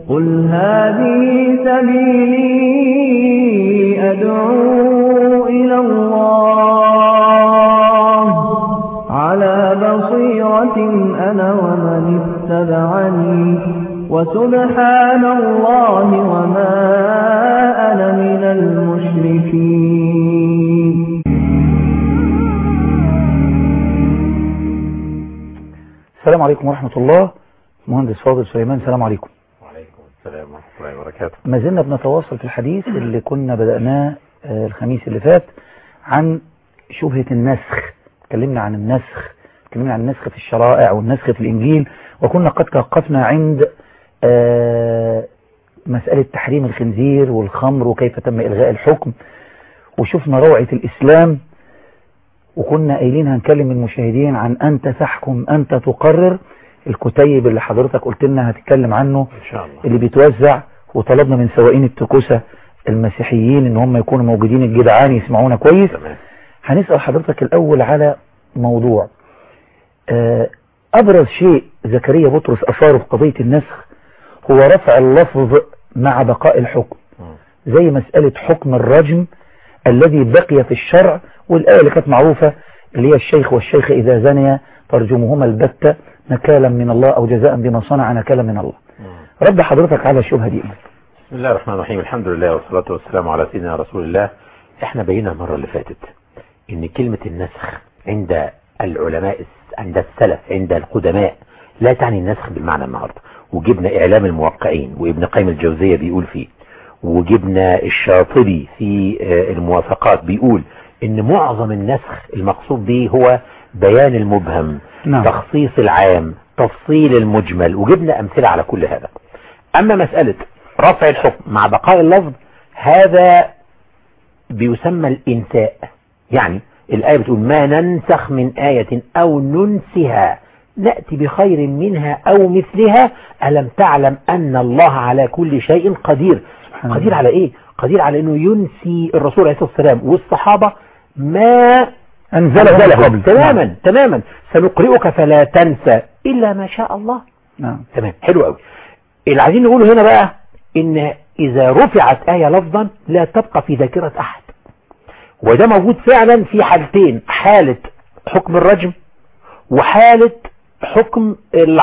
قل هذه سبيلي أدعو إلى الله على بصيرة أنا ومن اتبعني وسبحان الله وما أنا من المشركين. السلام عليكم ورحمة الله. مهندس فاضل سليمان، السلام عليكم. وعليكم السلام ورحمة الله وبركاته. ما زلنا بنتواصل في الحديث اللي كنا بدأناه الخميس اللي فات عن شبهة النسخ. اتكلمنا عن النسخ في الشرائع والنسخ في الإنجيل، وكنا قد توقفنا عند مسألة تحريم الخنزير والخمر وكيف تم إلغاء الحكم، وشفنا روعة الإسلام، وكنا قايلين هنكلم المشاهدين عن أنت تحكم أنت تقرر، الكتيب اللي حضرتك قلت لنا هتتكلم عنه إن شاء الله، اللي بيتوزع، وطلبنا من سواقين التكوسة المسيحيين ان هم يكونوا موجودين الجدعان يسمعونا كويس. تمام. هنسأل حضرتك الأول على موضوع أبرز شيء زكريا بطرس أثاره في قضية النسخ هو رفع اللفظ مع بقاء الحكم، زي مسألة حكم الرجم الذي بقي في الشرع، والآية اللي كانت معروفة اللي هي الشيخ والشيخ إذا زنيا فارجموهما البتة نكالا من الله أو جزاء بما صنع نكالا من الله. رد حضرتك على الشبهة دي. بسم الله الرحمن الرحيم، الحمد لله والصلاة والسلام على سيدنا رسول الله. احنا بينا المرة اللي فاتت ان كلمة النسخ عند العلماء، عند السلف، عند القدماء، لا تعني النسخ بالمعنى النهاردة، وجبنا اعلام الموقعين وابن قيم الجوزية بيقول فيه، وجبنا الشاطبي في الموافقات بيقول ان معظم النسخ المقصود به هو بيان المبهم، تخصيص العام، تفصيل المجمل، وجبنا امثلة على كل هذا. اما مسألة رفع الحكم مع بقاء اللفظ هذا بيسمى الانساء، يعني الآية بتقول ما ننسخ من آية أو ننسها نأتي بخير منها أو مثلها ألم تعلم أن الله على كل شيء قدير. قدير على إيه؟ قدير على أنه ينسي الرسول عليه الصلاة والسلام والصحابة ما أنزله قبل. تماما سنقرئك فلا تنسى إلا ما شاء الله. تمام، حلو قوي. اللي عايزين نقوله هنا بقى إن إذا رفعت آية لفظا لا تبقى في ذاكرة أحد، وده موجود فعلا في حالتين، حالة حكم الرجم وحالة حكم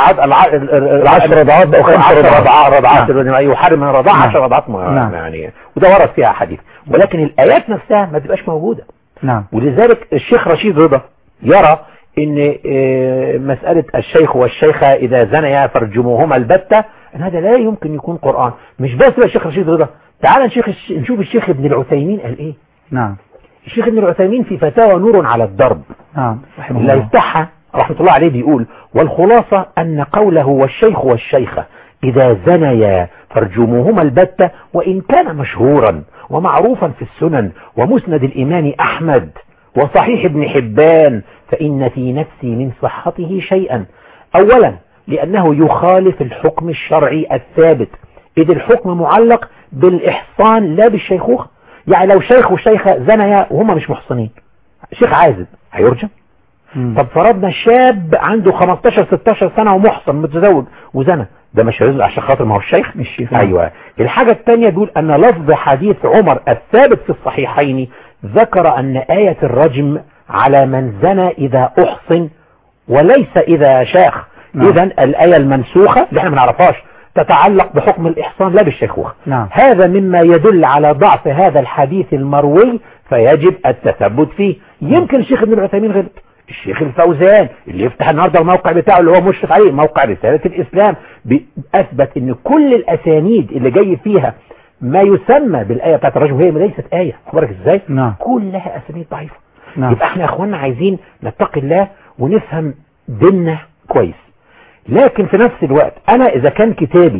العشر رضعات أو 5 رضعات يحرم من الرضاعة 10 رضعات يعني، وده ورد فيها حديث، ولكن الآيات نفسها ما تبقاش موجودة. ولذلك الشيخ رشيد رضا يرى ان مسألة الشيخ والشيخة إذا زنيا فارجموهما البتة ان هذا لا يمكن يكون قرآن. مش بس الشيخ رشيد رضا، تعال نشوف الشيخ ابن العثيمين قال ايه. الشيخ ابن العثيمين في فتاوى نور على الضرب لا يفتحها رحمة الله عليه بيقول والخلاصة أن قوله والشيخ والشيخة إذا زنيا فارجموهما البتة وإن كان مشهورا ومعروفا في السنن ومسند الإمام أحمد وصحيح ابن حبان فإن في نفسي من صحته شيئا. أولا لأنه يخالف الحكم الشرعي الثابت، إذ الحكم معلق بالإحصان لا بالشيخوخة. يعني لو شيخ وشيخة زنيا وهما مش محصنين، شيخ عازب هيرجم؟ طب فرضنا شاب عنده 15-16 سنة ومحصن متزوج وزنى، ده مش هيزل عشان خاطر ما هو الشيخ؟ مش شيخ. ايوه. الحاجة الثانية بيقول ان لفظ حديث عمر الثابت في الصحيحين ذكر ان آية الرجم على من زنى اذا احصن وليس اذا شاخ. اذا الآية المنسوخة اللي احنا ما نعرفهاش تتعلق بحكم الإحصان لا بالشيخوخة. هذا مما يدل على ضعف هذا الحديث المروي فيجب التثبت فيه. يمكن الشيخ ابن العثيمين غلط، الشيخ الفوزان اللي يفتح النهارده الموقع بتاعه اللي هو مشرف عليه موقع رسالة الإسلام أثبت ان كل الأسانيد اللي جاي فيها ما يسمى بالآية بتاعت الرجم هي ليست آية. خبرك ازاي؟ كلها أسانيد ضعيفة. يبقى احنا يا اخوانا عايزين نتقي الله ونفهم ديننا كويس، لكن في نفس الوقت انا اذا كان كتابي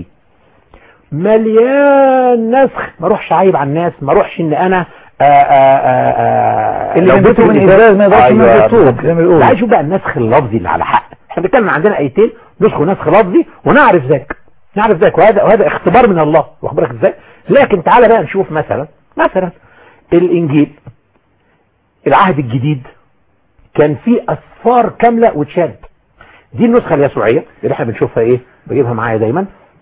مليان نسخ ما اروحش عايب على الناس، ما اروحش ان انا اللي جبته من ازاز ما يقدرش ينزل زي ما بيقولوا. عايز بقى النسخ اللفظي اللي على حق. احنا بنتكلم عندنا ايتين نسخ ونسخ لفظي ونعرف ذاك، وهذا اختبار من الله، واخبرك ازاي. لكن تعالى بقى نشوف مثلا الانجيل العهد الجديد كان فيه اصفار كاملة واتشالت. دي النسخة اليسوعية اللي احنا بنشوفها ايه، بجيبها معايا دايما،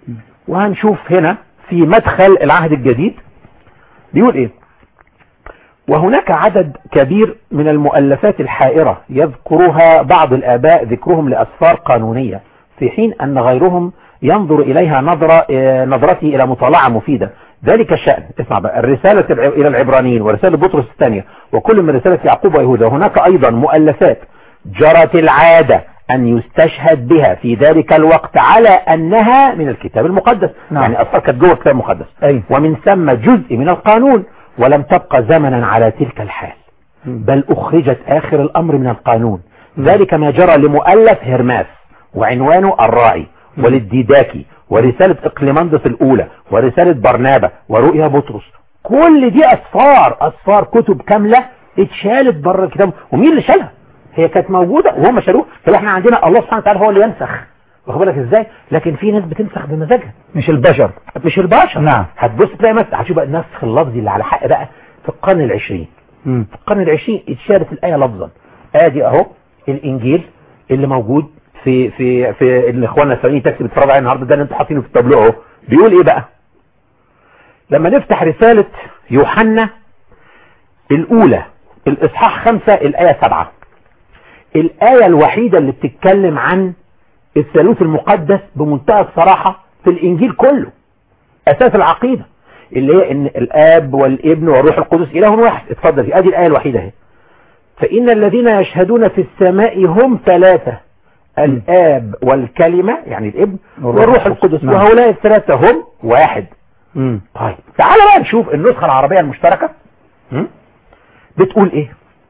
وهنشوف هنا في مدخل العهد الجديد بيقول ايه: وهناك عدد كبير من المؤلفات الحائرة يذكرها بعض الآباء ذكرهم لأسفار قانونية، في حين أن غيرهم ينظر إليها نظرتي إلى مطالعة مفيدة. ذلك الشأن، اسمع بقى، الرسالة إلى العبرانيين ورسالة بطرس الثانية وكل من رسالة يعقوب ويهوذا. هناك أيضا مؤلفات جرت العادة أن يستشهد بها في ذلك الوقت على أنها من الكتاب المقدس. نعم. يعني أصلا كانت جوه الكتاب المقدس. أي. ومن ثم جزء من القانون، ولم تبقى زمنا على تلك الحال، بل أخرجت آخر الأمر من القانون. ذلك ما جرى لمؤلف هرماس وعنوانه الراعي، وللديداكي، ورسالة إقليمندس الأولى، ورسالة برنابا، ورؤيا بطرس. كل دي أسفار كتب كاملة اتشالت بره الكتاب. ومين اللي شالها؟ هي كانت موجودة وهم شالوها. فاحنا عندنا الله سبحانه وتعالى هو اللي ينسخ، واخد بالك ازاي؟ لكن في ناس بتنسخ بمزاجها، مش البشر. نعم. هتبص تلاقي مثلا، هتشوف بقى النسخ اللفظي اللي على حق بقى في القرن العشرين. في القرن العشرين اتشالت الآية لفظا. ادي اهو الانجيل اللي موجود في اللي اخواننا السامعين تكتب بتتفرج عليه النهارده، ده اللي انتوا حاطينه في التابلو اهو. بيقول ايه بقى؟ لما نفتح رسالة يوحنا الأولى الإصحاح 5 الآية 7، الآية الوحيدة اللي بتتكلم عن الثالوث المقدس بمنتهى الصراحة في الإنجيل كله، أساس العقيدة، اللي هي إن الآب والابن والروح القدس إله واحد. اتفضل، ادي الآية الوحيدة اهي. فإن الذين يشهدون في السماء هم ثلاثة، الآب والكلمة يعني الابن والروح القدس، وهؤلاء الثلاثة هم واحد. طيب تعال بقى نشوف النسخة العربية المشتركة بتقول ايه.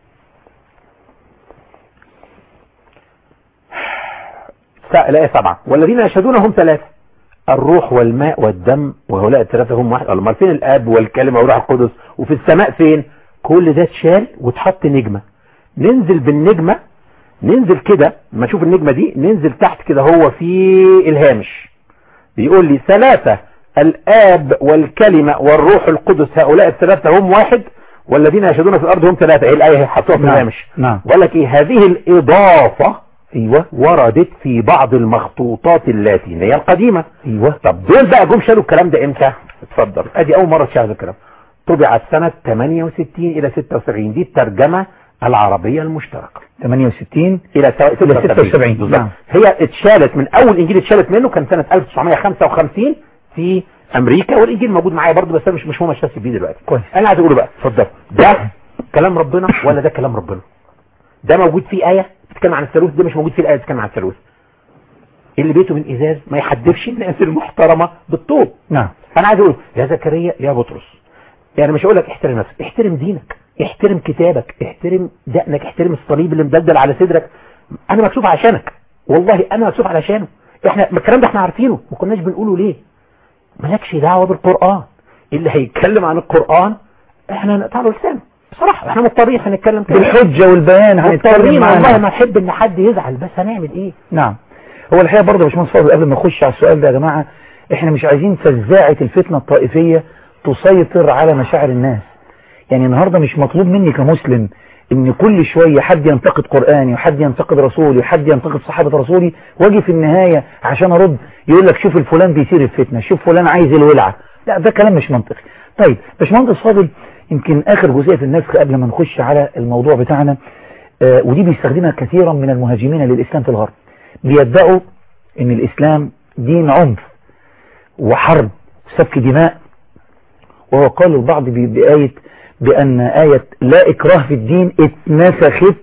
الآية 7: والذين يشهدون هم ثلاثة، الروح والماء والدم، وهؤلاء الثلاثة هم واحد. الله، فين الآب والكلمة والروح القدس؟ وفي السماء فين؟ كل ده اتشال وتحط نجمة. ننزل بالنجمة، ننزل كده، ما اشوف النجمة دي، ننزل تحت كده هو في الهامش بيقول لي ثلاثة، الآب والكلمة والروح القدس، هؤلاء الثلاثة هم واحد، والذين يشهدون في الأرض هم ثلاثة. ايه الآية حطوها في الهامش. نعم. بقول لك ايه، هذه الإضافة ايوه وردت في بعض المخطوطات اللاتينية القديمة. ايوه. طب دول بقى جم شالوا الكلام ده امتى؟ اتفضل، ادي اول مرة تشاهد الكلام. طبعت سنة 68 الى 76، دي الترجمة العربية المشتركة. 68 الى 76. نعم. هي اتشالت من اول انجيل اتشالت منه كان سنة 1955 في امريكا، والانجيل موجود معايا برضه، بس انا مش هو مشترك بيه دلوقتي. كويس. انا عايز اقوله بقى، اتفضل، ده كلام ربنا ولا ده كلام ربنا؟ ده موجود فيه آية بتتكلم عن الثالوث، ده مش موجود فيه الآية بتتكلم عن الثالوث. اللي بيته من ازاز ما يحدفش الناس المحترمة بالطوب. نعم. انا عايز اقول يا زكريا يا بطرس، يعني مش هقول لك احترم نفسك، احترم دينك، احترم كتابك، احترم دقنك، احترم الصليب اللي مدلدل على صدرك. انا مكسوف عشانك، والله انا مكسوف علشانه. احنا الكلام ده احنا عارفينه، ما كناش بنقوله ليه؟ مالكش دعوة بالقرآن. اللي هيتكلم عن القرآن احنا نقطع له لسانه بصراحة. احنا مضطرين هنتكلم كده بالحجة والبيان، هنتكلم معاه. والله ما احب ان حد يزعل، بس هنعمل ايه؟ نعم. هو الحقيقة برضه يا باشمهندس فاضل، قبل ما نخش على السؤال ده يا جماعة، احنا مش عايزين فزاعة الفتنة الطائفية تسيطر على مشاعر الناس. يعني النهاردة مش مطلوب مني كمسلم ان كل شوية حد ينتقد قرآني وحد ينتقد رسولي وحد ينتقد صحابة رسولي، واجي في النهاية عشان ارد يقول لك شوف الفلان بيثير الفتنة، شوف فلان عايز الولعة. لا، ده كلام مش منطقي. طيب باشمهندس فاضل، يمكن اخر جزئية في النسخ قبل ما نخش على الموضوع بتاعنا، ودي بيستخدمها كثيرا من المهاجمين للإسلام في الغرب، بيدعوا ان الإسلام دين عنف وحرب وسفك دماء. وهو قال البعض بآية بأن آية لا إكراه في الدين اتنسخت،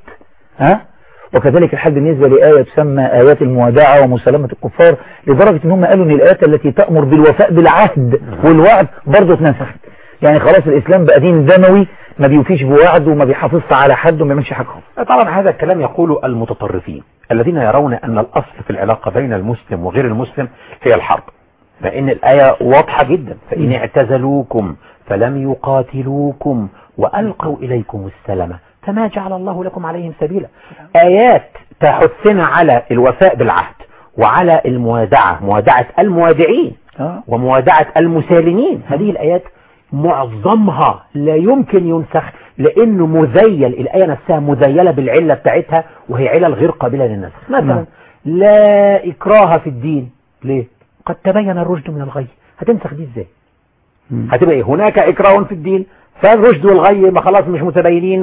وكذلك الحال بالنسبة لآية تسمى آيات الموادعة ومسالمة الكفار، لدرجة ان هم قالوا ان الآيات التي تأمر بالوفاء بالعهد والوعد برضه اتنسخت. يعني خلاص الإسلام بقى دين دموي، ما بيوفيش بوعد وما بيحافظش على حد وما بيعملش حاجة خالص. طبعا هذا الكلام يقوله المتطرفين الذين يرون أن الأصل في العلاقة بين المسلم وغير المسلم هي الحرب، فإن الآية واضحة جدا: فإن اعتزلوكم فلم يقاتلوكم وألقوا إليكم السلام فما جعل الله لكم عليهم سبيلا. آيات تحثنا على الوفاء بالعهد وعلى الموادعة، موادعة الموادعين وموادعة المسالمين. هذه الآيات معظمها لا يمكن ينسخ، لأنه مذيل، الآية نفسها مذيلة بالعلة بتاعتها، وهي علل غير قابلة للنسخ. مثلا لا إكراه في الدين، ليه؟ قد تبين الرشد من الغي. هتنسخ دي ازاي؟ هتبقى ايه؟ هناك اكراه في الدين فالرشد والغي ما خلاص مش متبينين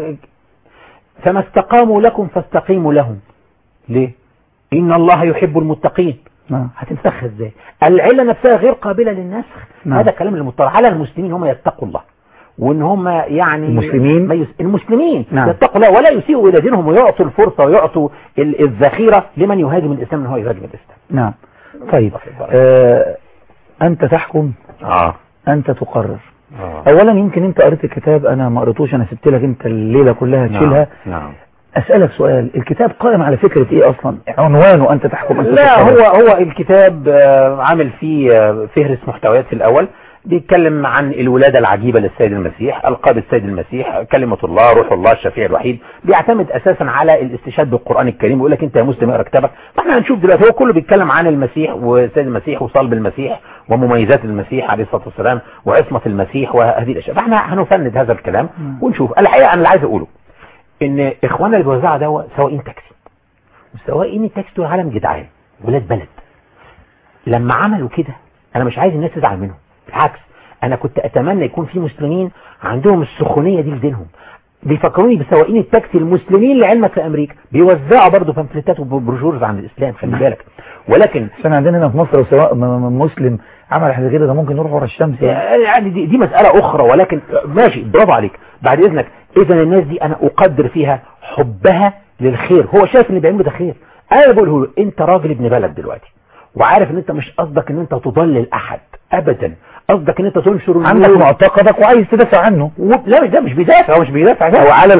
فما استقاموا لكم فاستقيموا لهم. ليه؟ ان الله يحب المتقين. هتنسخها ازاي؟ العلة نفسها غير قابلة للنسخ. هذا كلام المضطر على المسلمين هم يتقوا الله، وان هم يعني المسلمين يتقوا الله ولا يسيئوا الى دينهم ويعطوا الفرصة ويعطوا الذخيرة لمن يهاجم الاسلام ان هو يهاجم الاسلام. نعم. طيب انت تحكم انت تقرر. اولا يمكن انت قريت الكتاب، انا ما قريتوش، انا سبت لك انت الليلة كلها تشيلها. نعم. اسألك سؤال، الكتاب قائم على فكرة ايه اصلا؟ عنوانه انت تحكم انت لا تقرر. هو الكتاب عامل فيه فهرس محتويات في الاول، بيتكلم عن الولادة العجيبة للسيد المسيح، ألقاب السيد المسيح، كلمة الله، روح الله، الشفيع الوحيد. بيعتمد أساسا على الاستشهاد بالقرآن الكريم، ويقول لك أنت يا مسلم اقرا كتابك. فاحنا هنشوف دلوقتي هو كله بيتكلم عن المسيح والسيد المسيح وصلب المسيح ومميزات المسيح عليه الصلاة والسلام وعصمة المسيح وهذه الأشياء. فاحنا هنفند هذا الكلام ونشوف. الحقيقة أنا اللي عايز أقوله إن إخواننا اللي بيوزعوا دواء سواقين تاكسي، وسواقين التاكسي دول عالم جدعان ولاد بلد. لما عملوا كده أنا مش عايز الناس تزعل منهم، بالعكس انا كنت اتمنى يكون في مسلمين عندهم السخونية دي لدينهم. بيفكروني بسواقين التاكسي المسلمين لعلمك في امريكا بيوزعوا برضه بامفلتات وبروشورز عن الاسلام، خلي بالك. ولكن عشان عندنا هنا في مصر لو سواق مسلم عمل حاجه كده ده ممكن يروح ورا الشمس يعني دي مسألة اخرى، ولكن ماشي برافو عليك بعد اذنك. اذا الناس دي انا اقدر فيها حبها للخير، هو شايف ان بيعمله ده خير. انا بقوله له انت راجل ابن بلد دلوقتي وعارف ان انت مش قصدك ان انت تضلل احد ابدا، قصدك ان انت تنشر عندك معتقدك وعايز تدافع عنه. لا ده مش بيدافع، هو مش بيدافع، هو على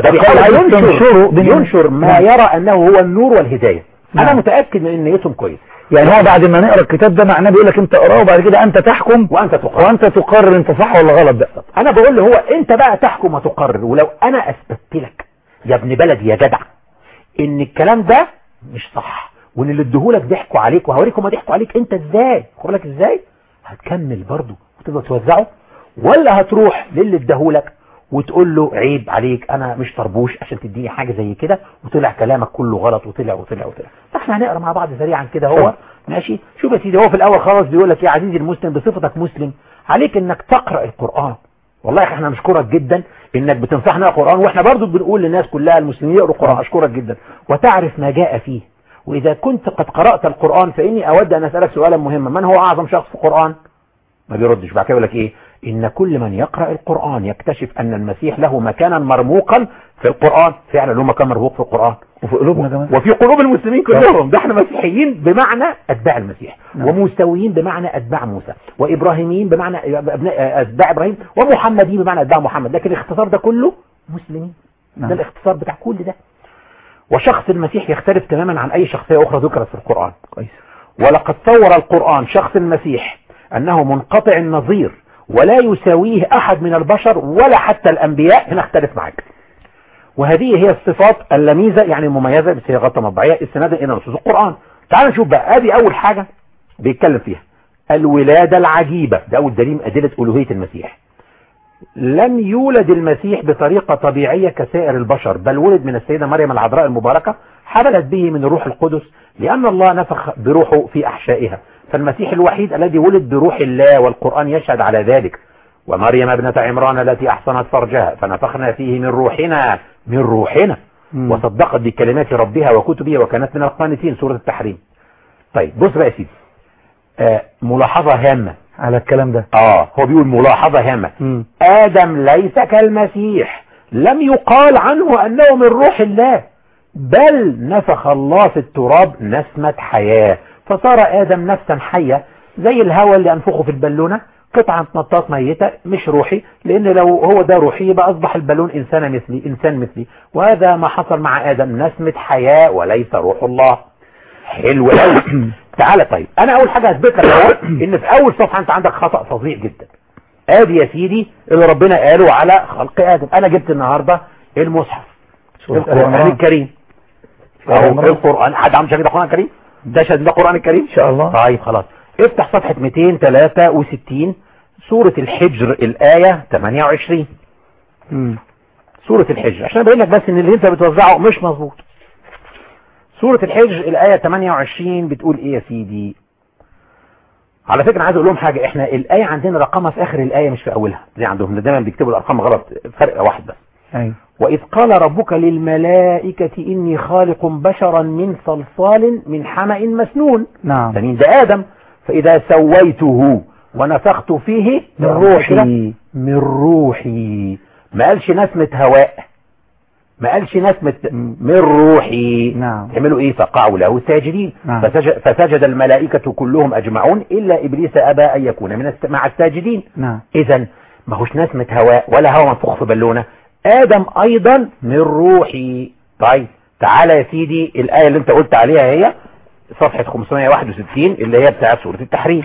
الاقل ينشر ما يرى انه هو النور والهداية. انا متأكد من ان نيتهم كويس. يعني هو بعد ما نقرا الكتاب ده معناه بيقول لك انت اقراه وبعد كده انت تحكم وانت تقرر انت صح ولا غلط. ده انا بقول له هو انت بقى تحكم وتقرر. ولو انا اثبتت لك يا ابن بلدي يا جدع ان الكلام ده مش صح وان اللي اديهولك ضحكوا عليك وهوريكم ما ضحكوا عليك انت ازاي، خد لك ازاي، هتكمل برضه وتفضل توزعه ولا هتروح للي اداهولك وتقول له عيب عليك انا مش طربوش عشان تديني حاجة زي كده وطلع كلامك كله غلط وطلع. فاحنا هنقرا مع بعض سريعا كده. هو ماشي. شوف يا سيدي، هو في الاول خالص بيقول لك يا عزيزي المسلم بصفتك مسلم عليك انك تقرأ القرآن. والله احنا نشكرك جدا انك بتنصحنا القرآن، واحنا برضو بنقول للناس كلها المسلمين يقروا القرآن. اشكرك جدا وتعرف ما جاء فيه، واذا كنت قد قرأت القرآن فاني اود ان اسألك سؤالا مهما، من هو اعظم شخص في القرآن؟ ما بيردش. بعد كده يقول لك ايه؟ ان كل من يقرأ القرآن يكتشف ان المسيح له مكانا مرموقا في القرآن. فعلا له مكان مرموق في القرآن وفي قلوبنا كمان وفي قلوب المسلمين كلهم. ده احنا مسيحيين بمعنى اتباع المسيح وموسويين بمعنى اتباع موسى وابراهيميين بمعنى اتباع ابراهيم ومحمديين بمعنى اتباع محمد. لكن الاختصار ده كله مسلمين. ده الاختصار بتاع كل ده. وشخص المسيح يختلف تماما عن اي شخصية اخرى ذكرت في القرآن. كويس. ولقد صور القرآن شخص المسيح انه منقطع النظير ولا يساويه احد من البشر ولا حتى الانبياء. هنا اختلف معاك. وهذه هي الصفات اللميزة يعني المميزة بصيغة مطبعية استنادا الى نصوص القرآن. تعال نشوف بقى. ادي اول حاجة بيتكلم فيها الولادة العجيبة. ده اول دليل من ادلة الوهية المسيح. لم يولد المسيح بطريقة طبيعية كسائر البشر، بل ولد من السيدة مريم العذراء المباركة حملت به من الروح القدس لأن الله نفخ بروحه في أحشائها. فالمسيح الوحيد الذي ولد بروح الله، والقرآن يشهد على ذلك. ومريم ابنة عمران التي أحصنت فرجها فنفخنا فيه من روحنا وصدقت بكلمات ربها وكتبه وكانت من القانتين. سورة التحريم. طيب بص بقى يا سيدي، ملاحظة هامة على الكلام ده. هو بيقول ملاحظة هامة. آدم ليس كالمسيح، لم يقال عنه أنه من روح الله، بل نفخ الله في التراب نسمة حياة فصار آدم نفسا حية زي الهواء اللي أنفخه في البالونة، قطعة نطاط ميتة مش روحي، لأن لو هو ده روحي يبقى أصبح البالون إنسان مثلي. وهذا ما حصل مع آدم، نسمة حياة وليس روح الله. حلو قوي. تعالى طيب انا اول حاجة هثبت لك اهو ان في اول صفحة انت عندك خطأ فظيع جدا. ادي يا سيدي اللي ربنا قاله على خلق ادم. انا جبت النهاردة المصحف القرآن الكريم. القرآن حد عم شاهد القرآن الكريم؟ ده شاهد القرآن الكريم ان شاء الله. طيب خلاص افتح صفحة 263 سورة الحجر الآية 28. سورة الحجر عشان ابين لك بس ان اللي انت بتوزعه مش مظبوط. سورة الحجر الآية 28 بتقول ايه يا سيدي؟ على فكرة عايز اقول لهم حاجة، احنا الآية عندنا رقمها في اخر الآية مش في اولها زي عندهم، دايما بيكتبوا الارقام غلط، فرق واحد بس. أيوة. وإذ قال ربك للملائكة إني خالق بشرا من صلصال من حمأ مسنون. نعم. ده آدم. فإذا سويته ونفخت فيه من روحي. من روحي، ما قالش نسمة هواء، ما قالش نسمة من روحي. نعم. تعملوا ايه؟ فقعوا له ساجدين. نعم. فسجد الملائكة كلهم أجمعون إلا إبليس أبى أن يكون مع الساجدين. نعم. إذن ما هوش نسمة هواء ولا هواء منفوخ في بالونة، آدم أيضا من روحي. طيب تعالى يا سيدي الآية اللي انت قلت عليها هي صفحة 561 اللي هي بتاعت سورة التحريم.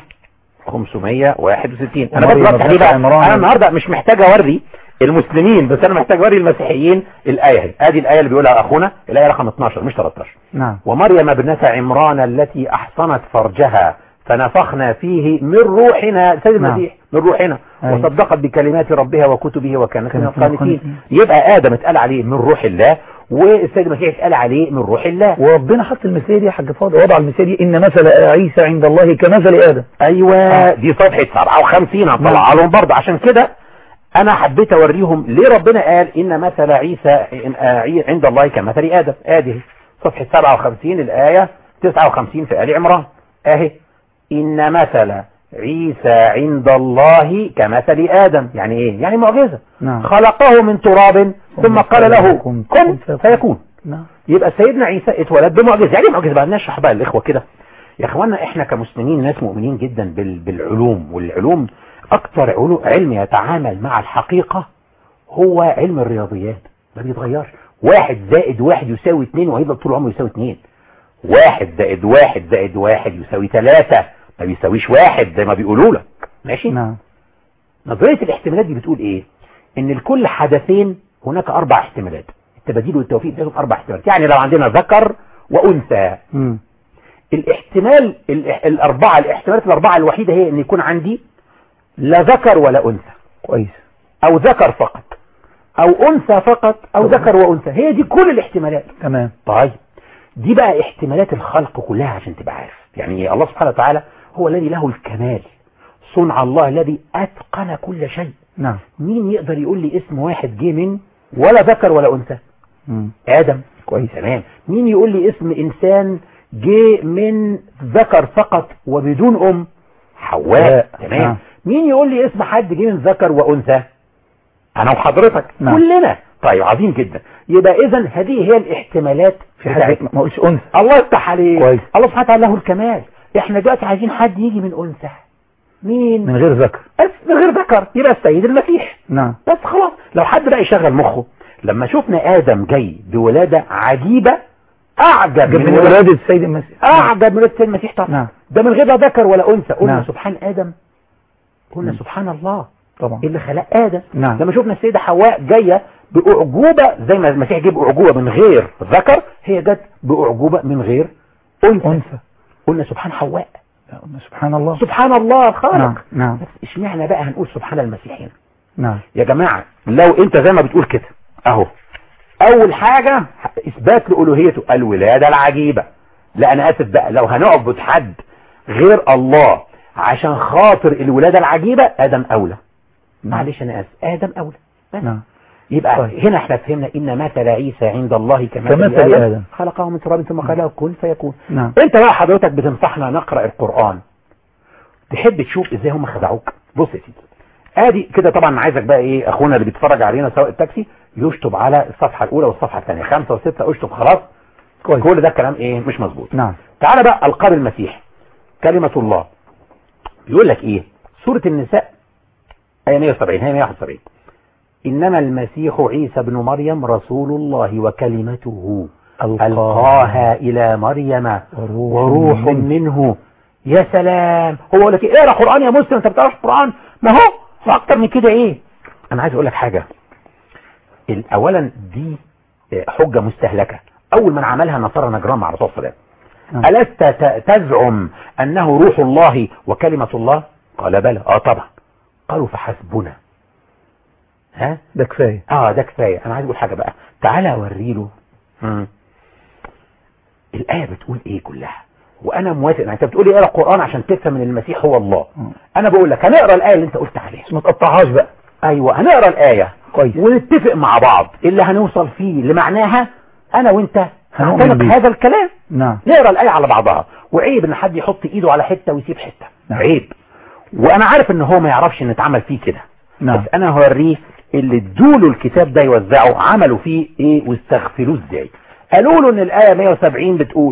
561. انا بس بفتح ليه بقى، انا النهاردة مش محتاج اوري المسلمين بس انا محتاج اوري المسيحيين الآية هي. ادي الآية اللي بيقولها اخونا، الآية رقم 12 مش 13. نعم. ومريم ابنة عمران التي احصنت فرجها فنفخنا فيه من روحنا، سيد المسيح من روحنا، وصدقت بكلمات ربها وكتبه وكانت من القانتين. يبقى آدم اتقال عليه من روح الله، والسيد المسيح اتقال عليه من روح الله. وربنا حط المثالية دي يا حاج فاضل، وضع المثالية إن مثل عيسى عند الله كمثل آدم. ايوه دي صفحة 57 هطلع لهم برضه. عشان كده انا حبيت اوريهم ليه ربنا قال ان مثل عيسى عند الله كمثل آدم. ادي صفحة 57 الآية 59 في آل عمران اهي. إن مثل عيسى عند الله كمثل آدم، يعني ايه؟ يعني معجزة. نعم. خلقه من تراب ثم قال له كن فيكون. نعم. يبقى سيدنا عيسى اتولد بمعجزة. يعني معجزة بقى نشرح بقى الإخوة كده يا اخوانا. احنا كمسلمين ناس مؤمنين جدا بالعلوم، والعلوم اكتر علم يتعامل مع الحقيقة هو علم الرياضيات، ما بيتغيرش. 1 زائد 1 يساوي 2 وهيفضل طول عمره يساوي 2. 1 زائد 1 زائد 1 يساوي 3، ما بيساويش 1 زي ما بيقولوا لك. ماشي. نعم. نظرية الاحتمالات دي بتقول ايه؟ ان لكل حدثين هناك 4 احتمالات. التباديل والتوفيق لهم 4 احتمالات. يعني لو عندنا ذكر وانثى، الاحتمال الاحتمالات الاربعة الوحيدة هي ان يكون عندي لا ذكر ولا انثى. كويس. او ذكر فقط او انثى فقط او ذكر وانثى. هي دي كل الاحتمالات. تمام. طيب دي بقى احتمالات الخلق كلها عشان تبقى عارف. يعني الله سبحانه وتعالى هو الذي له الكمال، صنع الله الذي اتقن كل شيء. نعم. مين يقدر يقول لي اسم واحد جه من ولا ذكر ولا انثى؟ آدم. كويس. تمام. مين يقول لي اسم إنسان جه من ذكر فقط وبدون حواء؟ تمام. مين يقول لي اسم حد جه من ذكر وأنثى؟ أنا وحضرتك. كلنا. طيب عظيم جدا. يبقى إذن هذه هي الاحتمالات. في حاجة ما قلتش أنثى. الله يفتح عليك. كويس. الله سبحانه وتعالى له الكمال. احنا دلوقتي عايزين حد يجي من أنثى. مين؟ من غير ذكر. من غير ذكر يبقى السيد المسيح. نعم. بس خلاص. لو حد بقى يشغل مخه، لما شفنا آدم جاي بولادة عجيبة أعجب من ولادة السيد المسيح. أعجب من ولادة السيد المسيح طبعا. نعم. ده من غير لا ذكر ولا أنثى. قلنا نعم. سبحان آدم، قلنا سبحان الله طبعا اللي خلق آدم. نعم. لما شفنا السيدة حواء جاية بأعجوبة زي ما المسيح جه بأعجوبة من غير ذكر، هي جت بأعجوبة من غير أنثى. قلنا سبحان حواء. سبحان الله. سبحان الله الخالق. نعم. نعم. بس اشمعنى بقى هنقول سبحان المسيح هنا؟ نعم. يا جماعة لو انت زي ما بتقول كده اهو، اول حاجة اثبات لألوهيته الولادة العجيبة. لا انا اسف بقى، لو هنعبد حد غير الله عشان خاطر الولادة العجيبة آدم اولى. معلش انا اسف، آدم اولى. نعم. يبقى طيب. هنا احنا فهمنا ان مثل عيسى عند الله كمثل آدم خلقه من تراب ثم قال له كن فيكون. نعم. انت بقى حضرتك بتنصحنا نقرأ القرآن، تحب تشوف ازاي هم خدعوك؟ بص يا سيدي، ادي كده طبعا عايزك بقى ايه اخونا اللي بيتفرج علينا سواق التاكسي يشطب على الصفحة الاولى والصفحة الثانية 5 و6 اشطب خلاص. كويس. كل ده كلام ايه مش مظبوط. نعم. تعالى بقى القاب المسيح كلمة الله، يقول لك ايه؟ سورة النساء آية 170 هي 171. إنما المسيح عيسى بن مريم رسول الله وكلمته ألقاها إلى مريم وروح منه. يا سلام. هو لك اقرا قرآن يا مسلم، انت بتقراش قرآن؟ ما هو اكتر من كده ايه. انا عايز اقول لك حاجة، اولا دي حجة مستهلكة. اول من عملها نصارى نجران مع الرسول صلى الله عليه وسلم. ألست تزعم انه روح الله وكلمة الله؟ قال بلى. طبعا. قالوا فحسبنا. ها ده كفاية. ده كفاية. انا عايز اقول حاجة بقى، تعالى اوري له الآية بتقول ايه كلها. وانا موافق. انت بتقولي اقرا القرآن عشان تفهم ان المسيح هو الله. انا بقول لك هنقرا الآية اللي انت قلت عليها، ما تقطعهاش بقى. ايوه هنقرا الآية كويس، ونتفق مع بعض اللي هنوصل فيه لمعناها انا وانت هنعتنق هذا الكلام. نعم. نقرا الآية على بعضها، وعيب ان حد يحط ايده على حتة ويسيب حتة. نعم. عيب. وانا عارف ان هو ما يعرفش ان اتعمل فيه كده. نعم. بس انا هوريه اللي ادوله الكتاب ده يوزعه عملوا فيه ايه واستغفلوه ازاي. قالوا له ان الآية 170 بتقول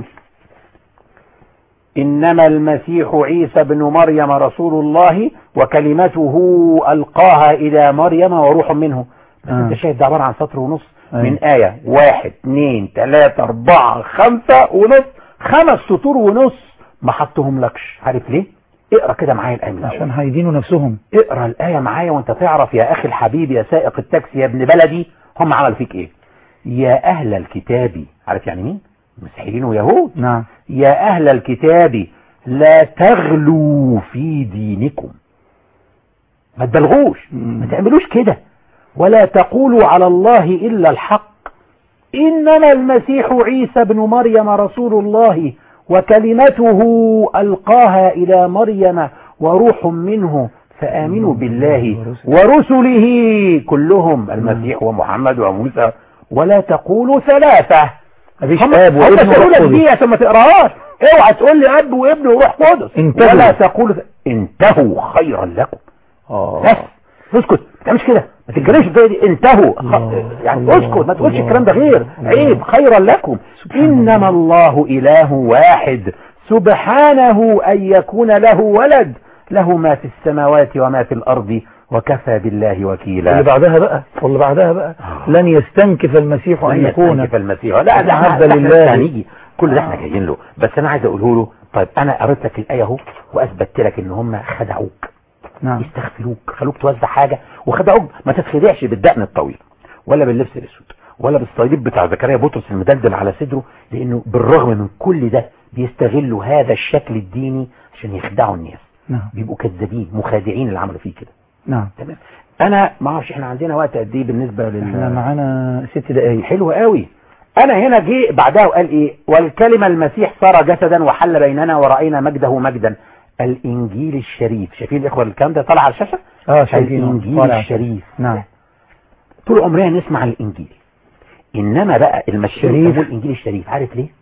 إنما المسيح عيسى بن مريم رسول الله وكلمته ألقاها إلى مريم وروح منه. بس انت شايف ده عبارة عن سطر ونص من آية 1 2 3 4 5 ونص، 5 سطور ونص ما حطهم لكش. عارف ليه؟ اقرأ كده معايا الآية من الأول. عشان هيدينوا نفسهم. اقرأ الآية معايا وانت تعرف يا أخي الحبيب يا سائق التاكسي يا ابن بلدي هم عملوا فيك ايه. يا أهل الكتاب، عارف يعني مين؟ مسيحيين ويهود. نعم. يا أهل الكتاب لا تغلوا في دينكم، ما تبلغوش، ما تعملوش كده، ولا تقولوا على الله إلا الحق، إنما المسيح عيسى بن مريم رسول الله وكلمته ألقاها إلى مريم وروح منه فآمنوا بالله ورسله كلهم، المسيح ومحمد وموسى، ولا تقولوا ثلاثة. مفيش اب وابن وروح قدس. دي عشان ما تقراهاش. اوعى تقول لي اب وابن وروح قدس. ولا تقولوا انتهوا خيرا لكم. بس اسكت، ما تعملش كده، ما تتكلمش دي. انتهوا يعني اسكت، ما تقولش الكلام ده غير عيب. خيرا لكم. انما الله اله واحد سبحانه ان يكون له ولد، له ما في السماوات وما في الارض وكفى بالله وكيلا. واللي بعدها بقى لن يستنكف المسيح ان يكون المسيح. لا ده عبد لله. هنيجي كل ده احنا جايين له. بس انا عايز اقوله له طيب انا قريت لك الايه اهو واثبتت لك ان هم خدعوك. نعم. يستغفلوك، خلوك توزع حاجه وخدعوك. ما تتخدعش بالدقن الطويل ولا باللبس الاسود ولا بالصليب بتاع زكريا بطرس المدلدل على صدره، لانه بالرغم من كل ده بيستغلوا هذا الشكل الديني عشان يخدعوا الناس. نعم. بيبقوا كذابين مخادعين اللي عملوا فيه كده. نعم. تمام. انا ما اعرفش احنا عندنا وقت قد ايه بالنسبه احنا معانا 6 دقايق. حلو قوي. انا هنا جه بعدها وقال ايه؟ والكلمه المسيح صار جسدا وحل بيننا ورأينا مجده مجدا. الانجيل الشريف. شايفين الاخوه الكلام ده طالع على الشاشه؟ شايفين الانجيل الشريف. نعم. طول عمرنا نسمع الانجيل، انما بقى المشهور هو الانجيل الشريف. عارف ليه؟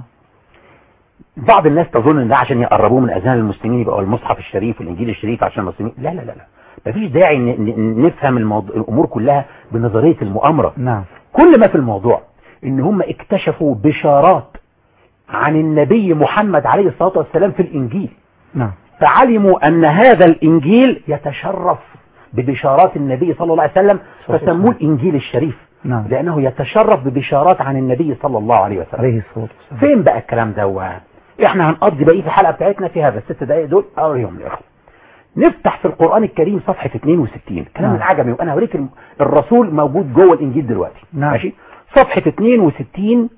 بعض الناس تظن ان ده عشان يقربوه من اذهان المسلمين يبقى المصحف الشريف والانجيل الشريف عشان المسلمين. لا لا لا لا، مفيش داعي نفهم الامور كلها بنظريه المؤامره. نعم. كل ما في الموضوع ان هم اكتشفوا بشارات عن النبي محمد عليه الصلاه والسلام في الانجيل. نعم. فعلموا ان هذا الانجيل يتشرف ببشارات النبي صلى الله عليه وسلم فسموه الانجيل الشريف. نعم. لانه يتشرف ببشارات عن النبي صلى الله عليه وسلم. عليه الصلاه والسلام. فين بقى الكلام ده؟ احنا هنقضي بقيه الحلقه بتاعتنا في هذا ال6 دقائق دول اوريهم يا اخوه. نفتح في القرآن الكريم صفحة 62. كلام العجمي، وانا هوريك الرسول موجود جوه الانجيل دلوقتي. نعم. ماشي. صفحة 62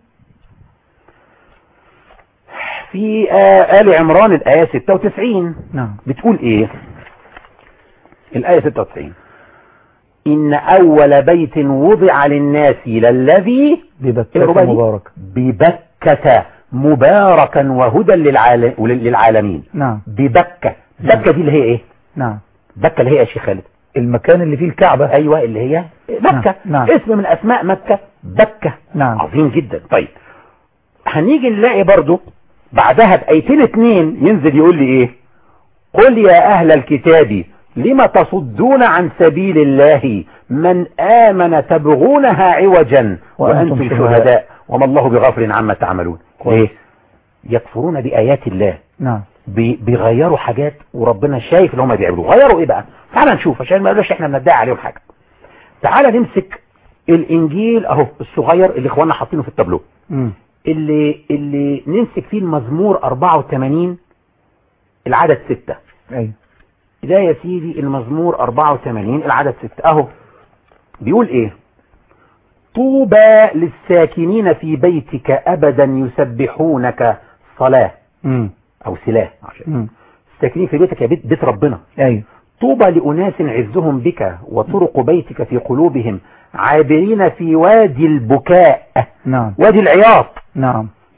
في آل عمران الآية 96. نعم. بتقول ايه الآية 96؟ إن أول بيت وضع للناس للذي ببكة مبارك ببكة مباركا وهدى للعالمين. نعم. ببكة. بكة دي اللي هي ايه؟ نعم. بكة اللي هي يا شيخ خالد المكان اللي فيه الكعبة. ايوه اللي هي مكة. نعم. اسم من اسماء مكة بكة. نعم. عظيم جدا. طيب هنيجي نلاقي برضو بعدها بآيتين 2 ينزل يقول لي ايه؟ قل يا اهل الكتاب لما تصدون عن سبيل الله من آمن تبغونها عوجا وأنتم شهداء وما الله بغافل عما تعملون. ليه؟ يكفرون بآيات الله. نعم. بيغيروا حاجات وربنا شايف اللي هم بيعملوه. غيروا ايه بقى؟ تعال نشوف عشان ما يقولوش احنا بندعي عليهم حاجة. تعال نمسك الانجيل اهو الصغير اللي اخواننا حاطينه في التابلو. اللي نمسك فيه المزمور 84 العدد 6. ايوه ده يا سيدي المزمور 84 العدد 6 اهو. بيقول ايه؟ طوبى للساكنين في بيتك ابدا يسبحونك صلاة او سلاة. الساكنين في بيتك يا بيت ربنا. ايوه. طوبى لأناس عزهم بك وطرق بيتك في قلوبهم عابرين في وادي البكاء. نعم. وادي العياط. نعم.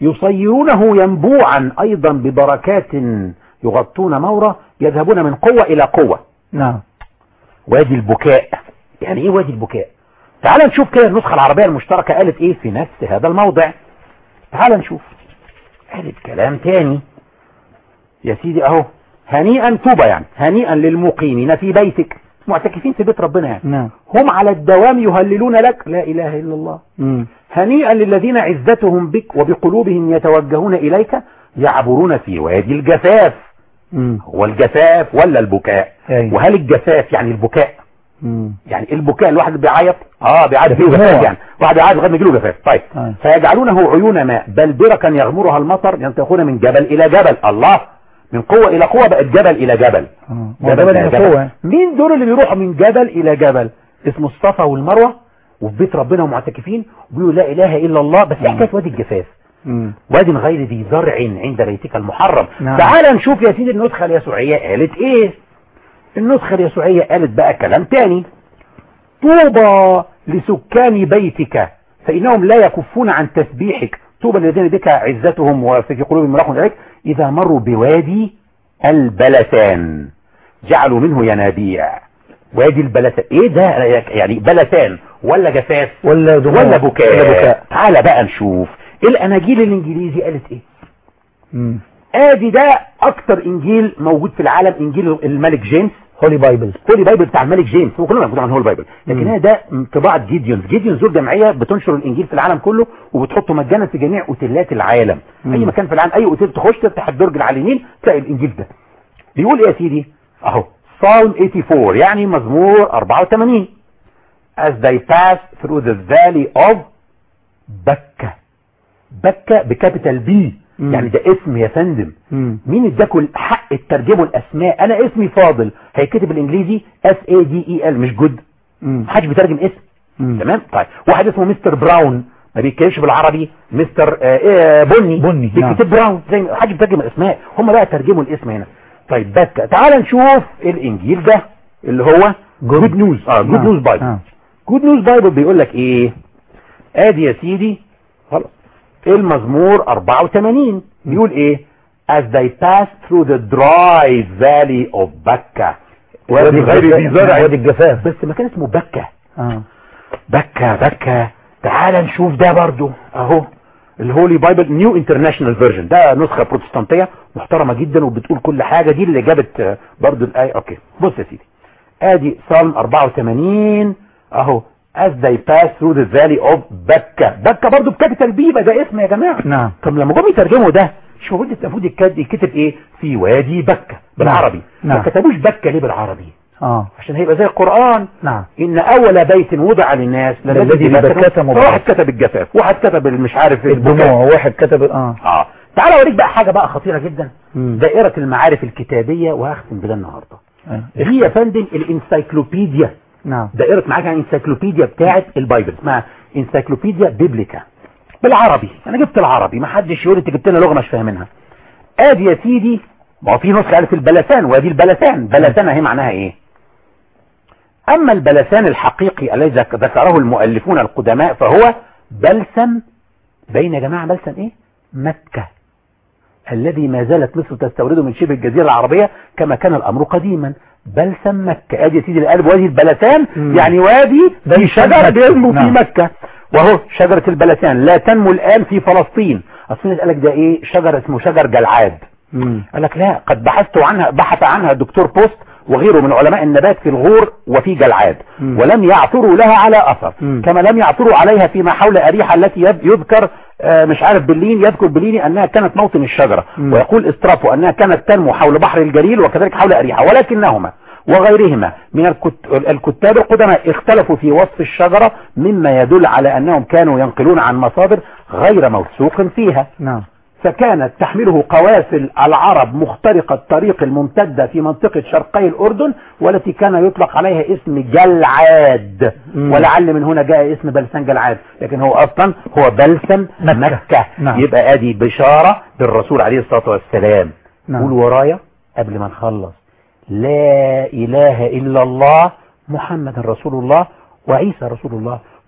يصيرونه ينبوعا أيضا ببركات يغطون مورة، يذهبون من قوة إلى قوة. نعم. وادي البكاء. يعني ايه وادي البكاء؟ تعال نشوف كده النسخة العربية المشتركة قالت ايه في نفس هذا الموضع. تعال نشوف، قالت كلام تاني يا سيدي اهو. هنيئا طوبى، يعني هنيئا للمقيمين في بيتك، معتكفين في بيت ربنا يعني. نعم. هم على الدوام يهللون لك لا اله الا الله. هنيئا للذين عزتهم بك وبقلوبهم يتوجهون اليك، يعبرون في وادي الجفاف. هو الجفاف ولا البكاء؟ وهل الجفاف يعني البكاء؟ يعني البكاء الواحد بيعيط بيعيط فيه جفاف، يعني واحد بيعيط لغايه ما يجيله جفاف. طيب فيجعلونه عيون ماء بل بركا يغمرها المطر، ينتقلون من جبل الى جبل. الله، من قوة الى قوة بقت جبل الى جبل. جبل الى جبل. مين دول اللي بيروحوا من جبل الى جبل؟ اسمه الصفا والمروة، وفي بيت ربنا ومعتكفين وبيقولوا لا اله الا الله. بس ايه حكايه وادي الجفاف؟ وادي غير ذي زرع عند بيتك المحرم. تعال نشوف يا سيدي النسخة اليسوعية قالت ايه. النسخة اليسوعية قالت بقى كلام تاني. طوبى لسكان بيتك فإنهم لا يكفون عن تسبيحك، طوبى الذين بك عزتهم وفي قلوبهم مرح عليك، إذا مروا بوادي البلسان جعلوا منه ينابيع. وادي البلسان ايه ده؟ يعني بلسان ولا جفاف ولا بكاء؟ تعال بقى نشوف الاناجيل الانجليزي قالت ايه. ادي ده اكتر انجيل موجود في العالم، انجيل الملك جيمس، هولي بايبل بتاع الملك جيمس. هو كلنا موجود عن هولي بايبل، لكن ده طباعة جيديونز دول جمعية بتنشر الانجيل في العالم كله وبتحطه مجانا في جميع اوتيلات العالم. اي مكان في العالم، اي اوتيل تخش تفتح الدرج اللي على اليمين تلاقي الانجيل ده. بيقول ايه يا سيدي اهو؟ Psalm 84 يعني مزمور 84. As they pass through the valley of بكة بكابيتال بي، يعني ده اسم يا فندم. مين اداكوا حق تترجموا الاسماء؟ انا اسمي فاضل هيكتب بالانجليزي FADEL مش جود. محدش بيترجم اسم. تمام. طيب واحد اسمه مستر براون ما بيتكلمش بالعربي، مستر بني بيكتب براون، زي محدش بيترجم الاسماء، هم بقى ترجموا الاسم هنا. طيب بكة. تعال نشوف الانجيل ده اللي هو جود نيوز. جود نيوز بايبل. جود نيوز بايبل بيقول لك ايه؟ ادي يا سيدي خلاص المزمور 84 بيقول ايه؟ as they pass through the dry valley of بكة، وادي غير ذي زرع، وادي الجفاف، بس ما كان اسمه بكة. بكة. تعال نشوف ده برضو اهو، الهولي بايبل نيو انترناشونال فيرجن، ده نسخة بروتستانتية محترمة جدا وبتقول كل حاجة، دي اللي جابت برضو الآية. اوكي بص يا سيدي، ادي صالم 84 اهو as they pass through the valley of بكة برضو بكابيتال بي، ده اسم يا جماعة. نعم. طب لما جم يترجموا ده مش المفروض يكتب ايه؟ في وادي بكة بالعربي. نعم. ما كتبوش بكة ليه بالعربي؟ عشان هيبقى زي القرآن. نعم. ان اول بيت وضع للناس الذي ببكة مبارك. واحد كتب الجفاف، واحد كتب مش عارف الدموع، واحد كتب تعال اوريك بقى حاجة بقى خطيرة جدا. دائرة المعارف الكتابية، وهختم بده النهاردة. هي يا فندم الانسايكلوبيديا. نعم. دائرة معاك يعني انسايكلوبيديا بتاعت البايبل، اسمها انسايكلوبيديا بيبليكا بالعربي. انا جبت العربي، ما حدش يقول انت جبت لنا لغة مش فاهمينها. ادي يا سيدي، ما هو في نسخة قالت البلسان، وادي البلسان. بلسان اهي معناها ايه؟ اما البلسان الحقيقي الذي ذكره المؤلفون القدماء فهو بلسم، بين يا جماعة بلسم ايه؟ مكة، الذي ما زالت مصر تستورده من شبه الجزيرة العربية كما كان الامر قديما. بلسم مكة. ادي يا سيدي القلب وادي البلسان، يعني وادي في شجرة بينمو في مكة، وهو شجرة البلسان لا تنمو الان في فلسطين. اصلا قال لك ده ايه؟ شجر اسمه شجر جلعاد. قال لك لا، قد بحث عنها الدكتور بوست وغيره من علماء النبات في الغور وفي جلعاد، ولم يعثروا لها على اثر، كما لم يعثروا عليها فيما حول اريحة التي يذكر مش عارف بلين، يذكر بليني انها كانت موطن الشجرة، ويقول استرافو انها كانت تنمو حول بحر الجليل وكذلك حول اريحة، ولكنهما وغيرهما من الكتاب القدماء اختلفوا في وصف الشجرة، مما يدل على انهم كانوا ينقلون عن مصادر غير موثوق فيها. نعم. فكانت تحمله قوافل العرب مخترقة الطريق الممتدة في منطقة شرقي الأردن، والتي كان يطلق عليها اسم جلعاد، ولعل من هنا جاء اسم بلسان جلعاد، لكن هو أصلا هو بلسم مكة. نعم. يبقى ادي بشارة بالرسول عليه الصلاة والسلام. نعم. قول ورايا قبل ما نخلص: لا إله إلا الله محمد رسول الله وعيسى رسول الله.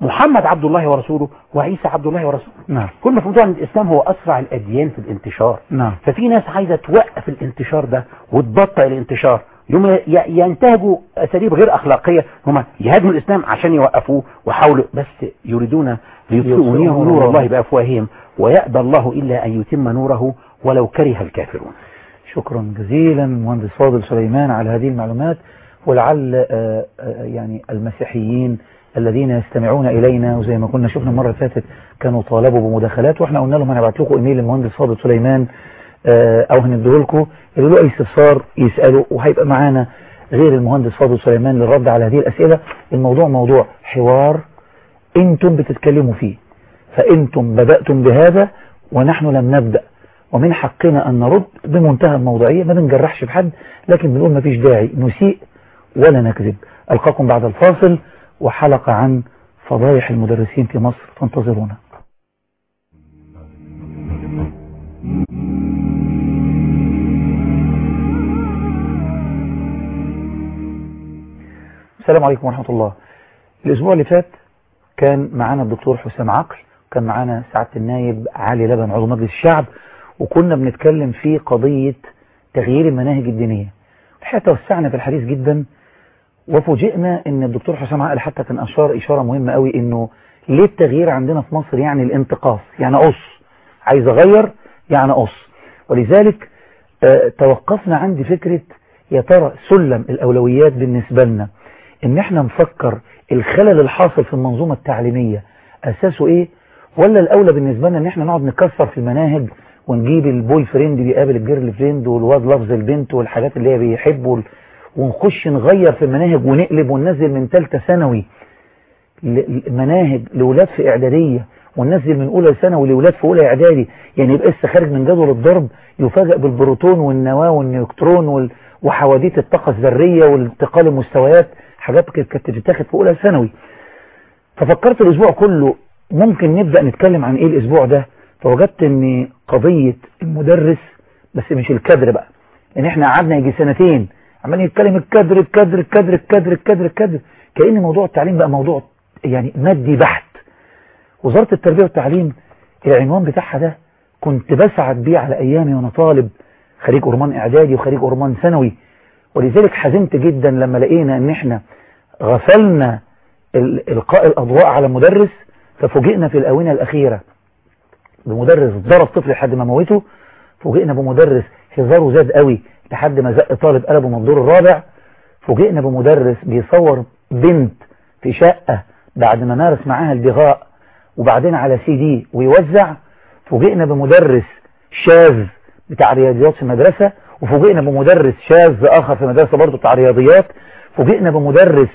محمد عبد الله ورسوله وعيسى عبد الله ورسوله. نعم. كل مفروض ان الاسلام هو اسرع الاديان في الانتشار. نعم. ففي ناس عايزه توقف الانتشار ده وتبطئ الانتشار، يوم ينتهجوا اساليب غير اخلاقيه، هم يهاجموا الاسلام عشان يوقفوه وحاولوا، بس يريدون ليطفئوا نور الله بافواههم ويأبى الله الا ان يتم نوره ولو كره الكافرون. شكرا جزيلا مهندس فاضل سليمان على هذه المعلومات، ولعل يعني المسيحيين الذين يستمعون إلينا، وزي ما كنا شفنا المرة اللي فاتت كانوا طالبوا بمداخلات، واحنا قلنا لهم هنبعت لكم ايميل للمهندس فاضل سليمان او هنديه لكم اللي له اي استفسار يسأله، وهيبقى معانا غير المهندس فاضل سليمان للرد على هذه الأسئلة. الموضوع موضوع حوار انتم بتتكلموا فيه، فانتم بدأتم بهذا ونحن لم نبدأ، ومن حقنا أن نرد بمنتهى الموضوعية، ما بنجرحش بحد، لكن بنقول ما فيش داعي نسيء ولا نكذب. ألقاكم بعد الفاصل وحلقة عن فضايح المدرسين في مصر، فانتظرونا. السلام عليكم ورحمة الله. الأسبوع اللي فات كان معانا الدكتور حسام عقل، كان معانا سعادة النائب علي لبن عضو مجلس الشعب، وكنا بنتكلم في قضية تغيير المناهج الدينية. حتى توسعنا في الحديث جدا، وفوجئنا ان الدكتور حسام عقل حتى كان اشار اشارة مهمة قوي، انه ليه التغيير عندنا في مصر يعني الانتقاص، يعني قص، عايز اغير يعني قص. ولذلك توقفنا عند فكرة يا ترى سلم الاولويات بالنسبة لنا ان احنا نفكر الخلل الحاصل في المنظومة التعليمية اساسه ايه، ولا الاولى بالنسبة لنا ان احنا نقعد نكسر في المناهج ونجيب البوي فريند بيقابل الجيرل فريند والواد لفظ البنت والحاجات اللي هي بيحبوا، ونخش نغير في المناهج ونقلب وننزل من ثالثه ثانوي مناهج لولاد في اعداديه، وننزل من اولى ثانوي لولاد في اولى اعدادي، يعني يبقى لسه خارج من جدول الضرب يفاجئ بالبروتون والنواه والنيوترون وحواديت الطاقه الذريه والانتقال المستويات، حاجات كانت بتتاخد في اولى ثانوي. ففكرت الاسبوع كله ممكن نبدا نتكلم عن ايه الاسبوع ده، فوجدت ان قضيه المدرس بس مش الكادر بقى، ان احنا قعدنا يجي سنتين عمال يتكلم الكادر الكادر الكادر الكادر الكادر الكادر، كأن موضوع التعليم بقى موضوع يعني مادي بحت. وزارة التربية والتعليم العنوان بتاعها ده كنت بسعد بيه على ايامي وانا طالب خريج أورمان اعدادي وخريج أورمان ثانوي، ولذلك حزنت جدا لما لقينا ان احنا غفلنا القاء الاضواء على مدرس، ففوجئنا في الاونة الاخيرة بمدرس ضرب طفل لحد ما موته، فوجئنا بمدرس هزاره زاد قوي لحد ما زق طالب قلبه من الدور الرابع، فوجئنا بمدرس بيصور بنت في شقة بعد ما مارس معاها البغاء وبعدين على CD ويوزع، فوجئنا بمدرس شاذ بتاع رياضيات في المدرسة، وفوجئنا بمدرس شاذ آخر في مدرسة برضه بتاع رياضيات، فوجئنا بمدرس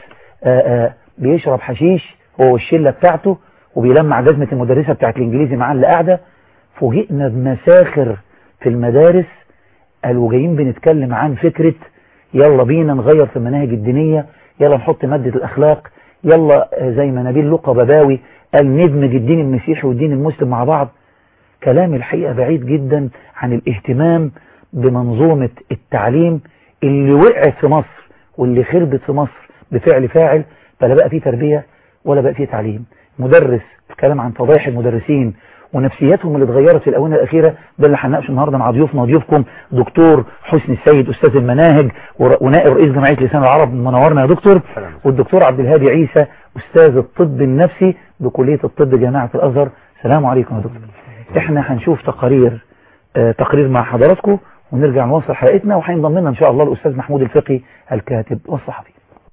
بيشرب حشيش هو والشلة بتاعته وبيلمع جزمة المدرسة بتاعت الإنجليزي معاه اللي قاعدة، فوجئنا بمساخر في المدارس. قالوا جايين بنتكلم عن فكرة يلا بينا نغير في المناهج الدينية، يلا نحط مادة الأخلاق، يلا زي ما نبيل لقى بباوي قال ندمج الدين المسيحي والدين المسلم مع بعض. كلام الحقيقة بعيد جدا عن الاهتمام بمنظومة التعليم اللي وقعت في مصر واللي خربت في مصر بفعل فاعل، فلا بقى فيه تربية ولا بقى فيه تعليم. مدرس كلام عن فضايح المدرسين ونفسياتهم اللي اتغيرت في الآونة الأخيرة، ده اللي هنناقشه النهارده مع ضيوفنا وضيوفكم دكتور حسني السيد أستاذ المناهج ونائب رئيس جمعية لسان العرب، منورنا يا دكتور، والدكتور عبد الهادي عيسى أستاذ الطب النفسي بكلية الطب جامعة الأزهر. السلام عليكم يا دكتور. احنا هنشوف تقرير مع حضراتكم ونرجع نواصل حلقتنا، وهينضم لنا إن شاء الله الأستاذ محمود الفقي الكاتب والصحفي.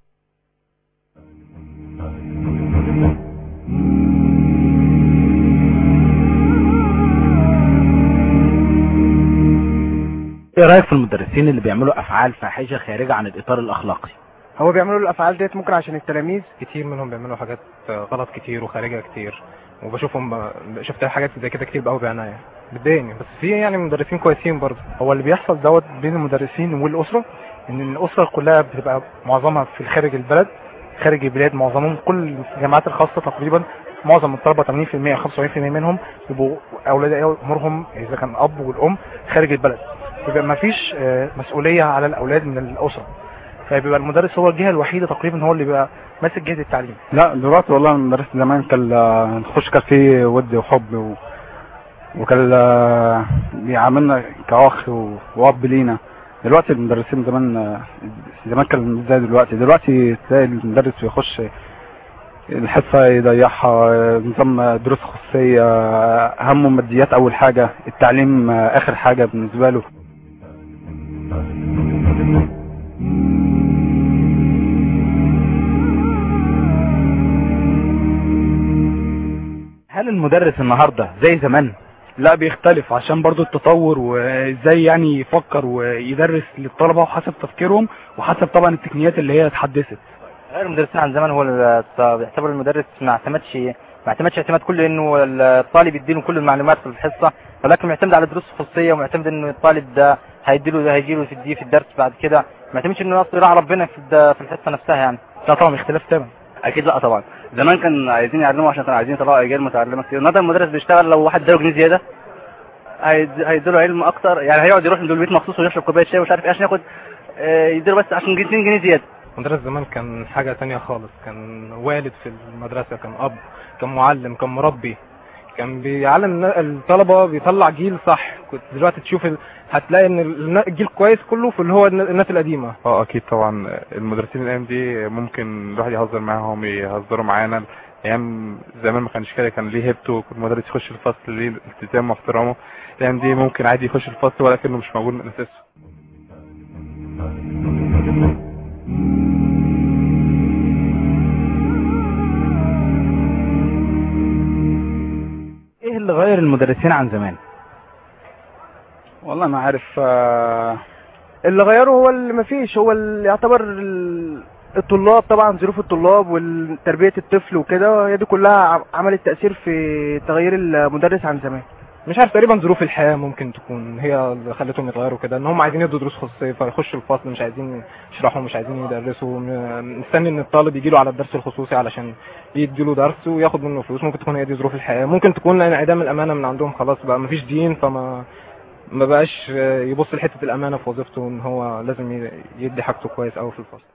ايه رايك في المدرسين اللي بيعملوا افعال فاحشه خارجه عن الاطار الاخلاقي؟ هو بيعملوا الافعال ديت ممكن عشان التلاميذ كتير منهم بيعملوا حاجات غلط كتير وخارجه كتير، وبشوفهم شفت حاجات زي كده كتير قوي بعناية بتضايقني، بس في يعني مدرسين كويسين برضه. هو اللي بيحصل دوت بين المدرسين والاسره ان الاسره كلها بتبقى معظمها في خارج البلد، خارج البلاد، معظمهم كل الجامعات الخاصه تقريبا معظم الطلبه 80% او 75% منهم بيبقوا اولاد امورهم اذا كان الاب والام خارج البلد، يبقى ما فيش مسؤوليه على الاولاد من الاسره. فبيبقى المدرس هو الجهه الوحيده تقريبا هو اللي بيبقى ماسك جهه التعليم. لا دلوقتي والله المدرس زمان كان نخش كان فيه ود وحب وكان بيعاملنا كأخ وأب لينا. دلوقتي المدرسين زمان كان زي دلوقتي تلاقي المدرس يخش الحصة يضيعها، نظام دروس خصوصية، همه ماديات أول حاجة، التعليم آخر حاجة بالنسبة له. هل المدرس النهاردة زي زمان؟ لا بيختلف عشان برضو التطور وازاي يعني يفكر ويدرس للطلبة وحسب تفكيرهم وحسب طبعا التقنيات اللي هي اتحدثت. غير المدرسين عن زمان هو بيعتبر المدرس ما اعتمدش اعتماد كلي انه الطالب يديله كل المعلومات في الحصه، ولكن معتمد على دروس خصوصيه ومعتمد انه الطالب ده هيجيله في الدرس بعد كده، ما يعتمدش انه اصلا يراعي ربنا في الحصه نفسها يعني. لا طبعا اختلاف تمام. اكيد لا طبعا. زمان كان عايزين يعلموا عشان كانوا عايزين يطلعوا اجيال متعلمه كتير. النهارده المدرس بيشتغل لو واحد اداله جنيه زياده هيديله علم اكتر، يعني هيقعد يروح للبيت مخصوص ويشرب كوبايه شاي ومش عارف ايه عشان ياخد يديله بس عشان 2 جنيه زياده. المدرس زمان كان حاجة تانية خالص، كان والد في المدرسة، كان أب، كان معلم، كان مربي، كان بيعلم الطلبة، بيطلع جيل صح. كنت دلوقتي تشوف هتلاقي ان الجيل كويس كله في اللي هو الناس القديمة. اكيد طبعا المدرسين الايام دي ممكن الواحد يهزر معاهم، يهزروا معانا. ايام زمان ما كانش كده، كان ليه هيبته، كل مدرس يخش الفصل ليه التزام واحترامه. الايام دي ممكن عادي يخش الفصل ولكنه مش موجود من اساسه. ايه اللي غير المدرسين عن زمان؟ والله ما عارف. اللي غيره هو اللي مفيش، هو اللي يعتبر الطلاب، طبعا ظروف الطلاب وتربية الطفل وكده، هي دي كلها عملت تأثير في تغيير المدرس عن زمان. مش عارف، تقريبا ظروف الحياة ممكن تكون هي اللي خلتهم يتغيروا كده، ان هم عايزين يدوا دروس خصوصية فيخشوا الفصل، مش عايزين يشرحوا، مش عايزين يدرسوا، مستني ان الطالب يجي له على الدرس الخصوصي علشان يدي له درس وياخد منه فلوس. ممكن تكون هي دي ظروف الحياة، ممكن تكون انعدام الامانة من عندهم، خلاص بقى مفيش دين، فما بقاش يبص لحتة الامانة في وظيفته، ان هو لازم يدي حاجته كويس قوي في الفصل.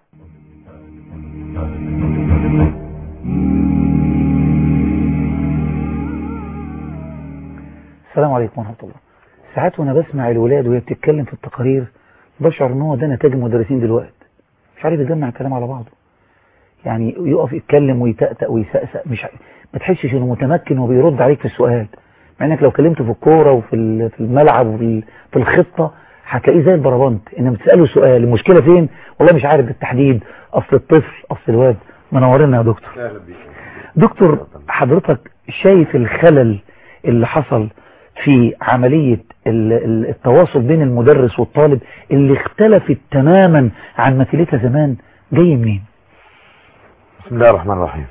السلام عليكم ورحمة الله. ساعات وانا بسمع الولاد وهي بتتكلم في التقارير بشعر ان هو ده نتاج المدرسين دلوقتي، مش عارف يجمع الكلام على بعضه، يعني يقف يتكلم ويتأتأ ويسأسأ، مش ما تحسش انه متمكن وبيرد عليك في السؤال، مع انك لو كلمته في الكوره وفي الملعب وفي الخطه هتلاقيه زي البربنت، انما بتساله سؤال المشكله فين والله مش عارف بالتحديد، اصل الطفل اصل الواد. منورنا يا دكتور. دكتور حضرتك شايف الخلل اللي حصل في عملية التواصل بين المدرس والطالب اللي اختلفت تماما عن مثيلتها زمان، جاي منين؟ بسم الله الرحمن الرحيم.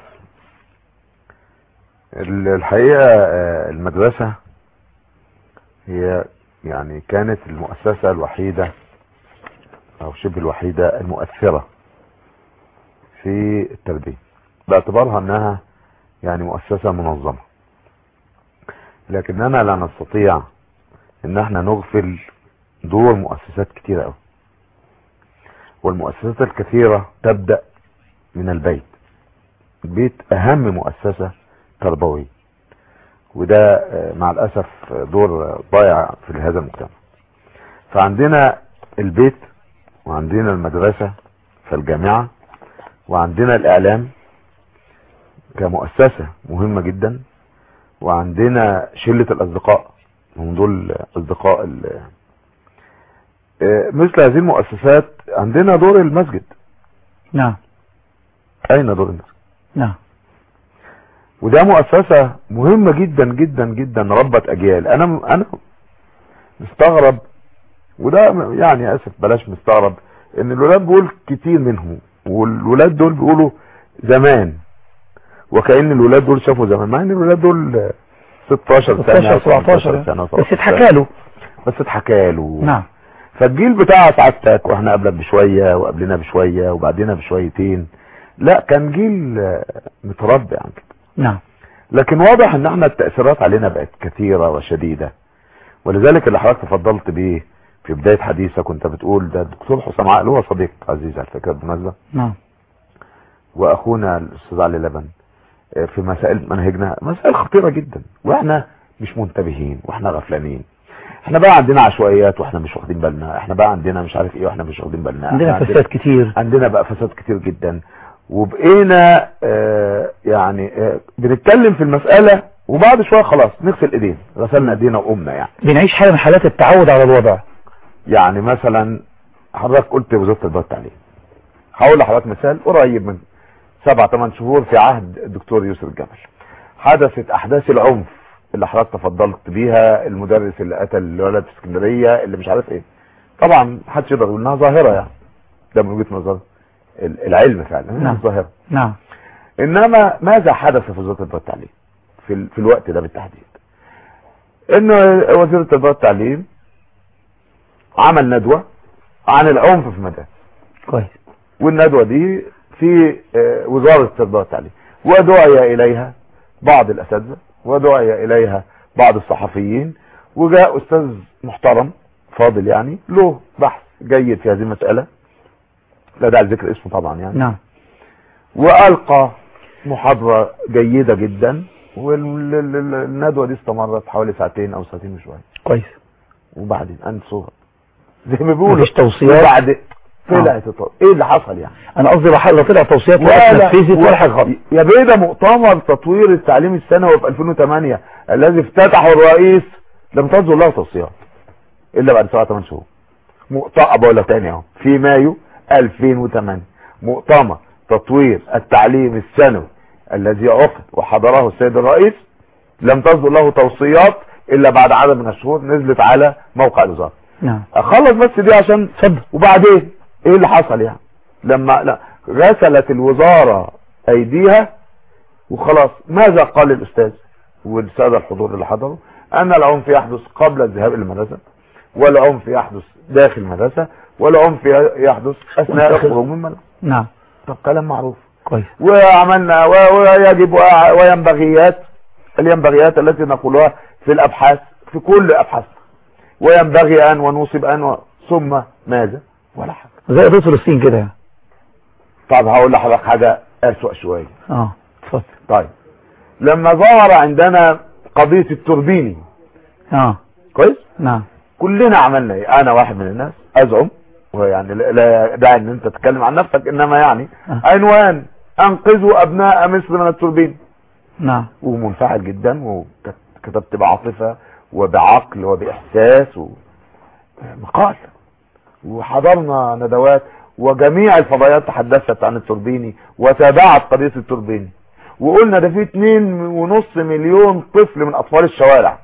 الحقيقة المدرسة هي يعني كانت المؤسسة الوحيدة او شبه الوحيدة المؤثرة في التربية، باعتبارها انها يعني مؤسسة منظمة، لكننا لا نستطيع ان احنا نغفل دور مؤسسات كتيرة قوي، والمؤسسات الكثيرة تبدأ من البيت. البيت اهم مؤسسة تربوية، وده مع الاسف دور ضايع في هذا المجتمع. فعندنا البيت، وعندنا المدرسة في الجامعة، وعندنا الاعلام كمؤسسة مهمة جدا، وعندنا شلة الاصدقاء، هم دول اصدقاء مثل هذه المؤسسات. عندنا دور المسجد. نعم. اين دور المسجد؟ نعم. وده مؤسسة مهمة جدا جدا جدا، ربت اجيال. انا مستغرب، وده يعني اسف بلاش مستغرب، ان الولاد بيقول كتير منهم، والولاد دول بيقولوا زمان، وكأن الولاد دول شافوا زمان، مع ان الولاد دول 16 سنة 17 سنة بس اتحكى له. نعم. فالجيل بتاع سعادتك واحنا قبلك بشوية وقبلنا بشوية وبعدنا بشويتين، لا كان جيل متربي عن كده. نعم. لكن واضح ان احنا التأثيرات علينا بقت كثيرة وشديدة، ولذلك اللي حضرتك تفضلت بيه في بداية حديثك وانت بتقول ده الدكتور حسام عقل هو صديق عزيز على فكرة بالمناسبة، نعم، واخونا الاستاذ علي لبن، في مسائل منهجنا مسائل خطيرة جدا واحنا مش منتبهين واحنا غفلانين. احنا بقى عندنا عشوائيات واحنا مش واخدين بالنا، احنا بقى عندنا مش عارف ايه واحنا مش واخدين بالنا، عندنا فساد كتير، عندنا بقى فساد كتير جدا، وبقينا بنتكلم في المسألة وبعد شوية خلاص نغسل ايدينا، غسلنا ايدينا وقمنا. يعني بنعيش حالة من حالات التعود على الوضع. يعني مثلا حضرتك قلت وزارة التربية والتعليم، هقول لحضرتك مثال قريب من 7-8 شهور في عهد الدكتور يوسف الجمل حدثت احداث العنف اللي حضرتك تفضلت بيها، المدرس اللي قتل الولد في اسكندريه اللي مش عارف ايه. طبعا محدش يقدر يقول انها ظاهره، يعني ده من وجهه نظر العلم فعلا انها ظاهره. نعم. انما ماذا حدث في وزاره التربيه والتعليم في الوقت ده بالتحديد؟ ان وزير التربيه والتعليم عمل ندوه عن العنف في المدارس. كويس. والندوه دي في وزاره التربيه والتعليم، ودعي اليها بعض الاساتذه ودعي اليها بعض الصحفيين، وجاء استاذ محترم فاضل يعني له بحث جيد في هذه المسألة، لا داعي لذكر اسمه طبعا يعني. نعم. وألقى محاضرة جيدة جدا، والندوة دي استمرت حوالي ساعتين او ساعتين وشوية. كويس. وبعدين انصور زي ما بيقولوا مفيش توصيات بعد طلعت ايه اللي حصل يعني؟ انا قصدي لا طلع توصيات ولا نفذت ولا حاجه خالص. يا بيه ده مؤتمر تطوير التعليم الثانوي في 2008 الذي افتتحه الرئيس لم تصدر له توصيات الا بعد 7-8 شهور. مؤتمر بقول لك تاني اهو في مايو 2008 مؤتمر تطوير التعليم الثانوي الذي عقد وحضره السيد الرئيس لم تصدر له توصيات الا بعد عدد من الشهور نزلت على موقع الوزاره. نعم. اخلص بس دي عشان وبعدين ايه اللي حصل يعني؟ لما غسلت الوزارة ايديها وخلاص، ماذا قال الاستاذ والسادة الحضور اللي حضروا؟ ان العنف يحدث قبل الذهاب الى المدرسة، والعنف يحدث داخل المدرسة، والعنف يحدث اثناء الخروج من المدرسة. نعم. طب كلام معروف. كويس. وعملنا ويجب الينبغيات التي نقولها في الابحاث في كل ابحاث، وينبغي ان ونوصب ان ثم ماذا؟ ولا حاجة. زي قضية فلسطين كده. طب هقول لحضرتك حاجة أسوأ شوية. اتفضل. طيب لما ظهر عندنا قضية التوربيني. كويس؟ نعم. كلنا عملنا ايه؟ انا واحد من الناس ازعم، ويعني لا داعي ان انت تتكلم عن نفسك، انما يعني عنوان انقذوا ابناء مصر من التوربين. نعم. ومنفعل جدا، وكتبت بعاطفة وبعقل وبإحساس ومقال، وحضرنا ندوات وجميع الفضائيات تحدثت عن التوربيني وتابعت قضية التوربيني، وقلنا ده فيه 2.5 مليون طفل من اطفال الشوارع.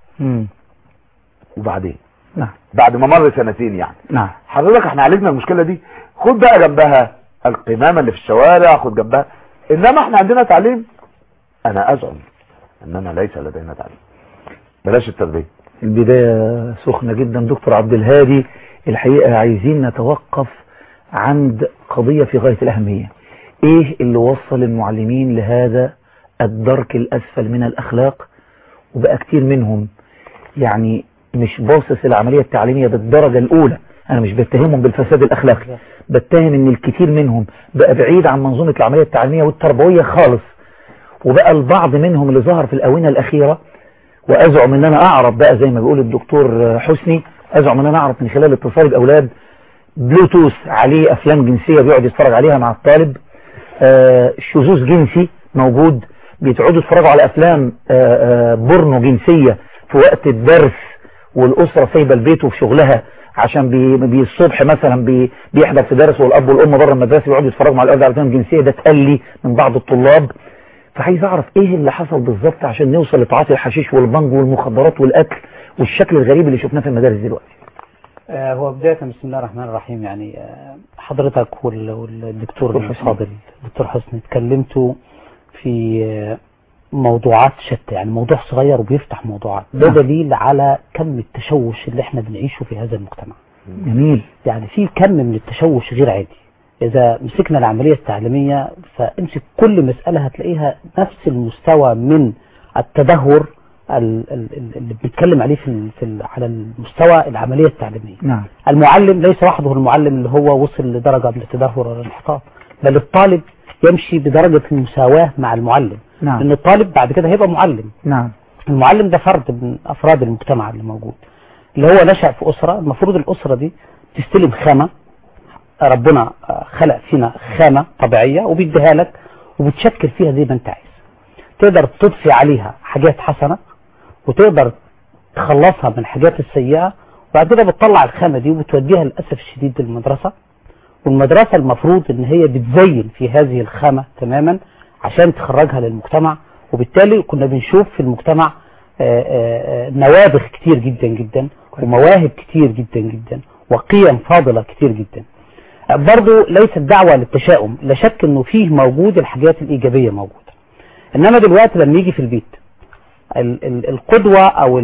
وبعدين نعم بعد ما مر سنتين يعني نعم حضرتك احنا عالجنا المشكلة دي، خد بقى جنبها القمامة اللي في الشوارع، خد جنبها، انما احنا عندنا تعليم. انا ازعم اننا ليس لدينا تعليم، بلاش التربية. البداية سخنة جدا دكتور عبد الهادي. الحقيقة عايزين نتوقف عند قضية في غاية الأهمية. ايه اللي وصل المعلمين لهذا الدرك الأسفل من الأخلاق؟ وبقى كتير منهم يعني مش باصص العملية التعليمية بالدرجة الأولى. أنا مش بتهمهم بالفساد الأخلاقي، بتهم ان الكثير منهم بقى بعيد عن منظومة العملية التعليمية والتربوية خالص. وبقى البعض منهم اللي ظهر في الآونة الأخيرة، وأزعم ان أنا أعرف بقى زي ما بيقول الدكتور حسني، أزعم ان أنا أعرف من خلال اتصال الأولاد بلوتوث عليه أفلام جنسية بيقعد يتفرج عليها مع الطالب، شذوذ جنسي موجود، بيتعودوا يتفرجوا على أفلام بورنو جنسية في وقت الدرس والأسرة سايبة البيت وفي شغلها، عشان الصبح مثلا بيحضر في درس والأب والأم بره المدرسة بيقعدوا يتفرجوا مع الأولاد على أفلام جنسية. ده اتقال لي من بعض الطلاب. فعايز أعرف إيه اللي حصل بالظبط عشان نوصل لتعاطي الحشيش والبنج والمخدرات والأكل والشكل الغريب اللي شفناه في المدارس دلوقتي. هو بداية بسم الله الرحمن الرحيم، يعني حضرتك والدكتور الفاضل الدكتور حسني اتكلمتوا في موضوعات شتى، يعني موضوع صغير وبيفتح موضوعات. ده دليل على كم التشوش اللي احنا بنعيشه في هذا المجتمع. جميل. يعني في كم من التشوش غير عادي. إذا مسكنا العملية التعليمية فامسك كل مسألة هتلاقيها نفس المستوى من التدهور اللي بنتكلم عليه على المستوى العملية التعليمية. نعم. المعلم ليس وحده المعلم اللي هو وصل لدرجة من التدهور ولا الانحطاط، بل الطالب يمشي بدرجة المساواة مع المعلم. نعم. لأن الطالب بعد كده هيبقى معلم. نعم. المعلم ده فرد من أفراد المجتمع اللي موجود، اللي هو نشأ في أسرة. المفروض الأسرة دي تستلم خامة، ربنا خلق فينا خامة طبيعية وبيديها لك وبتشكل فيها زي ما انت عايز. تقدر تضفي عليها حاجات حسنة وتقدر تخلصها من الحاجات السيئة، وبعد كده بتطلع الخامة دي وبتوديها للأسف الشديد للمدرسة. والمدرسة المفروض ان هي بتزين في هذه الخامة تماما عشان تخرجها للمجتمع. وبالتالي كنا بنشوف في المجتمع نوابغ كتير جدا جدا ومواهب كتير جدا جدا وقيم فاضلة كتير جدا. برضو ليست دعوة للتشاؤم، لا شك انه فيه موجود الحاجات الإيجابية موجودة. انما دلوقتي لما يجي في البيت القدوة او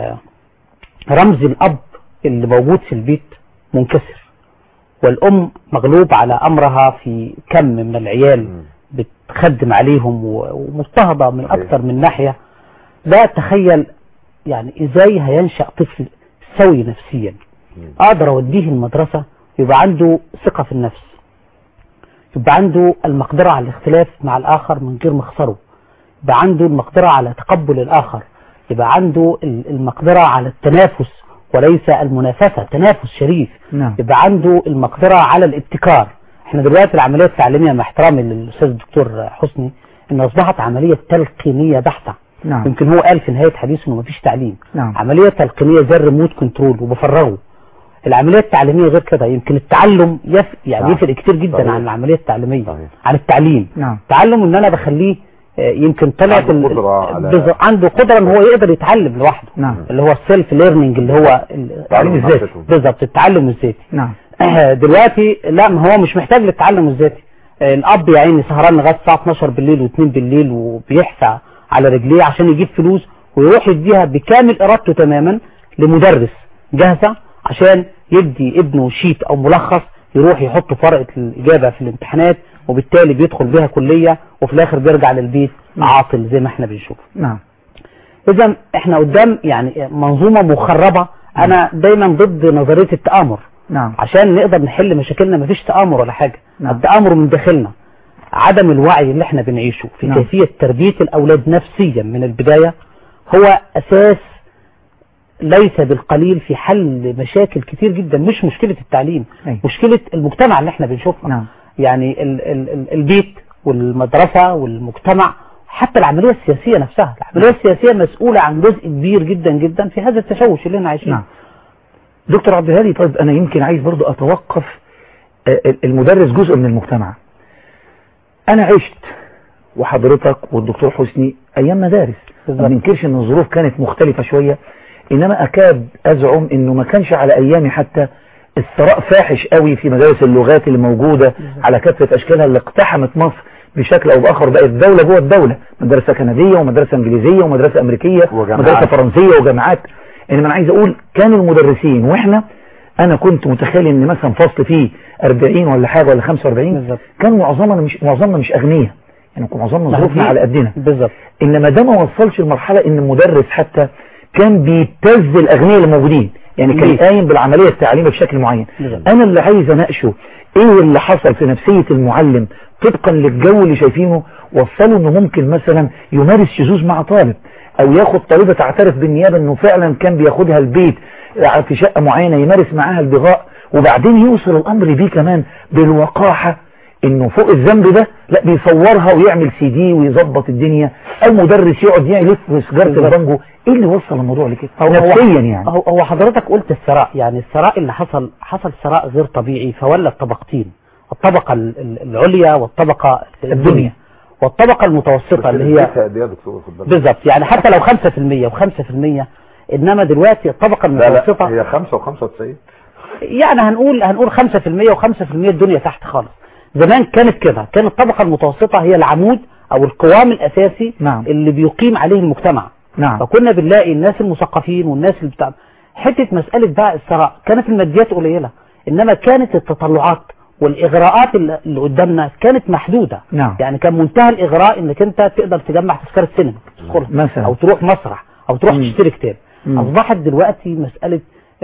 رمز الاب اللي موجود في البيت منكسر، والام مغلوب على امرها في كم من العيال بتخدم عليهم ومضطهدة من اكتر من ناحية، ده تخيل يعني ازاي هينشأ طفل سوي نفسيا اقدر اوديه المدرسة يبقى عنده ثقة في النفس، يبقى عنده المقدرة على الاختلاف مع الآخر من غير ما يخسره، يبقى عنده المقدرة على تقبل الآخر، يبقى عنده المقدرة على التنافس وليس المنافسة، تنافس شريف. نعم. يبقى عنده المقدرة على الابتكار. احنا دلوقتي العملية التعليمية مع احترامي للأستاذ الدكتور حسني إن أصبحت عملية تلقينية بحتة. نعم. يمكن هو قال في نهاية حديثه إنه مفيش تعليم. نعم. عملية تلقينية زي الريموت كنترول وبفرغه. العملية التعليمية غير كده، يمكن التعلم يفرق كتير جدا صحيح. عن العملية التعليمية صحيح. عن التعليم. نعم. التعلم ان انا بخليه يمكن طلعت عنده قدرة ان هو يقدر يتعلم لوحده. نعم. اللي هو السيلف ليرنينج اللي هو التعلم الذاتي. بالظبط، التعلم الذاتي. نعم. دلوقتي لا، ما هو مش محتاج للتعلم الذاتي. الاب يا عيني سهران لغايه الساعه 12 بالليل و2 بالليل وبيحسع على رجليه عشان يجيب فلوس ويروح يديها بكامل ارادته تماما لمدرس جاهزة عشان يدي ابنه شيت او ملخص يروح يحط فرقة الإجابة في الامتحانات، وبالتالي بيدخل بها كلية وفي الآخر بيرجع للبيت عاطل زي ما احنا بنشوف. نعم. إذا احنا قدام يعني منظومة مخربة. أنا دايما ضد نظرية التآمر. نعم. عشان نقدر نحل مشاكلنا مفيش تآمر ولا حاجة. نعم. التآمر من داخلنا، عدم الوعي اللي احنا بنعيشه في نعم. كيفية تربية الأولاد نفسيا من البداية هو أساس ليس بالقليل في حل مشاكل كتير جدا. مش مشكلة التعليم، مشكلة المجتمع اللي احنا بنشوفها. نعم. يعني البيت والمدرسة والمجتمع، حتى العملية السياسية نفسها. العملية السياسية مسؤولة عن جزء كبير جدا جدا في هذا التشوش اللي احنا عايشينه. نعم. دكتور عبد الهادي، طيب انا يمكن عايز برضو اتوقف. المدرس جزء من المجتمع. انا عشت وحضرتك والدكتور حسني ايام مدارس، ما ننكرش ان الظروف كانت مختلفة شوية، انما اكاد ازعم انه ما كانش على ايامي حتى الثراء فاحش قوي في مدارس اللغات اللي موجودة على كافة اشكالها اللي اقتحمت مصر بشكل او باخر. بقت دولة جوه الدولة، مدرسة كندية ومدرسة انجليزية ومدرسة امريكية ومدرسة فرنسية وجامعات. انما انا عايز اقول كانوا المدرسين واحنا، انا كنت متخيل ان مثلا فصل فيه 40 ولا حاجة ولا 45 كانوا معظمنا مش اغنياء، يعني كان معظمنا ظروفنا على قدنا. بالظبط. انما ده ما وصلش المرحلة ان المدرس حتى كان بيبتز الاغنياء اللي موجودين، يعني كان قايم بالعملية التعليمية بشكل معين. انا اللي عايز اناقشه ايه اللي حصل في نفسية المعلم طبقا للجو اللي شايفينه، وصلوا انه ممكن مثلا يمارس شذوذ مع طالب، او ياخد طالبة تعترف بالنيابة انه فعلا كان بياخدها البيت في شقة معينة يمارس معاها البغاء، وبعدين يوصل الامر بيه كمان بالوقاحة انه فوق الذنب ده لا بيصورها ويعمل CD ويظبط الدنيا، او مدرس يقعد يلف سجارة البانجو. ايه اللي وصل الموضوع لكده نفسيا؟ يعني هو حضرتك قلت الثراء، يعني الثراء اللي حصل ثراء غير طبيعي، فولد طبقتين، الطبقة العليا والطبقة الدنيا والطبقة المتوسطة اللي هي بالظبط. يعني حتى لو 5% و5%، انما دلوقتي الطبقة المتوسطة لا هي 5 و95، يعني هنقول 5% و5% الدنيا تحت خالص. زمان كانت كده، كانت الطبقة المتوسطة هي العمود او القوام الاساسي. نعم. اللي بيقيم عليه المجتمع. نعم. فكنا بنلاقي الناس المثقفين والناس اللي بتاع حتة مسألة بقى الثراء، كانت الماديات قليلة، انما كانت التطلعات والاغراءات اللي قدامنا كانت محدودة. نعم. يعني كان منتهى الاغراء انك انت تقدر تجمع تذكرة سينما تدخلها مثلا، او تروح مسرح، او تروح تشتري كتاب. اصبحت دلوقتي مسألة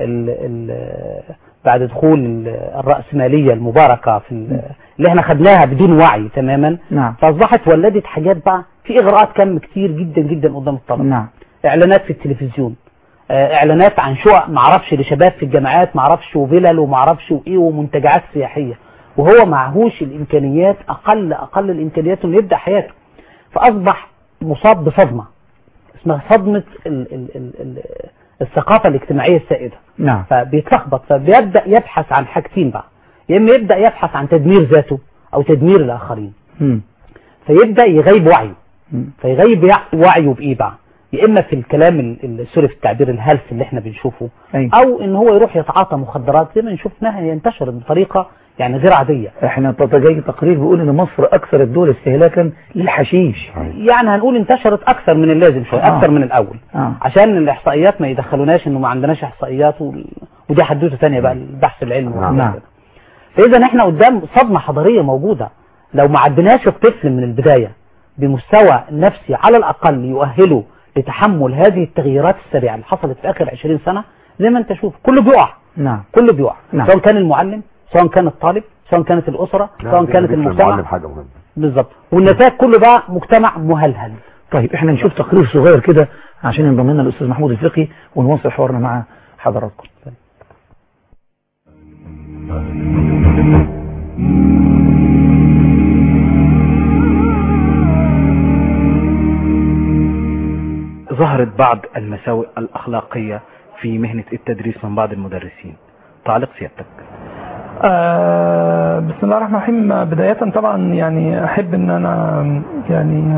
بعد دخول الرأسمالية المباركة اللي احنا خدناها بدون وعي تماما. نعم. فاصبحت ولدت حاجات بقى في اغراءات كم كتير جدا جدا قدام الطلبة. نعم. اعلانات في التلفزيون، اعلانات عن شقق معرفش لشباب في الجامعات معرفش وفلل ومعرفش وايه ومنتجعات سياحية، وهو معهوش الامكانيات اقل الامكانيات انه يبدأ حياته. فاصبح مصاب بصدمة اسمها صدمة الثقافة الاجتماعية السائدة. نعم. فبيتلخبط، فبيبدأ يبحث عن حاجتين بقى، يا اما يبدأ يبحث عن تدمير ذاته او تدمير الاخرين. فيبدأ يغيب وعيه. فيغيب وعيه بايه بقى؟ يا اما في الكلام سوري في التعبير الهلس اللي احنا بنشوفه، او ان هو يروح يتعاطى مخدرات زي ما شفناها ينتشر بطريقة يعني غير عادية. احنا جاي تقرير بيقول ان مصر اكثر الدول استهلاكا للحشيش. يعني هنقول انتشرت اكثر من اللازم شوية، اكثر من الاول. عشان الاحصائيات ما يدخلوناش انه ما عندناش احصائيات ودي حدوته ثانيه بقى البحث العلمي. فاذا احنا قدام صدمة حضارية موجودة، لو ما عدناش الطفل من البداية بمستوى نفسي على الاقل يؤهله لتحمل هذه التغييرات السريعة اللي حصلت في اخر 20 سنة، زي ما انت شوف كله بيقع. نعم. كله بيقع. سواء كان المعلم، سواء كان الطالب، سواء كانت الأسرة، سواء كانت المجتمع. بالظبط. والنتائج كله بقى مجتمع مهلهل. طيب احنا نشوف تقرير صغير كده عشان ينضم لنا الأستاذ محمود الفقي ونواصل حوارنا مع حضراتكم. ظهرت بعض المساوئ الأخلاقية في مهنة التدريس من بعض المدرسين، تعليق سيادتك؟ بسم الله الرحمن الرحيم. بداية طبعا يعني أحب أن أنا يعني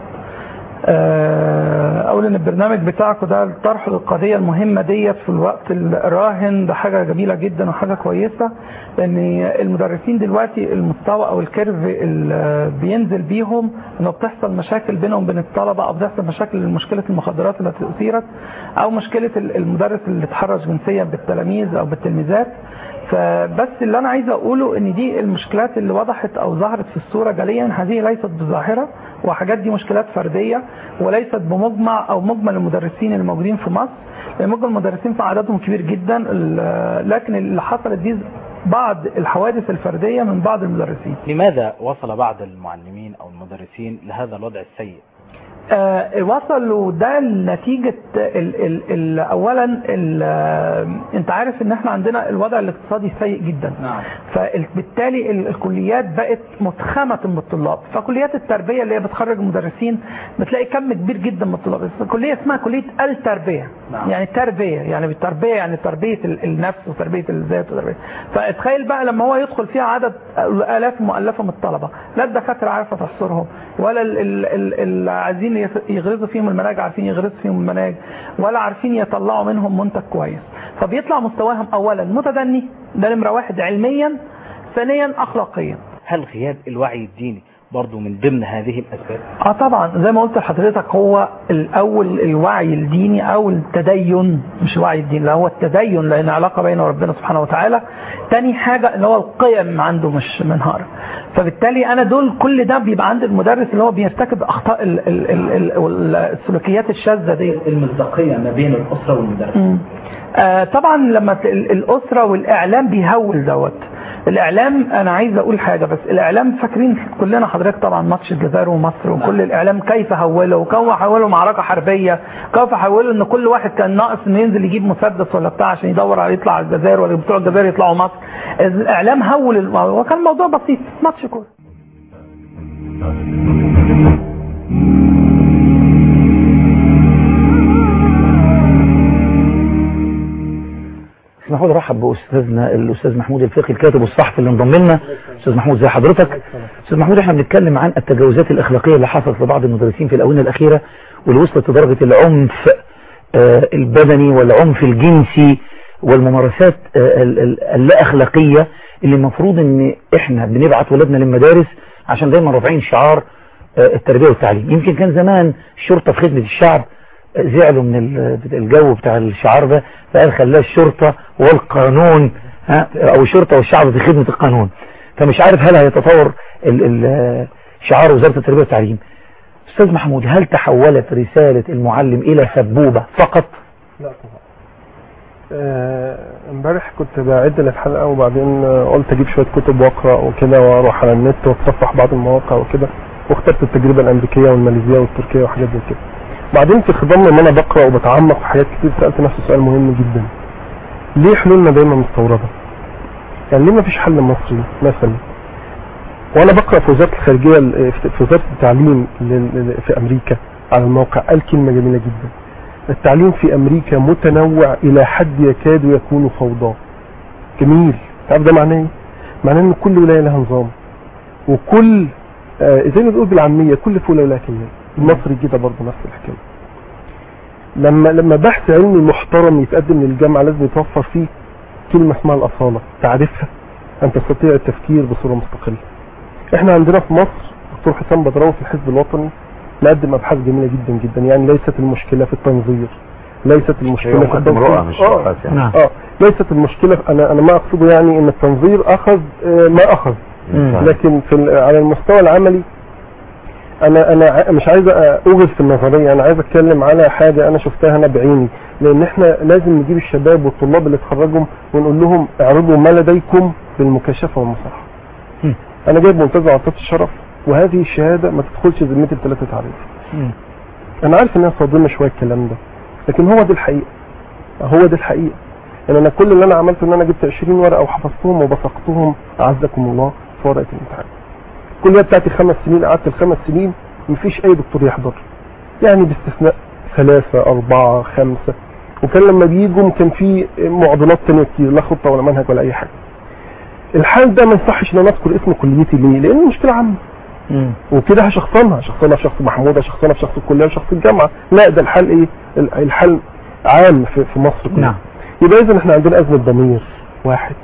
أقول أن البرنامج بتاعكم ده الطرح القضية المهمة ديت في الوقت الراهن ده حاجة جميلة جدا وحاجة كويسة، لأن المدرسين دلوقتي المستوى أو الكيرف اللي بينزل بيهم أنه بتحصل مشاكل بينهم بين الطلبة، أو بتحصل مشاكل مشكلة المخدرات التي أثيرت، أو مشكلة المدرس اللي اتحرش جنسيا بالتلاميذ أو بالتلميذات. فبس اللي انا عايز اقوله ان دي المشكلات اللي وضحت او ظهرت في الصورة جليا، هذه ليست بظاهرة، وحاجات دي مشكلات فردية وليست بمجمع او مجمل المدرسين الموجودين في مصر. مجمل المدرسين في عددهم كبير جدا، لكن اللي حصلت دي بعض الحوادث الفردية من بعض المدرسين. لماذا وصل بعض المعلمين او المدرسين لهذا الوضع السيء؟ وصلوا ده نتيجة اولا انت عارف ان احنا عندنا الوضع الاقتصادي سيء جدا. نعم. فبالتالي الكليات بقت متخمة من الطلاب، فكليات التربية اللي هي بتخرج مدرسين بتلاقي كم كبير جدا من الطلاب. كلية اسمها كلية التربية. نعم. يعني التربية يعني بالتربية يعني تربية النفس وتربية الذات وتربية. فتخيل بقى لما هو يدخل فيها عدد آلاف مؤلفة من الطلبة، لا الدكاترة عارفة تحصرهم، ولا اللي عايزين يغرزوا فيهم المناهج عارفين يغرزوا فيهم المناهج، ولا عارفين يطلعوا منهم منتج كويس. فبيطلع مستواهم اولا متدني، ده نمرة واحد علميا، ثانيا اخلاقيا. هل غياب الوعي الديني برضو من ضمن هذه الاسباب؟ طبعا زي ما قلت لحضرتك، هو الاول الوعي الديني او التدين، مش الوعي الديني، لا هو التدين، لان علاقه بين ربنا سبحانه وتعالى. تاني حاجه اللي هو القيم عنده مش منهاره. فبالتالي انا دول كل ده بيبقى عند المدرس اللي هو بيرتكب اخطاء السلوكيات الشاذه دي، المصداقيه ما بين الاسره والمدرس. طبعا لما الاسره والاعلام بيهول دوت. الاعلام انا عايز اقول حاجه بس، الاعلام فاكرين كلنا حضرتك طبعا ماتش الجزائر ومصر وكل الاعلام كيف هوله، وكيف حوله معركه حربيه، كيف حوله ان كل واحد كان ناقص انه ينزل يجيب مسدس ولا بتاع عشان يدور على يطلع على الجزائر، ولا بتوع الجزائر يطلعوا مصر. الاعلام هول وكان الموضوع بسيط، ماتش كوره. اسمحوا لي ارحب باستاذنا الاستاذ محمود الفقي الكاتب والصحفي اللي انضم لنا. استاذ محمود زي حضرتك. استاذ محمود احنا بنتكلم عن التجاوزات الاخلاقيه اللي حصلت لبعض المدرسين في الاونه الاخيره، واللي وصلت لدرجه العنف البدني والعنف الجنسي والممارسات اللا اخلاقيه اللي المفروض ان احنا بنبعت ولادنا للمدارس عشان دايما رافعين شعار التربيه والتعليم. يمكن كان زمان الشرطه في خدمه الشعب زعلوا من الجو بتاع الشعار ده، فقال خلاه الشرطة والقانون، او الشرطة والشعب في خدمة القانون. فمش عارف هل هيتطور شعار وزارة التربية والتعليم. أستاذ محمود، هل تحولت رسالة المعلم إلى سبوبة فقط؟ لا طبعا. امبارح كنت بعد للحلقة وبعدين قلت اجيب شوية كتب واقرا وكده واروح على النت واتصفح بعض المواقع وكده، واخترت التجربة الامريكية والماليزية والتركية وحاجات زي كده. بعدين في خضم ان انا بقرا وبتعمق في حاجات كتير سألت نفسي سؤال مهم جدا: ليه حلولنا دايما مستوردة؟ يعني ليه ما فيش حل مصري مثلا؟ وانا بقرا في وزارة الخارجية في وزارة التعليم في امريكا على الموقع قال كلمة جميلة جدا: التعليم في امريكا متنوع الى حد يكاد يكون فوضى. جميل. تعرف ده معناه ايه؟ معناه ان كل ولاية لها نظام، وكل زي ما بيقول بالعامية كل فولة ولها كلمة. المصري كده برضه نفس الحكاية. لما بحث علمي محترم يتقدم للجامعة لازم يتوفر فيه كلمة اسمها الأصالة، تعرفها أن تستطيع التفكير بصورة مستقلة. احنا عندنا في مصر دكتور حسام بدراوي في الحزب الوطني مقدم ابحاث جميله جدا جدا. يعني ليست المشكله في التنظير، ليست المشكله في التنظير، ليست المشكله انا ما اقصده يعني ان التنظير اخذ ما اخذ، لكن على المستوى العملي انا مش عايز اوغل في النظريه، انا عايز اتكلم على حاجه انا شفتها انا بعيني. لان احنا لازم نجيب الشباب والطلاب اللي اتخرجوا ونقول لهم اعرضوا ما لديكم بالمكاشفه والمصارحه. انا جايب ممتاز عطية الشرف، وهذه الشهادة ما تدخلش ذمتي بثلاثة تعريف. انا عارف انها صادمة شوية الكلام ده، لكن هو دي الحقيقة، هو دي الحقيقة. يعني انا كل اللي انا عملته ان انا جبت 20 ورقة وحفظتهم وبصقتهم اعزكم الله في ورقة الامتحان. الكلية بتاعتي 5 سنين، قعدت ال5 سنين مفيش اي دكتور يحضر، يعني باستثناء 3 4 5، وكان لما بيجوا كان في معضلات تانية كتير، لا خطة ولا منهج ولا اي حاجة. الحال ده ما يصحش ان انا اذكر اسم كليتي ليه؟ لان المشكله عامه وكده هشخصنها في شخص محمود، هشخصنها في شخص الكليه وشخص الجامعه. لا، ده الحال ايه؟ الحال عام في مصر كلها. نعم. يبقى اذا احنا عندنا ازمه ضمير، واحد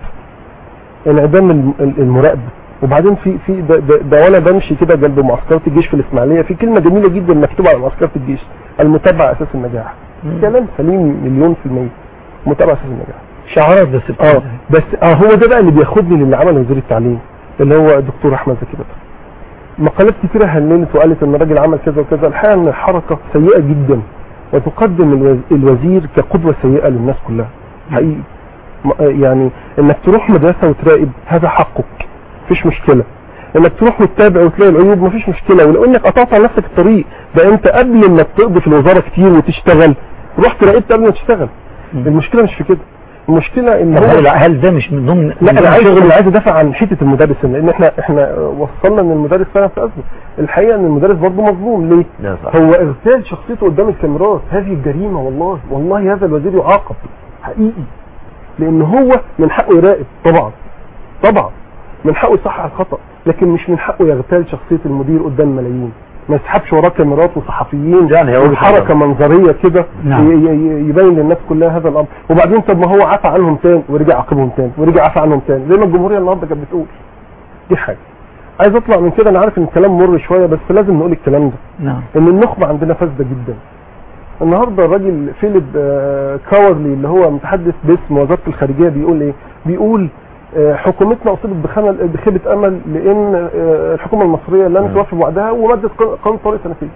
انعدام المراقبه، وبعدين في ده وانا بمشي كده جنب معسكرات الجيش في الاسماعيليه في كلمه جميله جدا مكتوبه على معسكرات الجيش: المتابعه اساس النجاح. كلام سليم مليون في المية، متابعه اساس النجاح. شعارات بس هو ده بقى اللي بياخدني للي عمل وزير التعليم اللي هو الدكتور احمد زكي بدر. مقالات كتيره هللت وقالت ان الراجل عمل كذا وكذا. الحقيقه ان الحركه سيئه جدا، وتقدم الوزير كقدوه سيئه للناس كلها حقيقي. يعني انك تروح مدرسه وتراقب هذا حقك، مفيش مشكله. انك تروح وتتابع وتلاقي العيوب مفيش مشكله. ولو انك قطعت على نفسك الطريق ده، انت قبل ما تقضي في الوزاره كتير وتشتغل رحت راقبت قبل ما تشتغل. المشكله مش في كده، المشكله ان هل ده مش من ضمن؟ لا، انا عايز ادافع عن حته المدرس، لان احنا وصلنا ان المدرس فعلا في ازمه. الحقيقه ان المدرس برضه مظلوم. ليه؟ هو اغتال شخصيته قدام الكاميرات، هذه الجريمه. والله هذا الوزير يعاقب حقيقي، لان هو من حقه يراقب طبعا من حقه يصحح الخطا، لكن مش من حقه يغتال شخصيه المدير قدام ملايين. ما يسحبش وراه كاميرات وصحفيين وحركه منظريه كده. نعم. يبين للناس كلها هذا الامر. وبعدين طب ما هو عفى عنهم تاني ورجع عاقبهم تاني ورجع عفى عنهم تاني، زي ما الجمهوريه النهارده كانت بتقول. دي حاجه عايز اطلع من كده. انا عارف ان الكلام مر شويه، بس لازم نقول الكلام ده. نعم. ان النخبه عندنا فاسده جدا. النهارده الراجل فيليب كاورلي اللي هو متحدث باسم وزاره الخارجيه بيقول ايه؟ بيقول حكومتنا اصيبت بخيبه امل لان الحكومه المصريه لم توفي بوعدها ومدت قانون طارئ سنتين.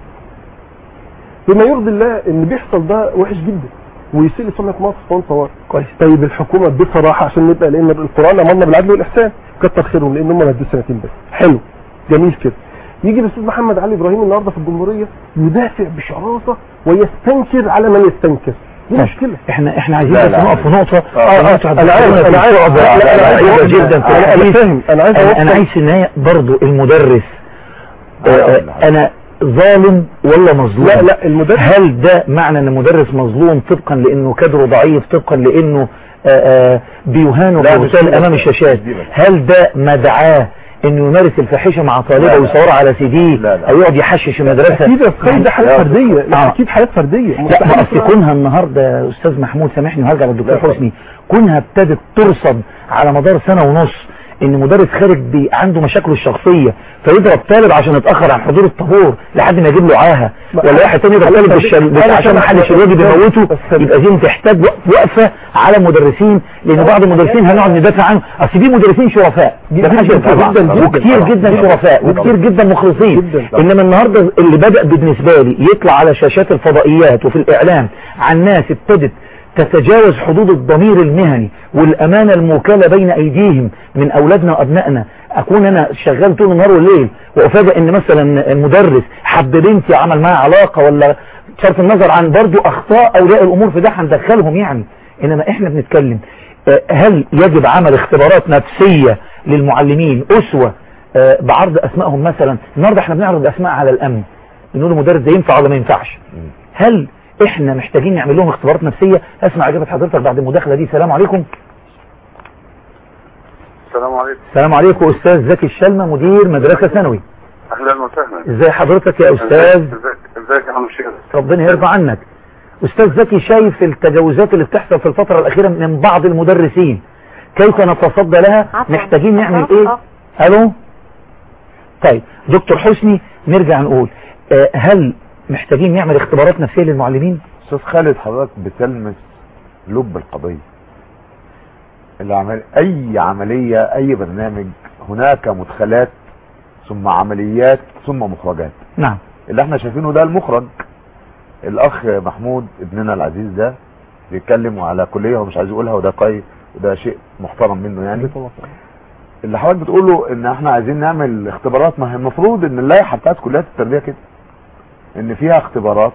بما يرضي الله اللي بيحصل ده وحش جدا ويسيء لسمعه مصر قانون طوارئ. كويس. طيب الحكومه بصراحه عشان نبقى، لان القران امرنا بالعدل والاحسان، كتر خيرهم لان هم مدوا سنتين بس. حلو جميل كده. يجي الاستاذ محمد علي ابراهيم النهارده في الجمهوريه يدافع بشراسه ويستنكر على من يستنكر. دي مشكله. احنا عايزين بس نقف في نقطه. انا عايز جدا انا عايز في النهايه برضه المدرس انا ظالم ولا مظلوم؟ لا المدرس، هل ده معنى ان المدرس مظلوم طبقا لانه كادره ضعيف، طبقا لانه بيهان وبيغتال امام الشاشات؟ هل ده مدعاه انه يمارس الفاحشه مع طالبه ويصورها على سي دي او يقعد يحشش المدرسه؟ اكيد ده حالات فرديه. اكيد حالات فرديه. لا بس كونها النهارده يا استاذ محمود سامحني وهرجع للدكتور حسني، كونها ابتدت ترصد على مدار 1.5 سنة ان مدرس خارج عنده مشاكله الشخصية فيضرب طالب عشان يتأخر عن حضور الطابور لحد ما يجيب له عاهة، ولا واحد تاني يضرب طالب عشان ما حدش الواجب يموته، يبقى دي تحتاج وقفة على المدرسين، لان بعض المدرسين هنقعد ندافع عنه، اصل في مدرسين شرفاء وكتير جدا شرفاء وكتير جدا مخلصين، انما النهاردة اللي بدأ بالنسبة لي يطلع على شاشات الفضائيات وفي الاعلام عن ناس ابتدت تتجاوز حدود الضمير المهني والأمانة الموكلة بين أيديهم من أولادنا وأبنائنا. أكون أنا شغال طول النهار والليل وأفاجئ إن مثلا المدرس حب بنتي عمل معها علاقة، ولا بصرف النظر عن برضو أخطاء أولياء الأمور في ده هندخلهم يعني. إنما إحنا بنتكلم هل يجب عمل اختبارات نفسية للمعلمين أسوة بعرض أسمائهم؟ مثلا النهاردة إحنا بنعرض أسماء على الأمن، نقول المدرس ده ينفع ولا ما ينفعش. هل احنا محتاجين نعمل لهم اختبارات نفسية؟ اسمع اجابة حضرتك بعد المداخلة دي. السلام عليكم. السلام عليكم. السلام عليكم. استاذ زكي الشلمة مدير مدرسة ثانوي. اهلا وسهلا. ازي حضرتك يا استاذ؟ ازيك يا عم الشيخ؟ ربنا يرضى عنك. استاذ زكي، شايف التجاوزات اللي بتحصل في الفترة الاخيرة من بعض المدرسين، كيف نتصدى لها؟ محتاجين نعمل ايه؟ الو. طيب دكتور حسني، نرجع نقول هل محتاجين نعمل اختبارات نفسية للمعلمين؟ استاذ خالد، حضرتك بتلمس لب القضية. اي عملية، اي برنامج هناك مدخلات ثم عمليات ثم مخرجات. نعم. اللي احنا شايفينه ده المخرج. الاخ محمود ابننا العزيز ده بيتكلم على كلية هو مش عايز يقولها، وده قوي وده شيء محترم منه يعني. اللي حضرتك بتقوله ان احنا عايزين نعمل اختبارات، ما هي المفروض ان اللائحة بتاعت كليات التربية كده، ان فيها اختبارات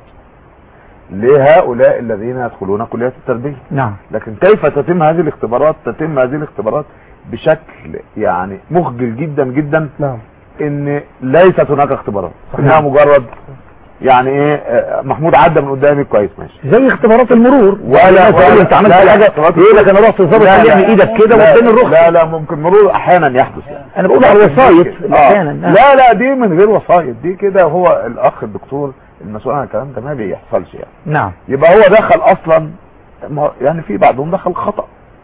لهؤلاء الذين يدخلون كليات التربية. نعم. لكن كيف تتم هذه الاختبارات؟ تتم هذه الاختبارات بشكل يعني مخجل جدا جدا. نعم. ان ليست هناك اختبارات، انها مجرد يعني ايه، محمود عدى من قدامي كويس ماشي، زي اختبارات المرور. ولا انت عملت حاجه يقول لك انا رحت الظابط قال لي اعمل ايدك كده واداني الرخصه. لا ممكن مرور احيانا يحدث يعني. انا بقول على الوسايط احيانا. لا دي من غير وسايط، دي كده هو الاخ الدكتور المسؤول عن الكلام ده ما بيحصلش يعني. نعم. يبقى هو دخل اصلا يعني، في بعضهم دخل خطأ.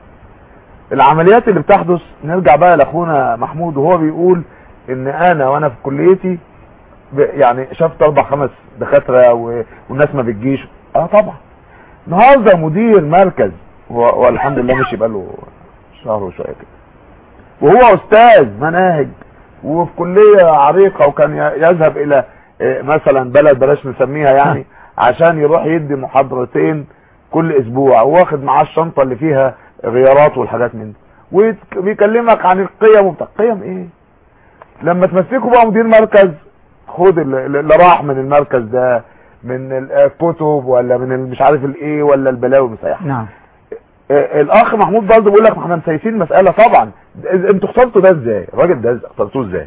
العمليات اللي بتحدث، نرجع بقى لاخونا محمود وهو بيقول ان وانا في كليتي يعني شفت 4-5 دكاتره والناس ما بتجيش. طبعا النهارده مدير مركز والحمد لله مشي بقاله شهر وشويه كده، وهو استاذ مناهج وفي كليه عريقه، وكان يذهب الى مثلا بلد بلاش نسميها يعني عشان يروح يدي محاضرتين كل اسبوع، واخد معاه الشنطه اللي فيها غيارات والحاجات من دي، وبيكلمك عن القيم وبتاع. قيم ايه؟ لما تمسكوا بقى مدير مركز، خد اللي راح من المركز ده من الكتب ولا من مش عارف الايه ولا البلاوي مسيحه. نعم. الاخ محمود برضه بيقول لك ما احنا مسيسين مساله. طبعا انتوا اخترتوا ده ازاي؟ الراجل ده اخترتوه ازاي؟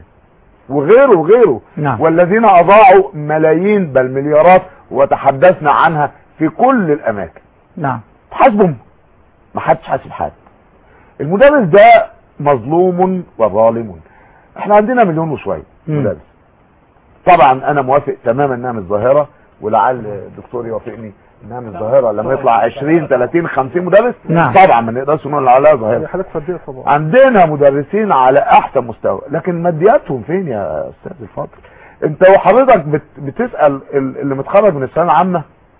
وغيره. نعم. والذين اضاعوا ملايين بل مليارات وتحدثنا عنها في كل الاماكن. نعم. حاسبهم، ما حدش حاسب حد. المدرس ده مظلوم وظالم. احنا عندنا 1,000,000 وشويه مدرس. طبعا انا موافق تماما انها مش ظاهره، ولعل الدكتور يوافقني انها مش ظاهره لما يطلع 20 30 50 مدرس. نعم. طبعا ما نقدرش نقول عليها ظاهره. حالات فرديه طبعا. عندنا مدرسين على احسن مستوى، لكن مادياتهم فين يا استاذ الفاضل؟ انت وحضرتك بتسال اللي متخرج من الثانويه العامه،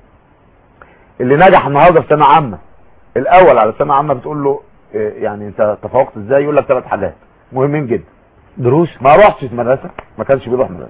اللي نجح النهارده في ثانويه عامه الاول على الثانويه العامه، بتقول له يعني انت تفوقت ازاي؟ يقول لك 3 حاجات مهمين جدا. دروس، ما روحش مدرسه، ما كانش بيروح مدرسه،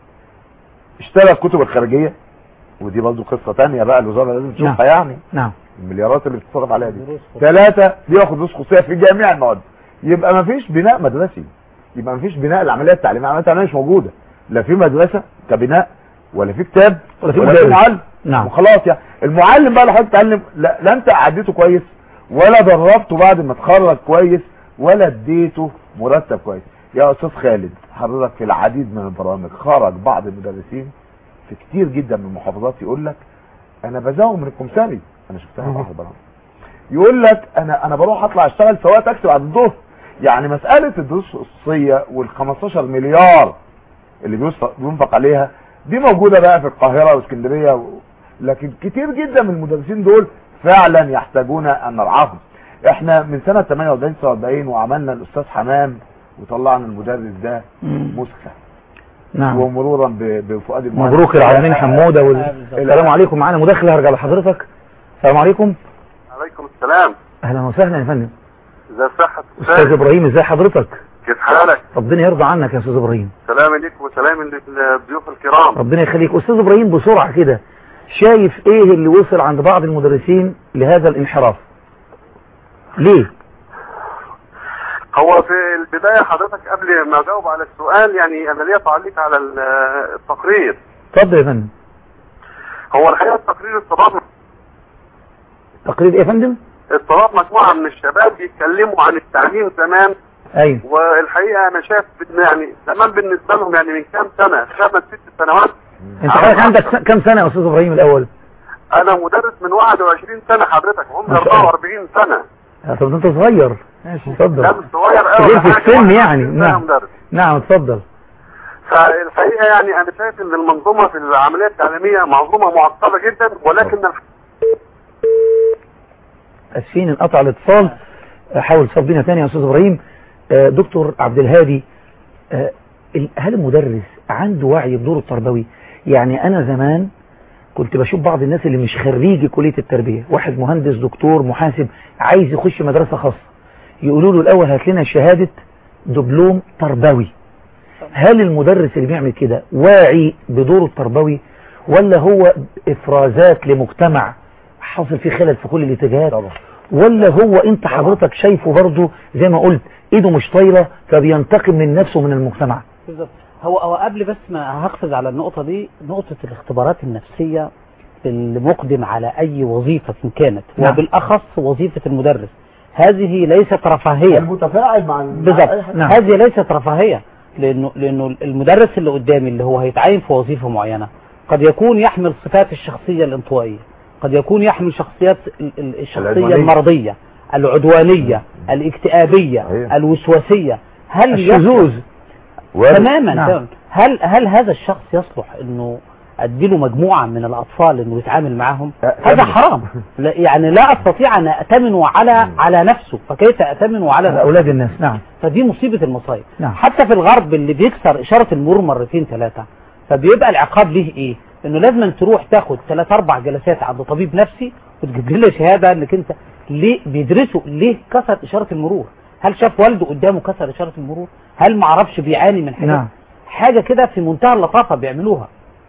اشترى الكتب الخارجيه، ودي برضه قصه ثانيه بقى الوزاره لازم تشوفها. يعني نعم. المليارات اللي بتتصرف عليها دي. 3 بياخد دروس خصوصيه في جميع المواد. يبقى ما فيش بناء مدرسي، يبقى ما فيش بناء العمليه التعليميه. العمليه التعليميه مش موجوده، لا في مدرسه كبناء ولا في كتاب ولا في معلم. نعم. وخلاص يعني المعلم بقى اللي حضرتك تعلم، لا انت قعدته كويس ولا دربته بعد ما اتخرج كويس ولا اديته مرتب كويس. يا استاذ خالد، حضرتك في العديد من البرامج خرج بعض المدرسين في كتير جدا من المحافظات يقول لك انا بزوغ من الكمثري. انا شفتها في واحد برامج يقول لك انا بروح اطلع اشتغل سواق تاكسي بعد الظهر. يعني مساله الدروس الخصوصيه وال15 مليار اللي بينفق عليها دي موجوده بقى في القاهره واسكندريه لكن كتير جدا من المدرسين دول فعلا يحتاجون ان نرعاهم. احنا من سنه 48 49 وعملنا الاستاذ حمام وطلعنا المدرس ده مسخة. نعم. ومرورا بفؤاد المهندس. مبروك العالمين حمودة السلام عليكم. معانا مداخل هرجع لحضرتك. السلام عليكم. عليكم السلام. اهلا وسهلا يا فندم. ازي صحتك استاذ ابراهيم؟ ازي حضرتك؟ كيف حالك؟ ربنا يرضى عنك يا استاذ ابراهيم. سلام لك وسلام للضيوف الكرام. ربنا يخليك. استاذ ابراهيم بسرعة كده، شايف ايه اللي وصل عند بعض المدرسين لهذا الانحراف؟ ليه؟ هو في البداية حضرتك قبل ما اجاوب على السؤال يعني انا ليا تعليق على التقرير. اتفضل يا فندم. هو الحقيقة التقرير استضاف تقرير ايه يا فندم؟ استضاف مجموعة من الشباب بيتكلموا عن التعليم زمان. ايوه. والحقيقة انا شايف يعني زمان بالنسبة لهم يعني من كام سنة، خمس 6 سنوات. انت حضرتك عندك كام سنة يا استاذ ابراهيم الاول؟ انا مدرس من 21 سنة حضرتك، عمري 44 سنة. طب انت صغير. ماشي اتفضل. لا مش صغير قوي. غير في السن يعني. نعم. نعم اتفضل. فالحقيقة يعني انا شايف ان المنظومة في العملية التعليمية منظومة معقدة جدا، ولكن اسفين انقطع الاتصال. حاول تصل بينا تاني يا استاذ ابراهيم. دكتور عبد الهادي، هل المدرس عنده وعي بدوره التربوي؟ يعني انا زمان كنت بشوف بعض الناس اللي مش خريجي كلية التربية، واحد مهندس دكتور محاسب عايز يخش مدرسة خاصة، يقولوا له الاول هات لنا شهادة دبلوم تربوي. هل المدرس اللي بيعمل كده واعي بدوره التربوي، ولا هو افرازات لمجتمع حاصل فيه خلل في كل الاتجاهات؟ ولا هو انت حضرتك شايفه برضه زي ما قلت ايده مش طايله فبينتقم من نفسه من المجتمع؟ بالظبط. هو قبل بس ما هقفز على النقطة دي، نقطة الاختبارات النفسية المقدم على أي وظيفة كانت، نعم. وبالأخص وظيفة المدرس، هذه ليست رفاهية. المتفاعل مع بالظبط. نعم. هذه ليست رفاهية، لأنه المدرس اللي قدامي اللي هو هيتعين في وظيفة معينة قد يكون يحمل صفات الشخصية الانطوائية، قد يكون يحمل الشخصية المرضية، العدوانية، الاكتئابية، الوسواسية. هل الشذوذ تماما. نعم. هل هذا الشخص يصلح انه اديله مجموعة من الاطفال انه يتعامل معهم؟ هذا حرام. يعني لا استطيع ان اتمنه على نفسه، فكيف اتمنه على اولاد الناس؟ نعم. فدي مصيبة المصايب. نعم. حتى في الغرب اللي بيكسر اشارة المرور مرتين 3 فبيبقى العقاب ليه ايه؟ انه لازم تروح تاخد 3-4 جلسات عند طبيب نفسي وتجيب له شهادة انك انت ليه بيدرسوا ليه كسر اشارة المرور. هل شاف والده قدامه كسر اشارة المرور؟ هل معرفش بيعاني من حاجة؟ نعم. حاجة كده في منتهى اللطافة بيعملوها.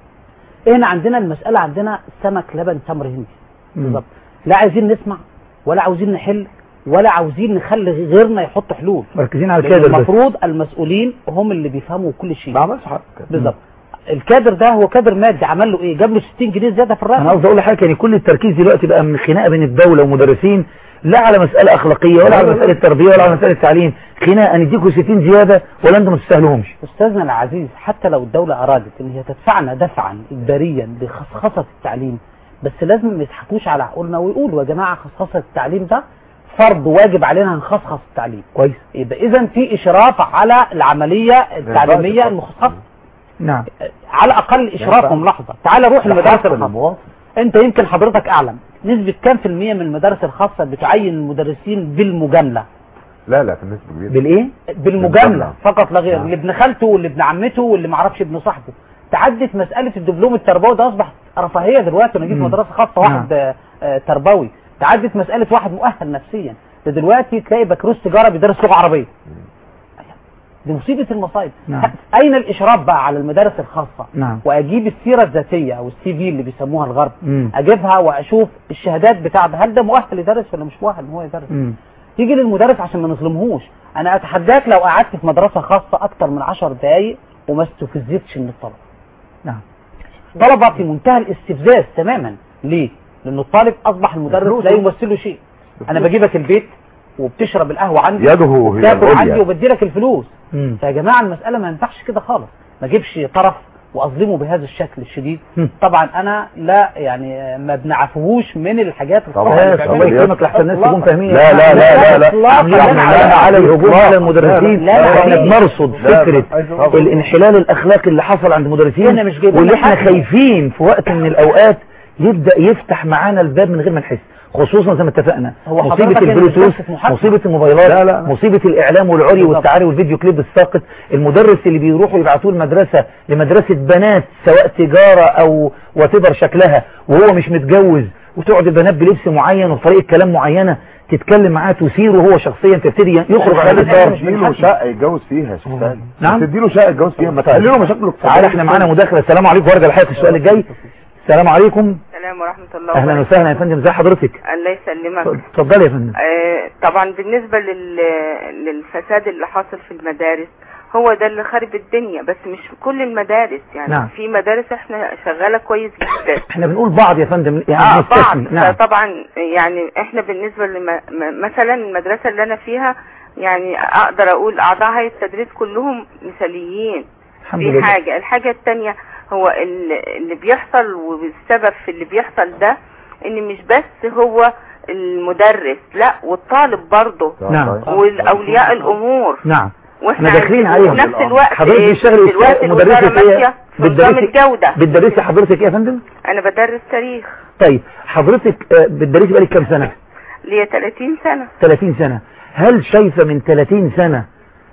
هنا عندنا المسألة عندنا سمك لبن تمر هندي بالظبط. لا عايزين نسمع ولا عاوزين نحل ولا عاوزين نخلي غيرنا يحط حلول. مركزين على الكادر. المفروض المسؤولين هم اللي بيفهموا كل شيء. ما عملش حاجة بالظبط. الكادر ده هو كادر مادي، عمل له ايه؟ جاب له 60 جنيه زياده في الراتب. انا قصدي اقول لحضرتك يعني كل التركيز دلوقتي بقى من خناقه بين الدوله ومدرسين، لا على مساله اخلاقيه ولا على مساله تربيه ولا على مساله تعليم، خناقه نديكوا 60 زياده ولا انتم ما تستاهلوهمش. استاذنا العزيز، حتى لو الدوله ارادت ان هي تدفعنا دفعا اجباريا لخصخصه التعليم، بس لازم ما يضحكوش على عقولنا ويقولوا يا جماعه خصخصه التعليم ده فرض واجب علينا نخصخص التعليم. كويس. يبقى اذا في اشراف على العمليه التعليميه المخصصه. نعم. على اقل اشرافهم. لحظه، تعال روح المدارس الخاصه. انت يمكن حضرتك اعلم نسبه كام في المية من المدارس الخاصه بتعين المدرسين بالمجامله؟ لا في النسبه كبيره. بالايه؟ بالمجامله فقط لا غير. اللي ابن خالته واللي ابن عمته واللي ما اعرفش ابن صاحبه. تعدت مساله الدبلوم التربوي ده اصبح رفاهيه دلوقتي. انا جيت مدرسه خاصه واحد تربوي. تعدت مساله واحد مؤهل نفسيا. ده دلوقتي تلاقي بكالوريوس تجاره بيدرس لغه عربيه. دي مصيبة المصايب. نعم. أين الإشراف بقى على المدارس الخاصة؟ نعم. وأجيب السيرة الذاتية أو السي في اللي بيسموها الغرب، أجيبها وأشوف الشهادات بتاعته، هل ده مؤهل يدرس ولا مش مؤهل إن هو يدرس؟ تيجي للمدرس عشان ما نظلمهوش. أنا أتحداك لو قعدت في مدرسة خاصة أكتر من 10 دقايق وما استفزتش من الطلبة. نعم. طلبة في منتهى الاستفزاز تماما. ليه؟ لأن الطالب أصبح المدرس لا يمثله شيء. أنا بجيبك البيت وبتشرب القهوة عندي وبتاكل عندي وبدي لك الفلوس. فيا جماعة المسألة ما ينفعش كده خالص. ما اجيبش طرف واظلمه بهذا الشكل الشديد. طبعا انا لا يعني ما بنعفوهوش من الحاجات الصحيحة. الله يكرمك لحسن الناس تكون فاهمين. لا على الهجوم على المدرسين. احنا بنرصد فكرة الانحلال الاخلاقي اللي حصل عند المدرسين واللي احنا خايفين في وقت من الاوقات يبدأ يفتح معانا الباب من غير ما نحس. خصوصا زي ما اتفقنا هو مصيبة حضرتك البلوتوث، بتكشف محاكمة. مصيبة الموبايلات، لا، لا. مصيبة الإعلام والعري والتعالي والفيديو كليب الساقط، المدرس اللي بيروحوا يبعتوه المدرسة لمدرسة بنات سواء تجارة أو وتبر شكلها وهو مش متجوز، وتقعد البنات بلبس معين وبطريقة كلام معينة تتكلم معاه تثيره هو شخصيا تبتدي يخرج على الإطار. تديله شقة يتجوز فيها يا شيخ سالم. نعم. تديله شقة يتجوز فيها، ما تحل له مشاكله الاقتصادية. تعالى احنا معانا مداخلة. السلام عليكم، وارجع لحضرتك السؤال الجاي. السلام عليكم. السلام ورحمة الله اهلا وسهلا يا فندم، ازي حضرتك؟ الله يسلمك. اتفضلي يا فندم. طبعا بالنسبة للفساد اللي حاصل في المدارس هو ده اللي خارب الدنيا، بس مش في كل المدارس يعني. نعم. في مدارس احنا شغالة كويس جدا. احنا بنقول بعض يا فندم يعني بعض. نعم. طبعا يعني احنا بالنسبة مثلا المدرسة اللي انا فيها يعني اقدر اقول اعضاء هيئة التدريس كلهم مثاليين. الحمد دي لله. حاجة. الحاجة التانية هو اللي بيحصل، والسبب في اللي بيحصل ده ان مش بس هو المدرس، لا والطالب برضه. نعم. والاولياء الامور. نعم. واحنا داخلين عليهم في نفس الوقت حضرتك بتشتغلي دلوقتي الوزارة ماشية في نظام الجودة. بتدرسي حضرتك ايه يا فندم؟ انا بدرس تاريخ. طيب حضرتك بتدرسي بقالك كام سنة؟ ليا 30 سنة. 30 سنة. هل شايفة من 30 سنة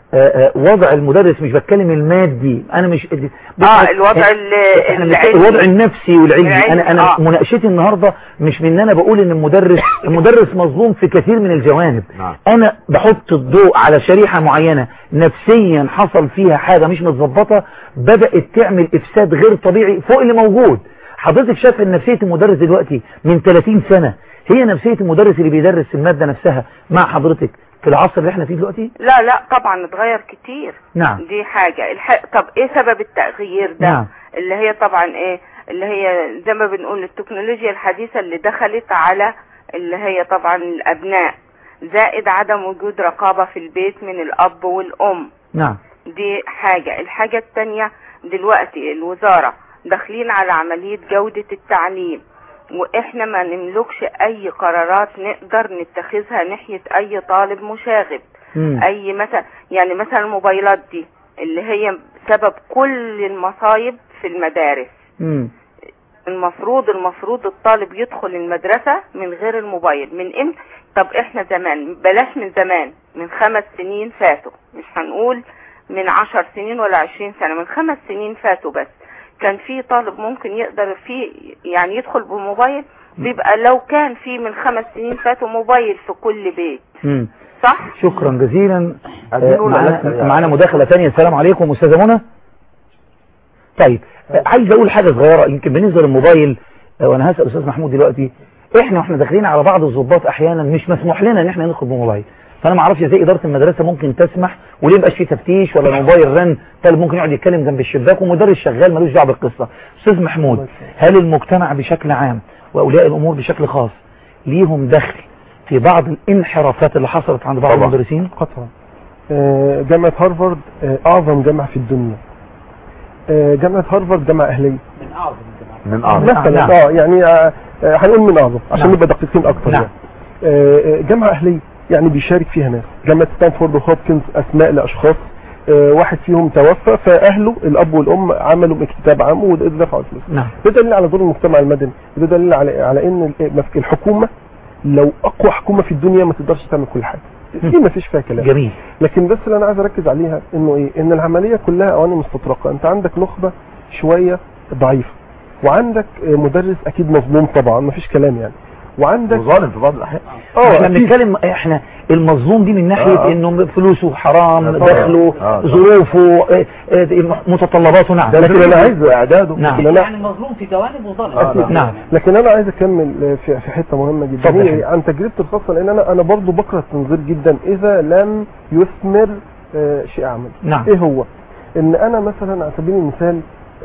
وضع المدرس، مش بتكلم المادي، انا مش الوضع الوضع النفسي والعلمي، انا مناقشتي النهارده مش من ان انا بقول ان المدرس مظلوم في كثير من الجوانب. نعم. انا بحط الضوء على شريحة معينة نفسيا حصل فيها حاجة مش متظبطة، بدأت تعمل افساد غير طبيعي فوق اللي موجود. حضرتك شايف ان نفسية المدرس دلوقتي من 30 سنة هي نفسية المدرس اللي بيدرس المادة نفسها مع حضرتك في العصر اللي احنا فيه دلوقتي؟ لا طبعا اتغير كتير. نعم. دي حاجة. طب ايه سبب التغيير ده؟ نعم. اللي هي طبعا ايه، اللي هي زي ما بنقول التكنولوجيا الحديثة اللي دخلت على اللي هي طبعا الابناء، زائد عدم وجود رقابة في البيت من الاب والام. نعم. دي حاجة. الحاجة التانية دلوقتي الوزارة داخلين على عملية جودة التعليم، واحنا ما نملكش اي قرارات نقدر نتخذها ناحية اي طالب مشاغب. اي مثلا يعني مثلا الموبايلات دي اللي هي سبب كل المصايب في المدارس. المفروض الطالب يدخل المدرسة من غير الموبايل. من امتى؟ طب احنا زمان، بلاش من زمان، من 5 سنين فاتوا، مش هنقول من 10 سنين ولا 20 سنة، من 5 سنين فاتوا بس كان في طالب ممكن يقدر يعني يدخل بموبايل. بيبقى لو كان في من 5 سنين فاتوا موبايل في كل بيت. صح؟ شكرا جزيلا. معانا مداخلة ثانية. السلام عليكم أستاذة منى. طيب عايز اقول حاجة صغيرة يمكن بالنسبة للموبايل، وانا هسأل أستاذ محمود دلوقتي. احنا داخلين على بعض الضباط احيانا مش مسموح لنا ان احنا ندخل بموبايل، فانا ما اعرفش ازاي اداره المدرسه ممكن تسمح، وليه مبقاش في تفتيش ولا الموبايل رن، طالب ممكن يقعد يتكلم جنب الشباك ومدرس شغال ملوش دعوه بالقصه. استاذ محمود، هل المجتمع بشكل عام واولياء الامور بشكل خاص ليهم دخل في بعض الانحرافات اللي حصلت عند بعض المدرسين؟ قطعا. جامعه هارفارد اعظم جامعه في الدنيا. جامعه هارفارد جامعه اهليه من اعظم مثلا. يعني هنقول من اعظم عشان نبقى دقيقين اكتر. نعم. يعني جامعه اهليه يعني بيشارك فيها ناس. جامعه ستانفورد وهوبكنز اسماء لاشخاص واحد فيهم توفى، فاهله الاب والام عملوا اكتتاب عام ودفعوا الفلوس. نعم. ده دليل على دور المجتمع المدني، ده دليل على ان الحكومه لو اقوى حكومه في الدنيا ما تقدرش تعمل كل حاجه. دي ما فيش فيها كلام. جميل. لكن بس اللي انا عايز اركز عليها انه ايه، ان العمليه كلها اواني مستطرقه. انت عندك نخبه شويه ضعيفه، وعندك مدرس اكيد مظلوم طبعا ما فيش كلام يعني، وعندك ظالم في بعض الاحيان. احنا بنتكلم احنا المظلوم دي من ناحيه انه فلوسه حرام، دخله، ظروفه، متطلباته. نعم. لكن انا عايز اعداده. نعم. يعني مظلوم في جوانب وظالم. نعم. لكن انا عايز اكمل في حته مهمه جدا هي عن تجربتي الخاصه، لان انا برضو بكره التنظير جدا اذا لم يثمر شيء اعمل. نعم. ايه هو؟ ان انا مثلا على سبيل المثال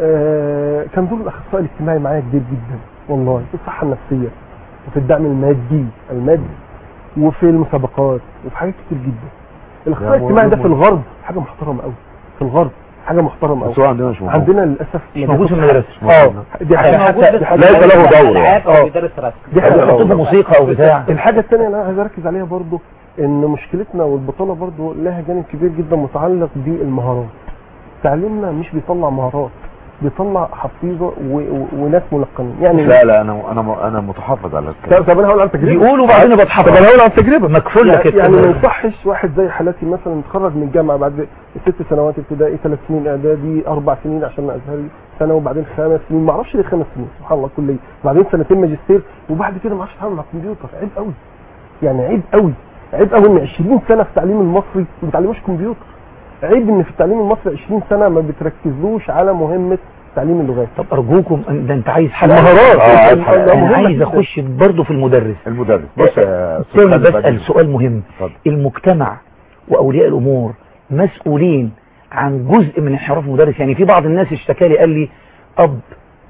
كان دور الاخصائي الاجتماعي معايا كبير جدا والله في الصحه النفسيه وفي الدعم المادي وفي المسابقات وفي حاجات كتير جدا. الاخصائي الاجتماعي ده في الغرب حاجه محترمه قوي، في الغرب حاجه محترمه قوي. بس هو عندنا مش موجود. عندنا للاسف مش موجود في المدرسه. دي حاجه ليس له دوره. دي حاجه حطوا موسيقى او بتاع. الحاجه الثانيه اللي انا عايز اركز عليها برضو ان مشكلتنا والبطاله برضو لها جانب كبير جدا متعلق بالمهارات. تعليمنا مش بيطلع مهارات، بيطلع حفيظه وناس ملقنين يعني. لا انا متحفظ على الكلام. طب انا هقول عن تجربه بيقولوا بعدين بتحفظ. طب انا هقول عن تجربه مكفوله كده يعني ما يصحش واحد زي حالتي مثلا يتخرج من الجامعه بعد 6 سنوات ابتدائي 3 سنين اعدادي 4 سنين عشان ازهري سنه وبعدين 5 سنين ما اعرفش ليه 5 سنين سبحان الله كليه وبعدين 2 سنين ماجستير وبعد كده ما اعرفش اتعامل مع الكمبيوتر. عيب قوي يعني عيب قوي ان 20 سنه في التعليم المصري ما بيتعلموش كمبيوتر. عيب ان في التعليم المصري 20 سنه ما بتركزوش على مهمه تعليم اللغات. طب ارجوكم ده انت عايز حلقه مهارات. انا عايز اخش برضه في المدرس. بص يا بسأل سؤال مهم. المجتمع واولياء الامور مسؤولين عن جزء من انحراف المدرس. يعني في بعض الناس اشتكى لي قال لي اب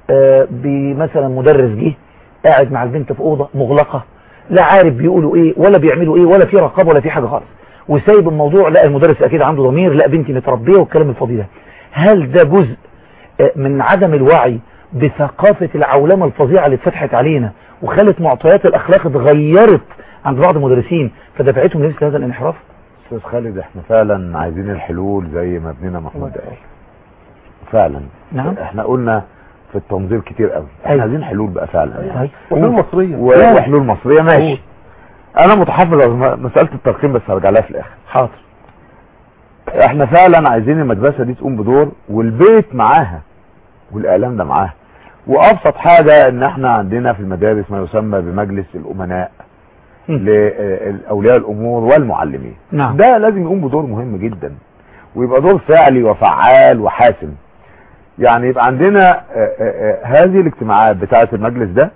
مثلا مدرس جه قاعد مع البنت في اوضه مغلقه لا عارف بيقولوا ايه ولا بيعملوا ايه ولا في رقابه ولا في حاجه خالص وسايب الموضوع. لا المدرس اكيد عنده ضمير لا بنتي متربيه والكلام الفاضي ده. هل ده جزء من عدم الوعي بثقافة العولمة الفظيعة اللي اتفتحت علينا وخلت معطيات الأخلاق اتغيرت عند بعض المدرسين فدفعتهم لمثل هذا الانحراف؟ أستاذ خالد احنا فعلا عايزين الحلول زي ما ابننا محمود قال فعلا. نعم. احنا قلنا في التنظير كتير قوي احنا عايزين حلول بقى فعلا يعني. وحلول مصرية وحلول مصرية ماشي. انا متحفظ على مسألة الترقيم بس هرجع لها في الاخر. حاضر. احنا فعلا عايزين المدرسة دي تقوم بدور والبيت معاها والاعلام ده معاها. وابسط حاجة ان احنا عندنا في المدارس ما يسمى بمجلس الامناء لاولياء الامور والمعلمين. نعم. ده لازم يقوم بدور مهم جدا ويبقى دور فعلي وفعال وحاسم. يعني يبقى عندنا هذه الاجتماعات بتاعة المجلس ده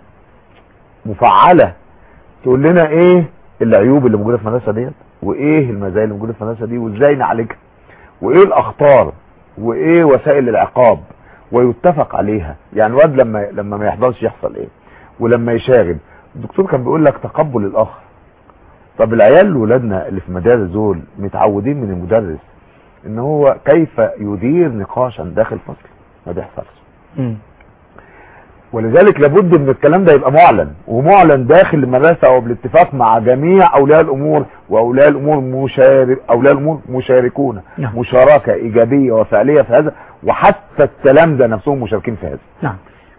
مفعلة تقول لنا ايه العيوب اللي موجودة في المدرسة ديت وايه المزايا اللي موجودة في المدرسة دي وازاي نعالجها وايه الاخطار وايه وسائل العقاب ويتفق عليها. يعني الواد لما ما يحضرش يحصل ايه ولما يشاغب. الدكتور كان بيقول لك تقبل الاخر. طب العيال ولادنا اللي في المدارس دول متعودين من المدرس ان هو كيف يدير نقاشا داخل فصل ما بيحصلش. ولذلك لابد ان الكلام ده يبقى معلن ومعلن داخل المدرسه او بالاتفاق مع جميع اولياء الامور واولياء الامور مشاركون. نعم. مشاركه ايجابيه وفعليه في هذا وحتى التلامذه نفسهم مشاركين في هذا. نعم.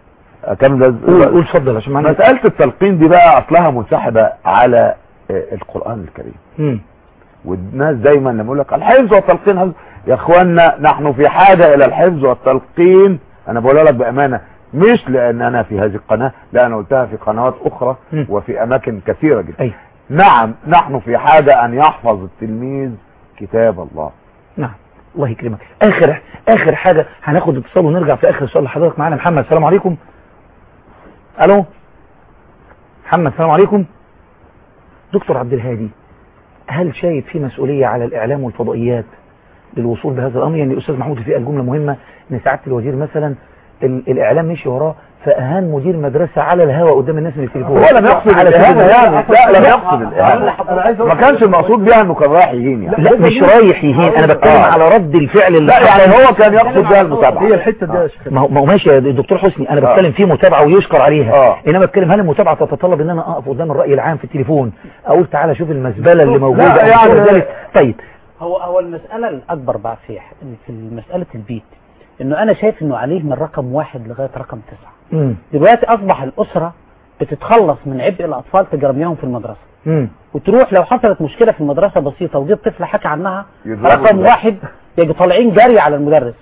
قول اتفضل عشان معنا مساله التلقين دي بقى اصلها منسحبه على القران الكريم. والناس دايما لما يقول لك الحفظ والتلقين حفظ. يا اخوانا نحن في حاجه الى الحفظ والتلقين. انا بقول لك بامانه مش لان انا في هذه القناه لا انا قلتها في قنوات اخرى وفي اماكن كثيره جدا. أي. نعم نحن في حاجه ان يحفظ التلميذ كتاب الله. نعم الله يكرمك. اخر حاجه هناخد اتصال ونرجع في اخر سؤال لحضرتك. معانا محمد. السلام عليكم. الو محمد. السلام عليكم. دكتور عبد الهادي هل شايف في مسؤوليه على الاعلام والفضائيات للوصول بهذا الامر؟ يعني الاستاذ محمود في الجمله مهمه ان سعاده الوزير مثلا الاعلام مشي وراه فاهان مدير مدرسه على الهواء قدام الناس من التليفون. هو لم يقصد الاهانه يعني. لا لم يقصد الاهانه. ما كانش المقصود بها انه كان رايح يهين يعني. لا مش رايح يهين. انا بتكلم على رد الفعل اللي لا يعني هو كان يقصد بها المتابعه. هي الحته دي يا شيخ. ما هو ماشي يا دكتور حسني. انا بتكلم في متابعه ويشكر عليها. انما بتكلم هل المتابعه تتطلب ان انا اقف قدام الراي العام في التليفون اقول تعالى شوف المزبله اللي موجوده يعني. طيب هو المساله الاكبر بقى في مساله البيت انه انا شايف انه عليه من رقم 1 لغايه رقم 9. دلوقتي اصبح الاسره بتتخلص من عبء الاطفال تجرميهم في المدرسه. وتروح لو حصلت مشكله في المدرسه بسيطه وجيب طفل حكى عنها رقم 1 يجي طالعين جري على المدرس.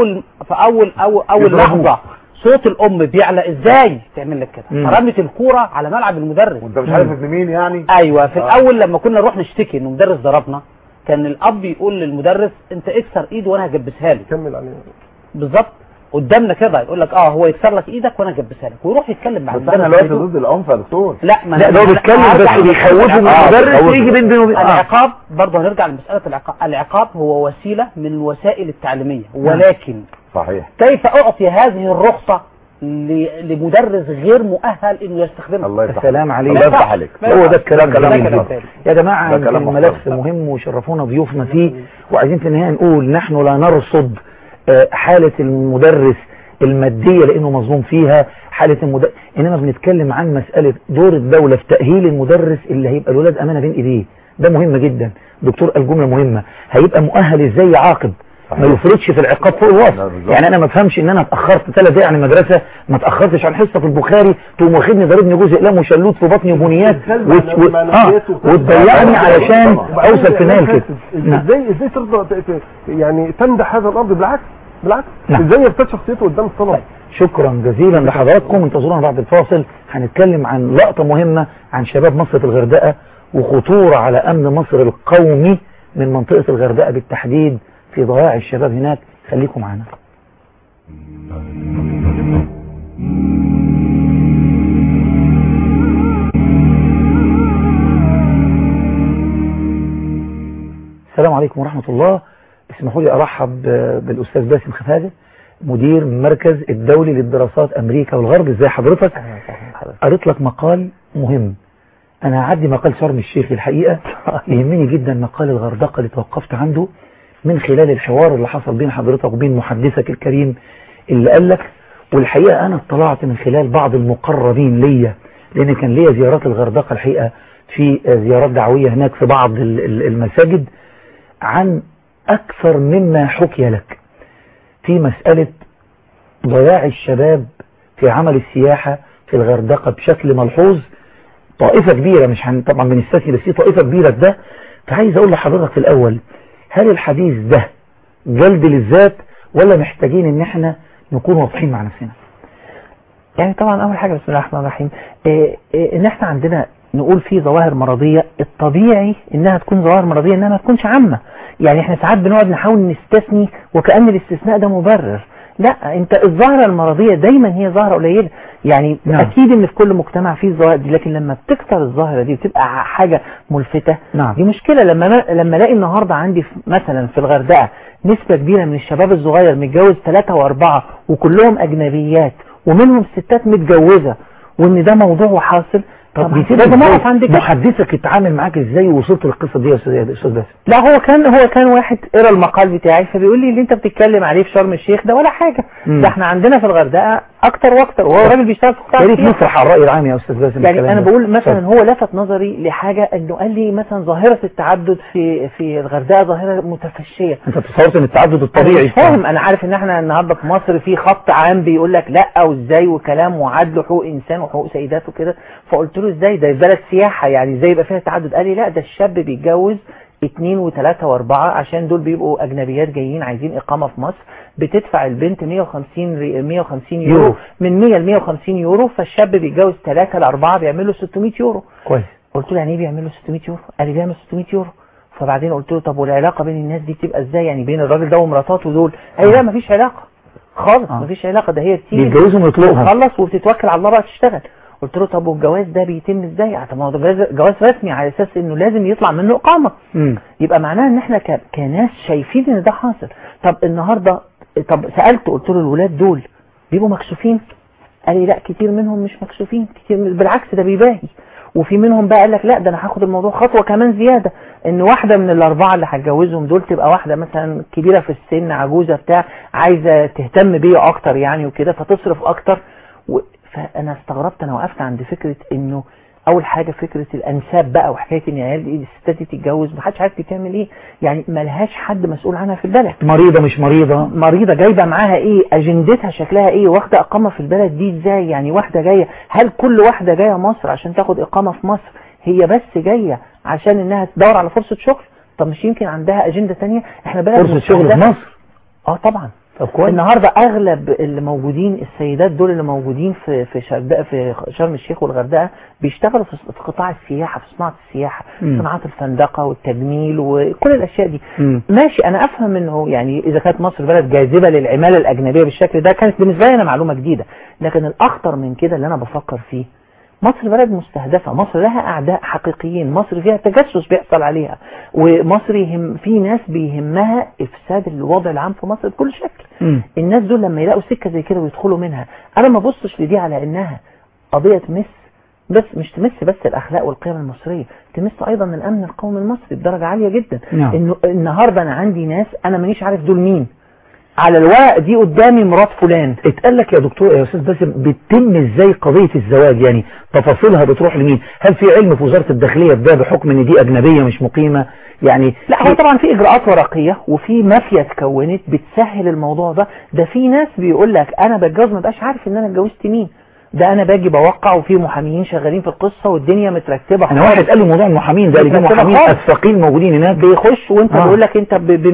فاول لحظه صوت الام بيعلى ازاي تعمل لك كده. رمت الكوره على ملعب المدرس وانت مش عارف ابن مين يعني. ايوه في الاول لما كنا نروح نشتكي انه مدرس ضربنا كان الاب يقول للمدرس انت اكسر ايده وانا هجبسها لك. كمل عليه بالظبط قدامنا كده يقول لك هو يكسر لك ايدك وانا اجبسها لك ويروح يتكلم مع المدرس. انا دلوقتي ضد العنف يا دكتور. لا ده هو بيتكلم بس بيخوفه من المدرس يجي بينه وبين العقاب. برضه هنرجع لمساله العقاب. العقاب هو وسيله من الوسائل التعليميه ولكن صحيح كيف اعطي هذه الرخصه لمدرس غير مؤهل انه يستخدمها. الله السلام عليك. الله يفتح عليك. هو ده الكلام يا جماعه. الملف مهم وشرفونا ضيوفنا فيه وعايزين في النهايه نقول نحن لا نرصد حاله المدرس الماديه لانه مظلوم فيها حاله المدرس انما بنتكلم عن مساله دور الدوله في تاهيل المدرس اللي هيبقى الولاد امانه بين ايديه. ده مهم جدا. دكتور الجمله مهمه. هيبقى مؤهل ازاي يعاقب ما يفرضش في العقاب فوق الوصف. يعني انا ما افهمش ان انا اتاخرت 3 دقايق عن المدرسه، ما اتاخرتش عن حصه في البخاري تقوم واخدني ضاربني جوز اقلام وشلوت في بطني وبنيات وتضيعني علشان اوصل في نهايه كده. ازاي ترضى يعني تمدح هذا الامر؟ بالعكس ازاي يرتد شخصيته قدام الطلبه؟ شكرا جزيلا لحضراتكم. انتظرونا بعد الفاصل، هنتكلم عن لقطه مهمه عن شباب مصر في الغردقه وخطوره على امن مصر القومي من منطقه الغردقه بالتحديد في ضياع الشباب هناك. خليكم معنا. السلام عليكم ورحمة الله. اسمحوا لي أرحب بالأستاذ باسم خفاجة، مدير مركز الدولي للدراسات أمريكا والغرب. ازاي حضرتك؟ قريت لك مقال مهم. أنا هعدي مقال شرم الشيخ الحقيقة، يهمني جدا مقال الغردقة اللي توقفت عنده من خلال الحوار اللي حصل بين حضرتك وبين محدثك الكريم اللي قال لك. والحقيقة أنا اطلعت من خلال بعض المقربين ليا، لأن كان ليا زيارات الغردقة الحقيقة في زيارات دعوية هناك في بعض المساجد، عن أكثر مما حكي لك في مسألة ضياع الشباب في عمل السياحة في الغردقة بشكل ملحوظ. طائفة كبيرة، مش طبعا بنستثني، بس في طائفة كبيرة ده. فعايز أقول لحضرتك في الأول، هل الحديث ده جلد للذات ولا محتاجين ان احنا نكون واضحين مع نفسنا؟ يعني طبعا اول حاجة بسم الله الرحمن الرحيم ان احنا عندنا نقول في ظواهر مرضية، الطبيعي انها تكون ظواهر مرضية، انها ما تكونش عامة. يعني احنا ساعات بنقعد نحاول نستثني وكأن الاستثناء ده مبرر. لا، انت الظاهرة المرضية دايما هي ظاهرة قليلة. يعني اكيد ان في كل مجتمع فيه الظواهر دي، لكن لما بتكتر الظاهرة دي بتبقى حاجة ملفتة. دي مشكلة. لما الاقي النهاردة عندي مثلا في الغردقة نسبة كبيرة من الشباب الصغير متجوز 3 و4 وكلهم اجنبيات ومنهم ستات متجوزة، وان ده موضوع حاصل. طب لازم اعرف عندك محدثك اتعامل معاك ازاي ووصلت للقصه دي يا استاذ باسم؟ لا، هو كان واحد قرا المقال بتاعي فبيقول لي اللي انت بتتكلم عليه في شرم الشيخ ده ولا حاجه، ده احنا عندنا في الغردقه اكتر واكتر، وهو راجل بيشتغل في قطاع السياحه. نصرح على الراي العام يا استاذ باسم. يعني انا بقول مثلا هو لفت نظري لحاجه، انه قال لي مثلا ظاهره التعدد في الغردقه ظاهره متفشيه. انت تصورت ان التعدد الطبيعي؟ مش فاهم. انا عارف ان احنا النهارده في مصر في خط عام بيقول لك لا وازاي وكلام وعدل وحقوق انسان وحقوق سيدات وكده، فقلت له ازاي ده بلد سياحة يعني ازاي يبقى فيها تعدد؟ قال لي لا، ده الشاب بيتجوز 2 و3 و4 عشان دول بيبقوا اجنبيات جايين عايزين اقامة في مصر، بتدفع البنت 150 يورو من 100 ل 150 يورو، فالشاب بيتجوز 3 ل 4 بيعمل له 600 يورو. كويس. قلت له يعني ايه بيعمل له 600 يورو؟ قال لي بيعمل 600 يورو. فبعدين قلت له طب والعلاقة بين الناس دي بتبقى ازاي؟ يعني بين الراجل ده ومراتاته دول؟ قال لي لا مفيش علاقة خالص. مفيش علاقة، ده هي بتيجي بيتجوزوا ويطلقوا تخلص وبتتوكل على الله بقى تشتغل. قلت له طب والجواز ده بيتم ازاي؟ طب ما هو جواز رسمي على اساس انه لازم يطلع منه اقامه. يبقى معناها ان احنا كناس شايفين ان ده حاصل. طب النهارده سالته قلت له الولاد دول بيبقوا مكسوفين؟ قال لي لا، كتير منهم مش مكسوفين، كتير بالعكس ده بيباهي. وفي منهم بقى قال لك لا، ده انا هاخد الموضوع خطوه كمان زياده، ان واحده من ال4 اللي هتجوزهم دول تبقى واحده مثلا كبيره في السن، عجوزه بتاع، عايزه تهتم بيا اكتر يعني وكده، فتصرف اكتر. فانا استغربت، انا وقفت عند فكرة انه اول حاجة فكرة الانساب بقى، وحكاية ان العيال دي الستات دي تتجوز محدش عارف بتعمل ايه، يعني ملهاش حد مسؤول عنها في البلد. مريضة مش مريضة، مريضة جايبة معاها ايه، اجندتها شكلها ايه، واخدة اقامة في البلد دي ازاي؟ يعني واحدة جاية، هل كل واحدة جاية مصر عشان تاخد اقامة في مصر هي بس جاية عشان انها تدور على فرصة شغل؟ طب مش يمكن عندها اجندة تانية؟ احنا بلد فرصة شغل في مصر. طبعا. النهاردة اغلب اللي موجودين السيدات دول اللي موجودين في شرم الشيخ والغردقة بيشتغلوا في قطاع السياحة، في صناعة السياحة، صناعة الفندقة والتجميل وكل الاشياء دي. ماشي، انا افهم انه يعني اذا كانت مصر بلد جاذبة للعمالة الاجنبية بالشكل ده كانت بالنسبة لي انا معلومة جديدة، لكن الاخطر من كده اللي انا بفكر فيه، مصر بلد مستهدفة، مصر لها أعداء حقيقيين، مصر فيها تجسس بيحصل عليها، ومصر في ناس بيهمها إفساد الوضع العام في مصر بكل شكل. الناس دول لما يلاقوا سكة زي كده ويدخلوا منها، أنا ما بصش لدي على إنها قضية مش تمس بس الأخلاق والقيم المصرية، تمس أيضا الأمن القومي المصري بدرجة عالية جدا. إنه النهاردة أنا عندي ناس أنا مانيش عارف دول مين، على الورق دي قدامي مرات فلان. اتقال لك يا دكتور يا استاذ باسم بتتم ازاي قضية الزواج؟ يعني تفاصيلها بتروح لمين؟ هل في علم في وزارة الداخلية بده بحكم ان دي اجنبية مش مقيمة؟ يعني لا هو طبعا في اجراءات ورقية وفي مافيا اتكونت بتسهل الموضوع ده في ناس بيقول لك انا بتجوز ما بقاش عارف ان انا اتجوزت مين، ده انا باجي بوقع وفي محامين شغالين في القصة والدنيا مترتبة. انا واحد قال لي موضوع المحامين ده، اللي في محامين اسفقين موجودين هناك بيخش وانت بيقول لك انت ب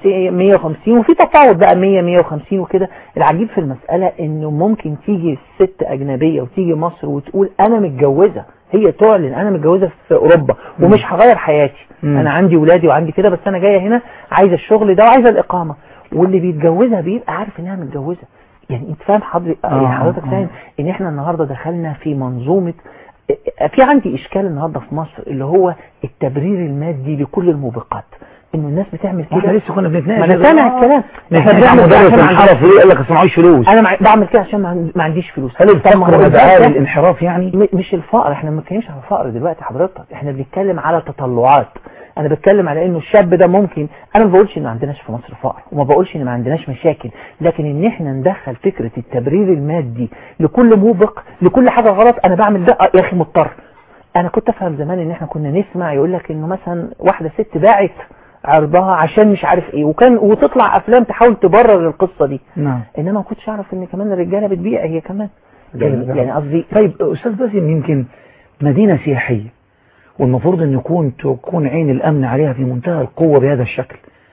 150 وفي تفاوض بقى 150 وكده. العجيب في المسألة انه ممكن تيجي ست اجنبية وتيجي مصر وتقول انا متجوزة، هي تعلن انا متجوزة في اوروبا ومش هغير حياتي، انا عندي ولادي وعندي كده بس انا جاية هنا عايزة الشغل ده وعايزة الاقامة، واللي بيتجوزها بيبقى عارف انها متجوزة. يعني انت فاهم حضرتك فاهم ان احنا النهاردة دخلنا في منظومة. في عندي اشكال النهاردة في مصر اللي هو التبرير المادي لكل الموبقات، انه الناس بتعمل كده. احنا لسه كنا بنتناقش، ما انا سامع الكلام. احنا بنعمل مدرس انحراف ليه؟ قال لك اصل معيش فلوس. انا بعمل كده عشان ما عنديش فلوس. هل الفقر مدعاه للانحراف؟ يعني مش الفقر، احنا ما بنتكلمش على الفقر دلوقتي حضرتك، احنا بنتكلم على تطلعات. انا بتكلم على انه الشاب ده ممكن، انا ما بقولش ان ما عندناش في مصر فقر وما بقولش ان ما عندناش مشاكل، لكن ان احنا ندخل فكرة التبرير المادي لكل موبق لكل حاجة غلط. انا بعمل ده يا اخي مضطر. انا كنت افهم زمان ان احنا كنا نسمع يقول لك انه مثلا واحدة ست باعت عرضها عشان مش عارف ايه، وتطلع افلام تحاول تبرر القصة دي. نعم. انما ما كنتش اعرف ان كمان الرجالة بتبيع هي كمان. يعني قصدي طيب استاذ باسم، يمكن مدينة سياحية والمفروض ان تكون عين الامن عليها في منتهى القوة بهذا الشكل،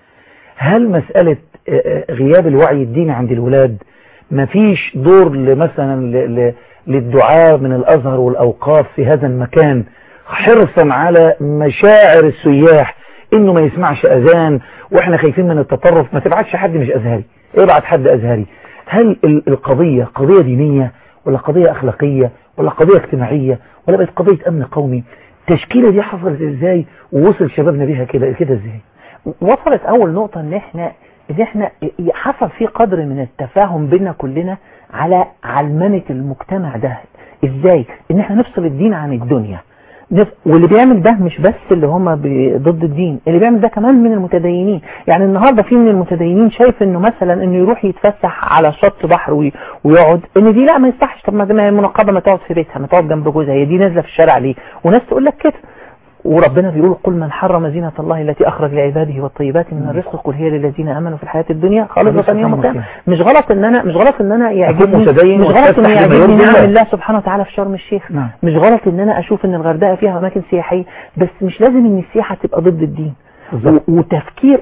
هل مسألة غياب الوعي الديني عند الولاد مفيش دور مثلا للدعاء من الازهر والاوقاف في هذا المكان حرصا على مشاعر السياح انه ما يسمعش اذان، واحنا خايفين من التطرف، ما تبعتش حد مش ازهري، ابعت حد ازهري. هل القضية قضية دينية ولا قضية اخلاقية ولا قضية اجتماعية ولا بقت قضية امن قومي؟ التشكيلة دي حصلت ازاي ووصل شبابنا بيها كده ازاي؟ وصلت اول نقطة ان احنا حصل في قدر من التفاهم بيننا كلنا على علمنة المجتمع ده ازاي ان احنا نفصل الدين عن الدنيا. واللي بيعمل ده مش بس اللي هم ضد الدين، اللي بيعمل ده كمان من المتدينين. يعني النهاردة في من المتدينين شايف انه مثلا انه يروح يتفسح على شط بحر ويقعد، ان دي لا ما يصحش. طب ما المنقبة ما تقعد في بيتها، ما تقعد جنب جوزها، هي دي نازلة في الشارع ليه؟ وناس تقول لك كده. وربنا بيقول قل من حرم زينة الله التي أخرج لعباده والطيبات من الرزق قل هي للذين آمنوا في الحياة الدنيا خالصة يوم القيامة. مش غلط ان انا يعجبني، مش غلط ان يعجبني نعم الله سبحانه وتعالى في شرم الشيخ. مش غلط ان انا اشوف ان الغردقة فيها اماكن سياحية، بس مش لازم ان السياحة تبقى ضد الدين. وتفكير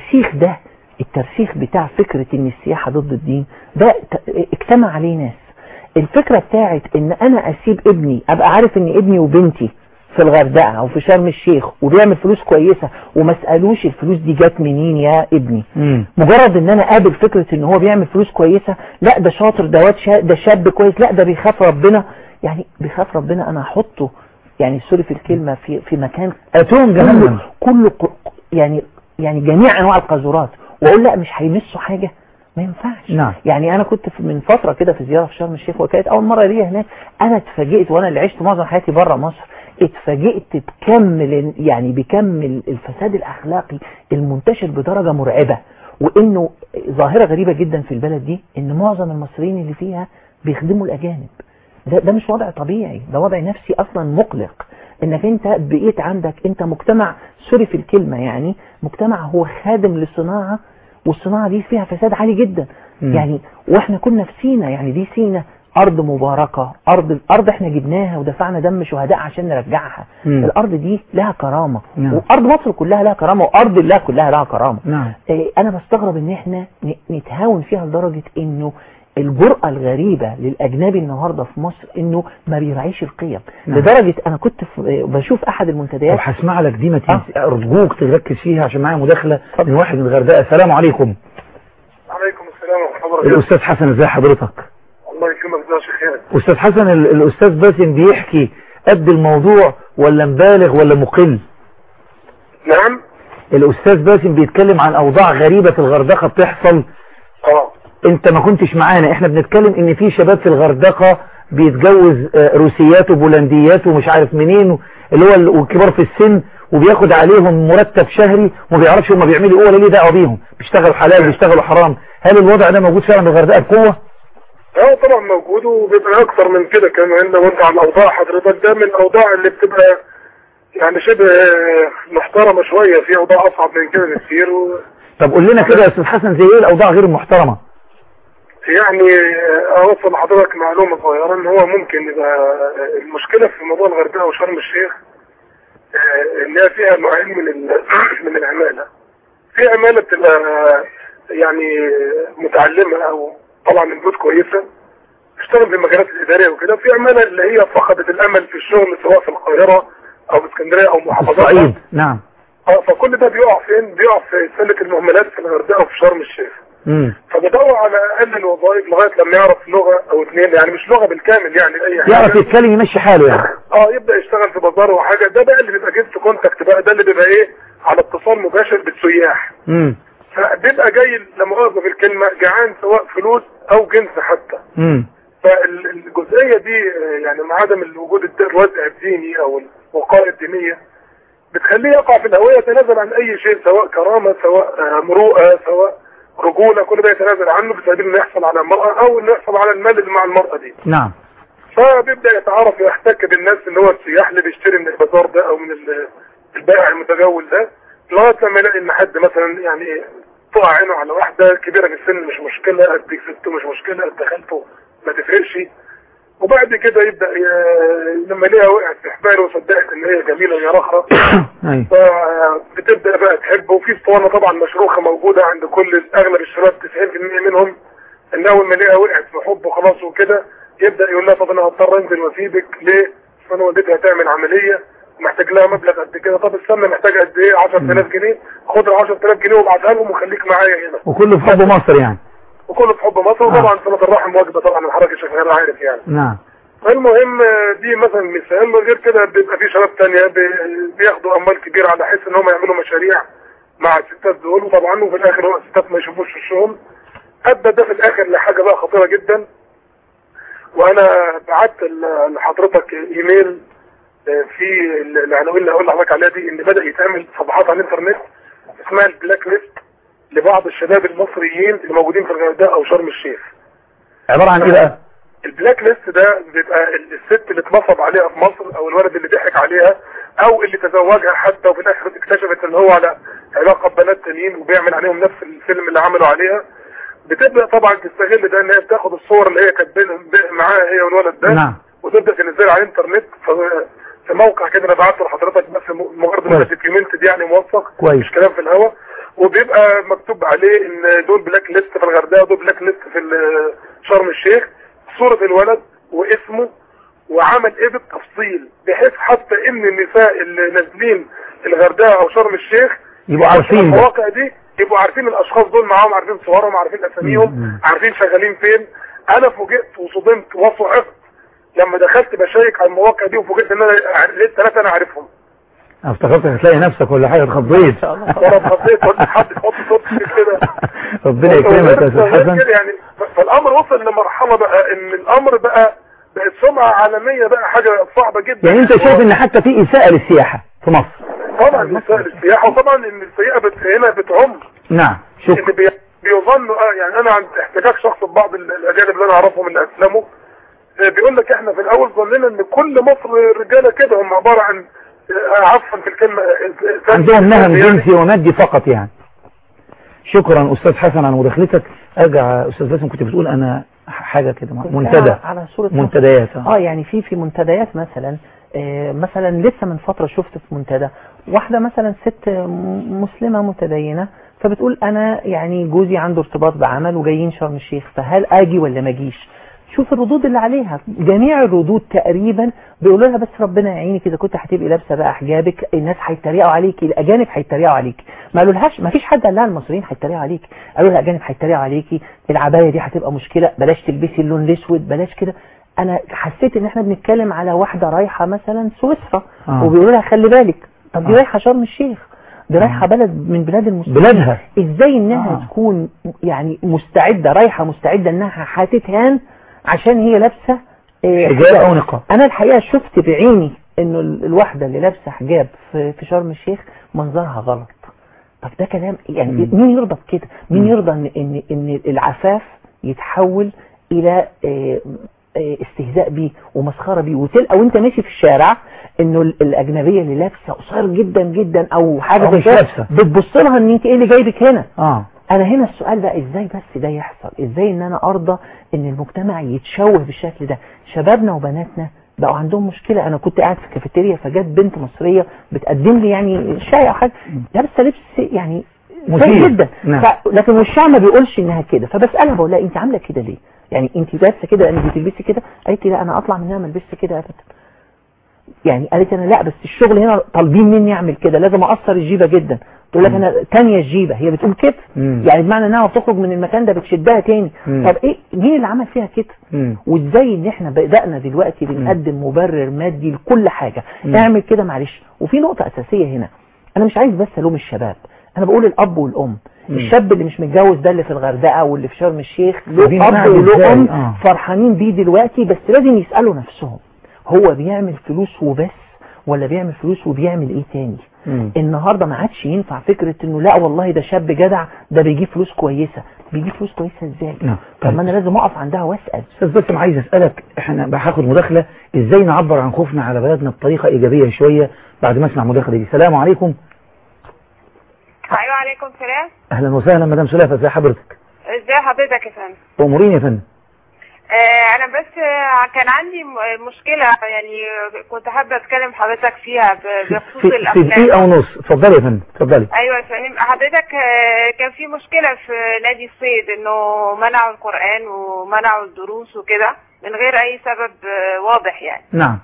الترسيخ بتاع فكرة ان السياحة ضد الدين ده اجتمع عليه ناس. الفكرة بتاعت ان انا اسيب ابني، ابقى عارف ان ابني وبنتي في الغردقة او في شرم الشيخ وبيعمل فلوس كويسة وما اسالوش الفلوس دي جت منين يا ابني. مجرد ان انا قابل فكرة ان هو بيعمل فلوس كويسة، لا ده شاطر، ده شاب كويس، لا ده بيخاف ربنا. يعني بيخاف ربنا، انا احطه يعني سوري في الكلمة في مكان اتون جهنم كله يعني جميع انواع القاذورات، واقول لا مش هيمسوا حاجة، ما ينفعش. نعم. يعني انا كنت من فترة كده في زيارة في شرم الشيخ وكانت اول مرة ليا هناك. انا اتفاجئت، وانا اللي عشت معظم حياتي بره مصر، اتفاجئت بكمل الفساد الاخلاقي المنتشر بدرجة مرعبة، وانه ظاهرة غريبة جدا في البلد دي ان معظم المصريين اللي فيها بيخدموا الاجانب. ده مش وضع طبيعي، ده وضع نفسي اصلا مقلق، انك انت بقيت عندك انت مجتمع سوري في الكلمة، يعني مجتمع هو خادم لصناعة، والصناعة دي فيها فساد عالي جدا. يعني واحنا كنا في سينا، يعني دي سينا ارض مباركة، ارض احنا جبناها ودفعنا دم شهداء عشان نرجعها. الارض دي لها كرامة. وارض مصر كلها لها كرامة، وارض الله كلها لها كرامة. انا بستغرب ان احنا نتهاون فيها لدرجة انه الجرأة الغريبة للأجنبي النهاردة في مصر إنه ما بيراعيش القيم. لدرجة أنا كنت بشوف أحد المنتديات. هسمع لك دي، ما أرجوك تركز فيها عشان معايا مداخلة من واحد من الغردقة. السلام عليكم. عليكم السلام ورحمة الله وبركاته. الأستاذ حسن، ازي حضرتك؟ الله يكرمك يا شيخ. أستاذ حسن، الأستاذ باسم بيحكي قد الموضوع ولا مبالغ ولا مقل؟ نعم. الأستاذ باسم بيتكلم عن أوضاع غريبة في الغردقة بتحصل. انت ما كنتش معانا، احنا بنتكلم ان في شباب في الغردقة بيتجوز روسيات وبولنديات ومش عارف منين، اللي هو الكبار في السن، وبياخد عليهم مرتب شهري وما بيعرفش هم بيعملوا ايه ولا ليه دعوه بيهم، بيشتغلوا حلال بيشتغلوا حرام. هل الوضع ده موجود فعلا في الغردقه بقوه؟ طبعا موجود، وبيبقى اكتر من كده كمان. لو انت على الاوضاع حضرتك ده من الاوضاع اللي بتبقى يعني شبه محترمه شويه، في اوضاع اصعب من كده بكثير طب قول لنا كده يا استاذ حسن، زي ايه الاوضاع غير المحترمه؟ يعني اوصل لحضرتك معلومه صغيره، ان هو ممكن يبقى المشكله في موضوع الغردقه وشرم الشيخ ان هي فيها نوعين من العماله. في عماله بتبقى يعني متعلمه او طبعا من بيوت كويسه تشتغل في المجالات الاداريه وكده، وفي عماله اللي هي فقدت الامل في الشغل سواء في القاهره او في اسكندريه او محافظات الصعيد. نعم. فكل ده بيقع فين؟ بيقع في سله المهملات في الغردقه وفي شرم الشيخ. فبدور على اقل الوظائف لغايه لما يعرف لغه او اثنين، يعني مش لغه بالكامل، يعني اي حاجه يعرف يتكلم يمشي حاله يعني. يبدا يشتغل في بازار وحاجه. ده بقى اللي بيبقى جنس كونتاكت بقى، ده اللي بيبقى ايه على اتصال مباشر بالسياح. فبيبقى جاي لما مؤاخذه في الكلمه جعان سواء فلوس او جنس حتى. فالجزئيه دي يعني مع عدم وجود الوازع الديني او الوقائع الدينيه بتخليه يقع في الهويه، يتنازل عن اي شيء سواء كرامه سواء مروءه سواء رجوله، كل ده يتنازل عنه بسبيل انه يحصل على المرأة او انه يحصل على المال اللي مع المرأة دي. نعم. فبيبدأ يتعرف ويحتك بالناس اللي هو السياح اللي بيشتري من البازار ده او من البائع المتجول ده، لغايه لما يلاقي ان حد مثلا يعني طلع عينه على واحدة كبيرة في السن مش مشكلة، قد سته مش مشكلة، قد خالته ما تفرقش. وبعد كده يبدأ لما ليها وقعت في حباله وصدقت ان هي جميلة وهي رخرة فبتبدأ بقى تحبه. وفي اسطوانة طبعا مشروخة موجودة عند كل اغلب الشباب 90% منهم، ان اول ما ليها وقعت في حبه خلاص وكده يبدأ يقول لها طب انا هضطر انزل واسيبك ليه؟ عشان والدتها هتعمل عملية محتاج لها مبلغ قد كده. طب استنى محتاج قد ايه؟ 10000 جنيه، خد ال 10000 جنيه وابعتها لهم وخليك معايا هنا. وكله في حب مصر يعني. وكله في حب مصر. وطبعا صلة الرحم واجبة طبعا الحركة شغالة عارف يعني. نعم. المهم دي مثلا مثال. غير كده بيبقى في شباب تانية بياخدوا اموال كبيرة على حس ان هم يعملوا مشاريع مع الستات دول، وطبعا وفي الاخر هو الستات ما يشوفوش في الشغل. ادى ده في الاخر لحاجة بقى خطيرة جدا. وانا بعت لحضرتك ايميل في العناوين اللي هقول لحضرتك عليها دي، ان بدأ يتعمل صفحات على الانترنت اسمها البلاك ليست لبعض الشباب المصريين اللي موجودين في الغردقه او شرم الشيخ. عبارة عن ايه بقى؟ البلاك ليست ده بيبقى الست اللي اتنصب عليها في مصر او الولد اللي ضحك عليها او اللي تزوجها حتى وفي الاخر اكتشفت ان هو على علاقه ببنات تانيين وبيعمل عليهم نفس الفيلم اللي عملوا عليها. بتبدا طبعا تستغل ده ان هي بتاخد الصور اللي هي كانت معاها هي والولد ده. نعم. وتبدا تنزلها على الانترنت في موقع كده انا بعته لحضرتك بس مجرد ما دوكيومنت يعني موثق مش كلام في الهواء. وبيبقى مكتوب عليه ان دول بلاك ليست في الغردقه ودول بلاك ليست في شرم الشيخ، صورة الولد واسمه وعمل ايه بالتفصيل، بحيث حتى ان النساء اللي نازلين الغردقه او شرم الشيخ يبقوا عارفين المواقع دي، يبقوا عارفين الاشخاص دول معاهم، عارفين صورهم، عارفين اساميهم، عارفين شغالين فين. انا فوجئت وصدمت وصعقت لما دخلت بشيك على المواقع دي وفوجئت ان انا لقيت 3 انا عارفهم. افتكرتك هتلاقي نفسك ولا حاجه اتخضيت. انا اتخضيت قلت حد يحط صورتي كده. ربنا يكرمك يا استاذ حسن. يعني فالامر وصل لمرحله بقى ان الامر بقت سمعه عالميه بقى، حاجه صعبه جدا. يعني انت شايف ان حتى في اساءه للسياحه في مصر؟ طبعا اساءه للسياحه، وطبعا ان السيئه هنا بتعم. نعم. شوف بيظنوا يعني انا عند احتكاك شخص ببعض الاجانب اللي انا اعرفهم اللي اسلموا بيقول لك احنا في الاول ظننا ان كل مصر الرجاله كده هم عباره عن عفوا في الكلمه عندهم نهم جنسي ومادي فقط يعني. شكرا استاذ حسن على مداخلتك. ارجع استاذ باسم، كنت بتقول انا حاجه كده منتدى على صوره منتديات. يعني في منتديات مثلا مثلا لسه من فتره شفت في منتدى واحده مثلا ست مسلمه متدينه فبتقول انا يعني جوزي عنده ارتباط بعمل وجايين شرم الشيخ، فهل اجي ولا ما اجيش؟ شوف الردود اللي عليها، جميع الردود تقريبا بيقولوا لها بس ربنا يعينك، اذا كنت هتبقي لابسه بقى حجابك الناس هيتريقوا عليكي، الاجانب هيتريقوا عليكي. ما قالولهاش، ما فيش حد قال لها المصريين هيتريقوا عليكي، قالوا لها الاجانب هيتريقوا عليكي، العبايه دي هتبقى مشكله، بلاش تلبسي اللون الاسود، بلاش كده. انا حسيت ان احنا بنتكلم على واحده رايحه مثلا سويسرا وبيقولوا لها خلي بالك، طب دي رايحه شرم الشيخ، دي رايحه بلد من بلاد المسلمين، بلادها ازاي انها تكون يعني مستعده، رايحه مستعده انها هتتهان عشان هي لابسه حجاب او نقاب. انا الحقيقه شفت بعيني انه الواحده اللي لابسه حجاب في شرم الشيخ منظرها غلط، طب ده كلام يعني مين يرضى بكده؟ مين يرضى ان العفاف يتحول الى استهزاء بيه ومسخره بيه، وتلقى وانت ماشي في الشارع انه الاجنبيه اللي لابسه قصير جدا جدا او حاجه مش لابسه بتبص لها ان انت ايه اللي جايبك هنا. انا هنا السؤال بقى ازاي بس ده يحصل؟ ازاي ان انا ارضى ان المجتمع يتشوه بالشكل ده؟ شبابنا وبناتنا بقوا عندهم مشكله. انا كنت قاعد في كافيتيريا فجت بنت مصريه بتقدم لي يعني شاي او حاجه، لابسه لبس يعني مثير جدا لكن وشها ما بيقولش انها كده، فبسالها بقول لها انت عامله كده ليه؟ يعني انت لابسه كده انت بتلبسي كده؟ قالت لي لا انا اطلع منها ما البسش كده ابدا. يعني قالت انا لا بس الشغل هنا طالبين مني اعمل كده، لازم اقصر الجيبه جدا. تقول لك انا تانية الجيبه، هي بتقول كده يعني بمعنى انها بتخرج من المكان ده بتشدها تاني. طب ايه مين اللي عمل فيها كده؟ وازاي ان احنا بدأنا دلوقتي بنقدم مبرر مادي لكل حاجه؟ اعمل كده معلش. وفي نقطه اساسيه هنا، انا مش عايز بس الوم الشباب، انا بقول الاب والام. الشاب اللي مش متجوز ده اللي في الغردقه واللي في شرم الشيخ له اب وله ام فرحانين بيه دلوقتي، بس لازم يسالوا نفسهم هو بيعمل فلوس وبس ولا بيعمل فلوس وبيعمل ايه تاني؟ النهارده ما عادش ينفع فكره انه لا والله ده شاب جدع ده بيجيب فلوس كويسه. بيجيب فلوس كويسه ازاي؟ طب ما انا لازم اقف عندها واسال. استاذ بس عايز اسالك، احنا هاخد مداخله، ازاي نعبر عن خوفنا على بلدنا بطريقه ايجابيه شويه بعد ما اسمع المداخله دي؟ السلام عليكم. ايوه عليكم السلام. اهلا وسهلا مدام سلافه، ازي حضرتك؟ ازي حضرتك يا فندم؟ امورين يا فندم. انا بس كان عندي مشكله يعني كنت حابه اتكلم حضرتك فيها بخصوص الافلام. في دقيقه ونص. اتفضلي يا فندم اتفضلي. ايوه يا فندم. حضرتك كان في مشكله في نادي الصيد انه منعوا القران ومنعوا الدروس وكده من غير اي سبب واضح يعني. نعم.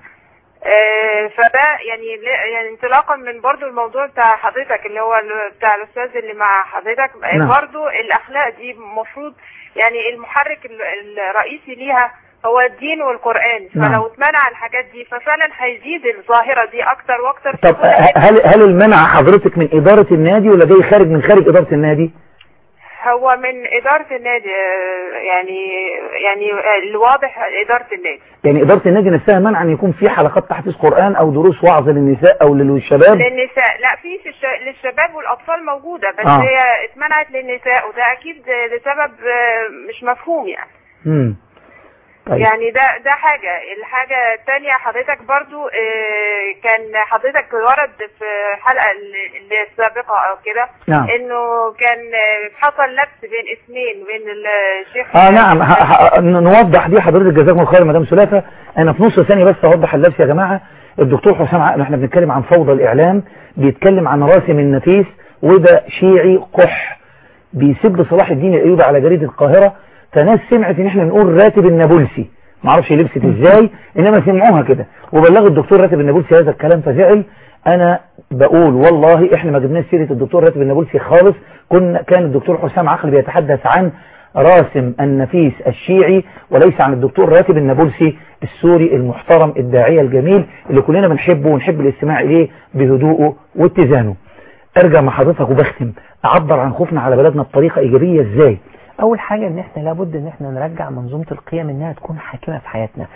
فده يعني انطلاقا من برضو الموضوع بتاع حضرتك اللي هو بتاع الاستاذ اللي مع حضرتك. نعم. برضو الاخلاق دي المفروض يعني المحرك الرئيسي ليها هو الدين والقرآن. نعم. فلو اتمنع الحاجات دي ففعلا هيزيد الظاهرة دي اكتر واكتر. طب هل المنع حضرتك من ادارة النادي ولا جاي خارج من خارج ادارة النادي؟ هو من إدارة النادي يعني الواضح إدارة النادي. يعني إدارة النادي نفسها منع أن يكون في حلقات تحفيظ قرآن أو دروس وعظ للنساء أو للشباب؟ للنساء لا، في للشباب والأطفال موجودة بس هي اتمنعت للنساء، وده أكيد لسبب مش مفهوم يعني. طيب. يعني ده حاجة. الحاجة الثانية حضرتك برضو كان حضرتك ورد في الحلقة اللي السابقة او كده. نعم. انه كان حصل لبس بين اسمين بين الشيخ. نعم نوضح دي حضرتك جزاكم الله خير مدام سلافة. انا في نص ثانية بس اوضح اللبس يا جماعة. الدكتور حسام عقل احنا بنتكلم عن فوضى الاعلام، بيتكلم عن راسم النفيس وده شيعي قح بيسب صلاح الدين الايوبي على جريدة القاهرة، فناس سمعت ان احنا نقول راتب النابلسي، معرفش لبست ازاي انما سمعوها كده وبلغوا الدكتور راتب النابلسي هذا الكلام فزعل. انا بقول والله احنا ما جبناش سيره الدكتور راتب النابلسي خالص، كان الدكتور حسام عقل بيتحدث عن راسم النفيس الشيعي وليس عن الدكتور راتب النابلسي السوري المحترم الداعية الجميل اللي كلنا بنحبه ونحب الاستماع اليه بهدوءه واتزانه. ارجع مع حضرتك وبختم، اعبر عن خوفنا على بلدنا بطريقة ايجابية ازاي؟ اول حاجة ان احنا لابد ان احنا نرجع منظومة القيم انها تكون حاكمة في حياتنا.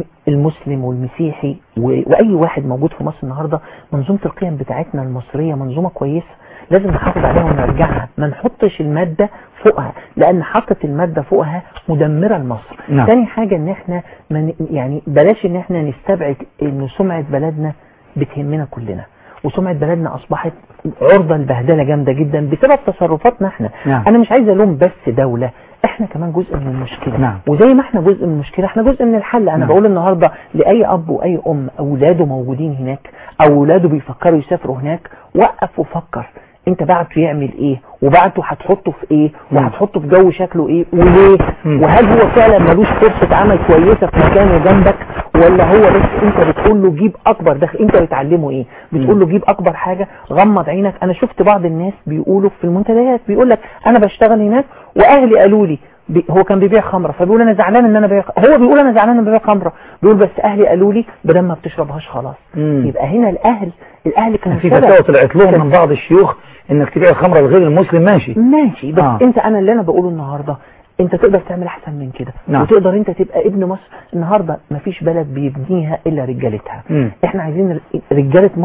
المسلم والمسيحي واي واحد موجود في مصر النهاردة، منظومة القيم بتاعتنا المصرية منظومة كويسة لازم نحافظ عليها ونرجعها، ما نحطش المادة فوقها لان حطت المادة فوقها مدمرة لمصر. نعم. تاني حاجة ان احنا يعني بلاش ان احنا نستبعد ان سمعة بلدنا بتهمنا كلنا، وسمعة بلدنا اصبحت عرضة لبهدلة جامدة جدا بسبب تصرفاتنا احنا. نعم. انا مش عايز الوم بس دولة، احنا كمان جزء من المشكلة. نعم. وزي ما احنا جزء من المشكلة احنا جزء من الحل. انا بقول النهاردة لاي اب واي ام اولاده موجودين هناك او اولاده بيفكروا يسافروا هناك، وقف وفكر انت بعته يعمل ايه وبعته هتحطه في ايه وهتحطه في جو شكله ايه وليه، وهل هو فعلا ملوش فرصة عمل كويسة في مكانه جنبك ولا هو بس انت بتقول له جيب اكبر دخل. انت بتعلمه ايه؟ بتقول له جيب اكبر حاجة، غمض عينك. انا شفت بعض الناس بيقولوا في المنتديات بيقول لك انا بشتغل هناك واهلي قالوا لي هو كان بيبيع خمره فبيقول انا زعلان ان انا ببيع، هو بيقول انا زعلان ان ببيع خمره، بيقول بس اهلي قالوا لي بدل ما بتشربهاش خلاص. يبقى هنا الاهل كانوا في فتاوى طلعت لهم من بعض الشيوخ انك تبيع الخمره لغير المسلم ماشي بس انا اللي انا بقوله النهارده انت تقدر تعمل احسن من كده. نعم. وتقدر انت تبقى ابن مصر. النهارده مفيش بلد بيبنيها الا رجالتها. احنا عايزين رجاله مصر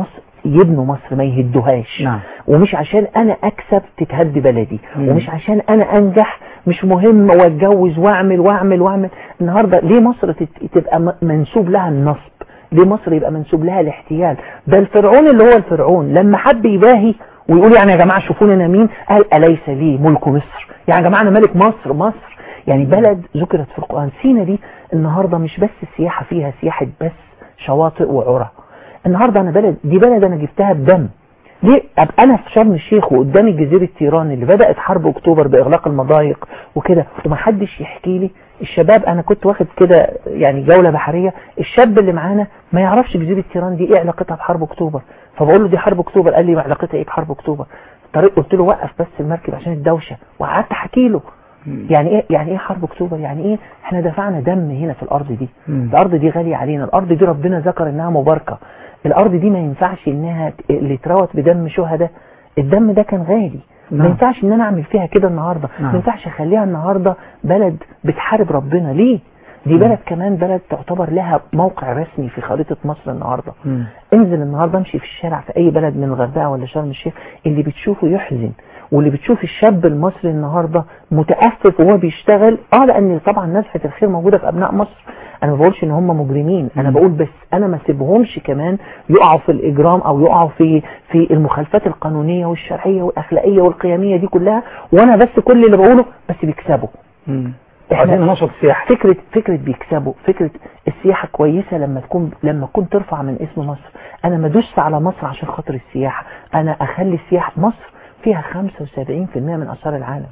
يبنوا مصر ما يهدوهاش. نعم. ومش عشان انا اكسب تتهد بلدي، مم. ومش عشان انا انجح مش مهم واتجوز واعمل. النهارده ليه مصر تبقى منسوب لها النصب؟ ليه مصر يبقى منسوب لها الاحتيال؟ ده الفرعون اللي هو الفرعون لما حب يباهي ويقول يعني يا جماعه شوفوني انا مين، قال اليس لي ملك مصر؟ يعني يا جماعه انا ملك مصر. يعني بلد ذكرت في القرآن. سينا دي النهارده مش بس السياحه فيها سياحه بس شواطئ وعرى. النهارده انا بلد انا جبتها بدم. ليه ابقى انا في شرم الشيخ وقدامي جزيره تيران اللي بدات حرب اكتوبر باغلاق المضايق وكده ومحدش يحكي لي؟ الشباب انا كنت واخد كده يعني جوله بحريه، الشاب اللي معانا ما يعرفش جزيره تيران دي ايه علاقتها بحرب اكتوبر، فبقول له دي حرب اكتوبر، قال لي علاقتها ايه بحرب اكتوبر؟ الطريق قلت له وقف بس المركب عشان الدوشه، وقعدت احكي له يعني ايه حرب اكتوبر، يعني ايه احنا دفعنا دم هنا في الارض دي. الارض دي غاليه علينا، الارض دي ربنا ذكر انها مباركه، الارض دي ما ينفعش انها اللي اتروت بدم شهداء، الدم ده كان غالي. ما ينفعش ان انا اعمل فيها كده النهارده. ما ينفعش اخليها النهارده بلد بتحارب ربنا. ليه؟ دي بلد كمان بلد تعتبر لها موقع رسمي في خريطة مصر النهاردة. انزل النهاردة امشي في الشارع في اي بلد من الغردقة ولا شرم الشيخ، اللي بتشوفه يحزن، واللي بتشوف الشاب المصري النهاردة متأسف وهو بيشتغل. لان طبعا نزحة الخير موجودة في ابناء مصر، انا ما بقولش ان هم مجرمين، انا بقول بس انا ما سيبهمش كمان يقعوا في الاجرام او يقعوا في المخالفات القانونية والشرعية والاخلاقية والقيمية دي كلها، وانا بس كل اللي بقوله بس بيكسبوا. احنا نشاط السياحة. فكرة بيكسبوا، فكرة السياحة كويسة لما تكون ترفع من اسم مصر. انا ما ادوسش على مصر عشان خاطر السياحة، انا اخلي السياحة. مصر فيها 75% من اثار العالم،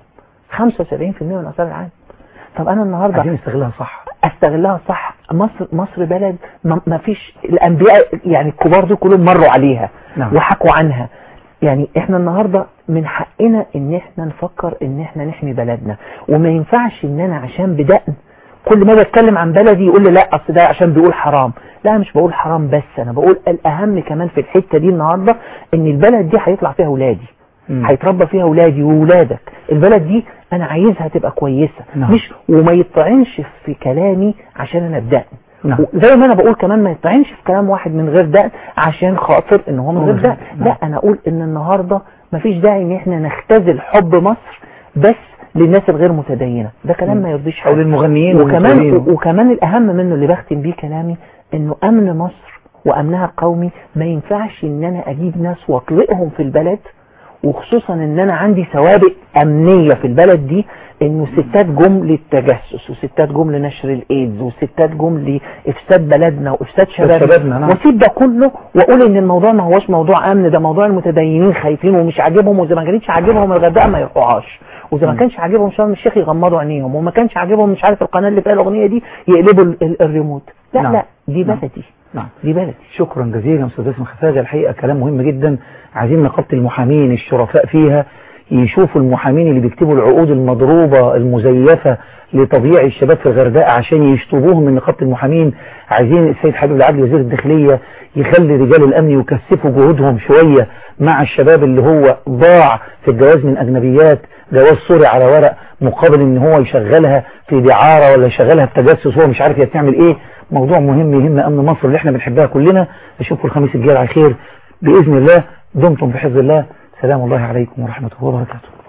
75% من اثار العالم. طب انا النهاردة عايزين استغلها صح. مصر بلد ما فيش الانبياء يعني الكبار دول كلهم مروا عليها وحكوا عنها. يعني احنا النهاردة من حقنا ان احنا نفكر ان احنا نحمي بلدنا، وما ينفعش ان انا عشان بدقن كل ما بتكلم عن بلدي يقول لي لا اصل ده عشان بيقول حرام. لا مش بقول حرام، بس انا بقول الاهم كمان في الحتة دي النهاردة ان البلد دي هيطلع فيها ولادي، هيتربى فيها ولادي وولادك. البلد دي انا عايزها تبقى كويسة. مش وما يطعنش في كلامي عشان انا بدقن. زي ما انا بقول كمان ما يطعنش في كلام واحد من غير دقن عشان خاطر ان هو من غير دقن. لا انا اقول ان النهاردة مفيش داعي ان احنا نختزل حب مصر بس للناس الغير متدينة. ده كلام ما يرضيش حد. او للمغنيين وكمان الاهم منه اللي بختم بيه كلامي انه امن مصر وامنها القومي ما ينفعش ان انا اجيب ناس واطلقهم في البلد، وخصوصا ان انا عندي سوابق امنية في البلد دي، انه ستات جم للتجسس وستات جم لنشر الايدز وستات جم لافساد بلدنا وافساد شبابنا. واسيب ده كله واقول ان الموضوع ما هوش موضوع امن، ده موضوع المتدينين خايفين ومش عاجبهم، وزي ما كانش عاجبهم الغردقه ما يروحوهاش، وزي ما كانش عاجبهم شرم الشيخ يغمضوا عينيهم، وما كانش عاجبهم مش عارف القناه اللي فيها الاغنيه دي يقلبوا الريموت. لا دي بلدي. دي بلدي. شكرا جزيلا استاذ باسم خفاجة، الحقيقه كلام مهم جدا. عايزين نقابه المحامين الشرفاء فيها يشوفوا المحامين اللي بيكتبوا العقود المضروبة المزيفة لتضييع الشباب في الغردقة عشان يشطبوهم من نقابة المحامين. عايزين السيد حبيب العدل وزير الداخلية يخلي رجال الأمن يكثفوا جهودهم شوية مع الشباب اللي هو ضاع في الجواز من أجنبيات، جواز صوري على ورق مقابل ان هو يشغلها في دعارة ولا يشغلها في تجسس، هو مش عارف هي بتعمل ايه. موضوع مهم يهم أمن مصر اللي احنا بنحبها كلنا. اشوفكم الخميس الجاي على خير بإذن الله. دمتم في حفظ الله. سلام الله عليكم ورحمة الله وبركاته.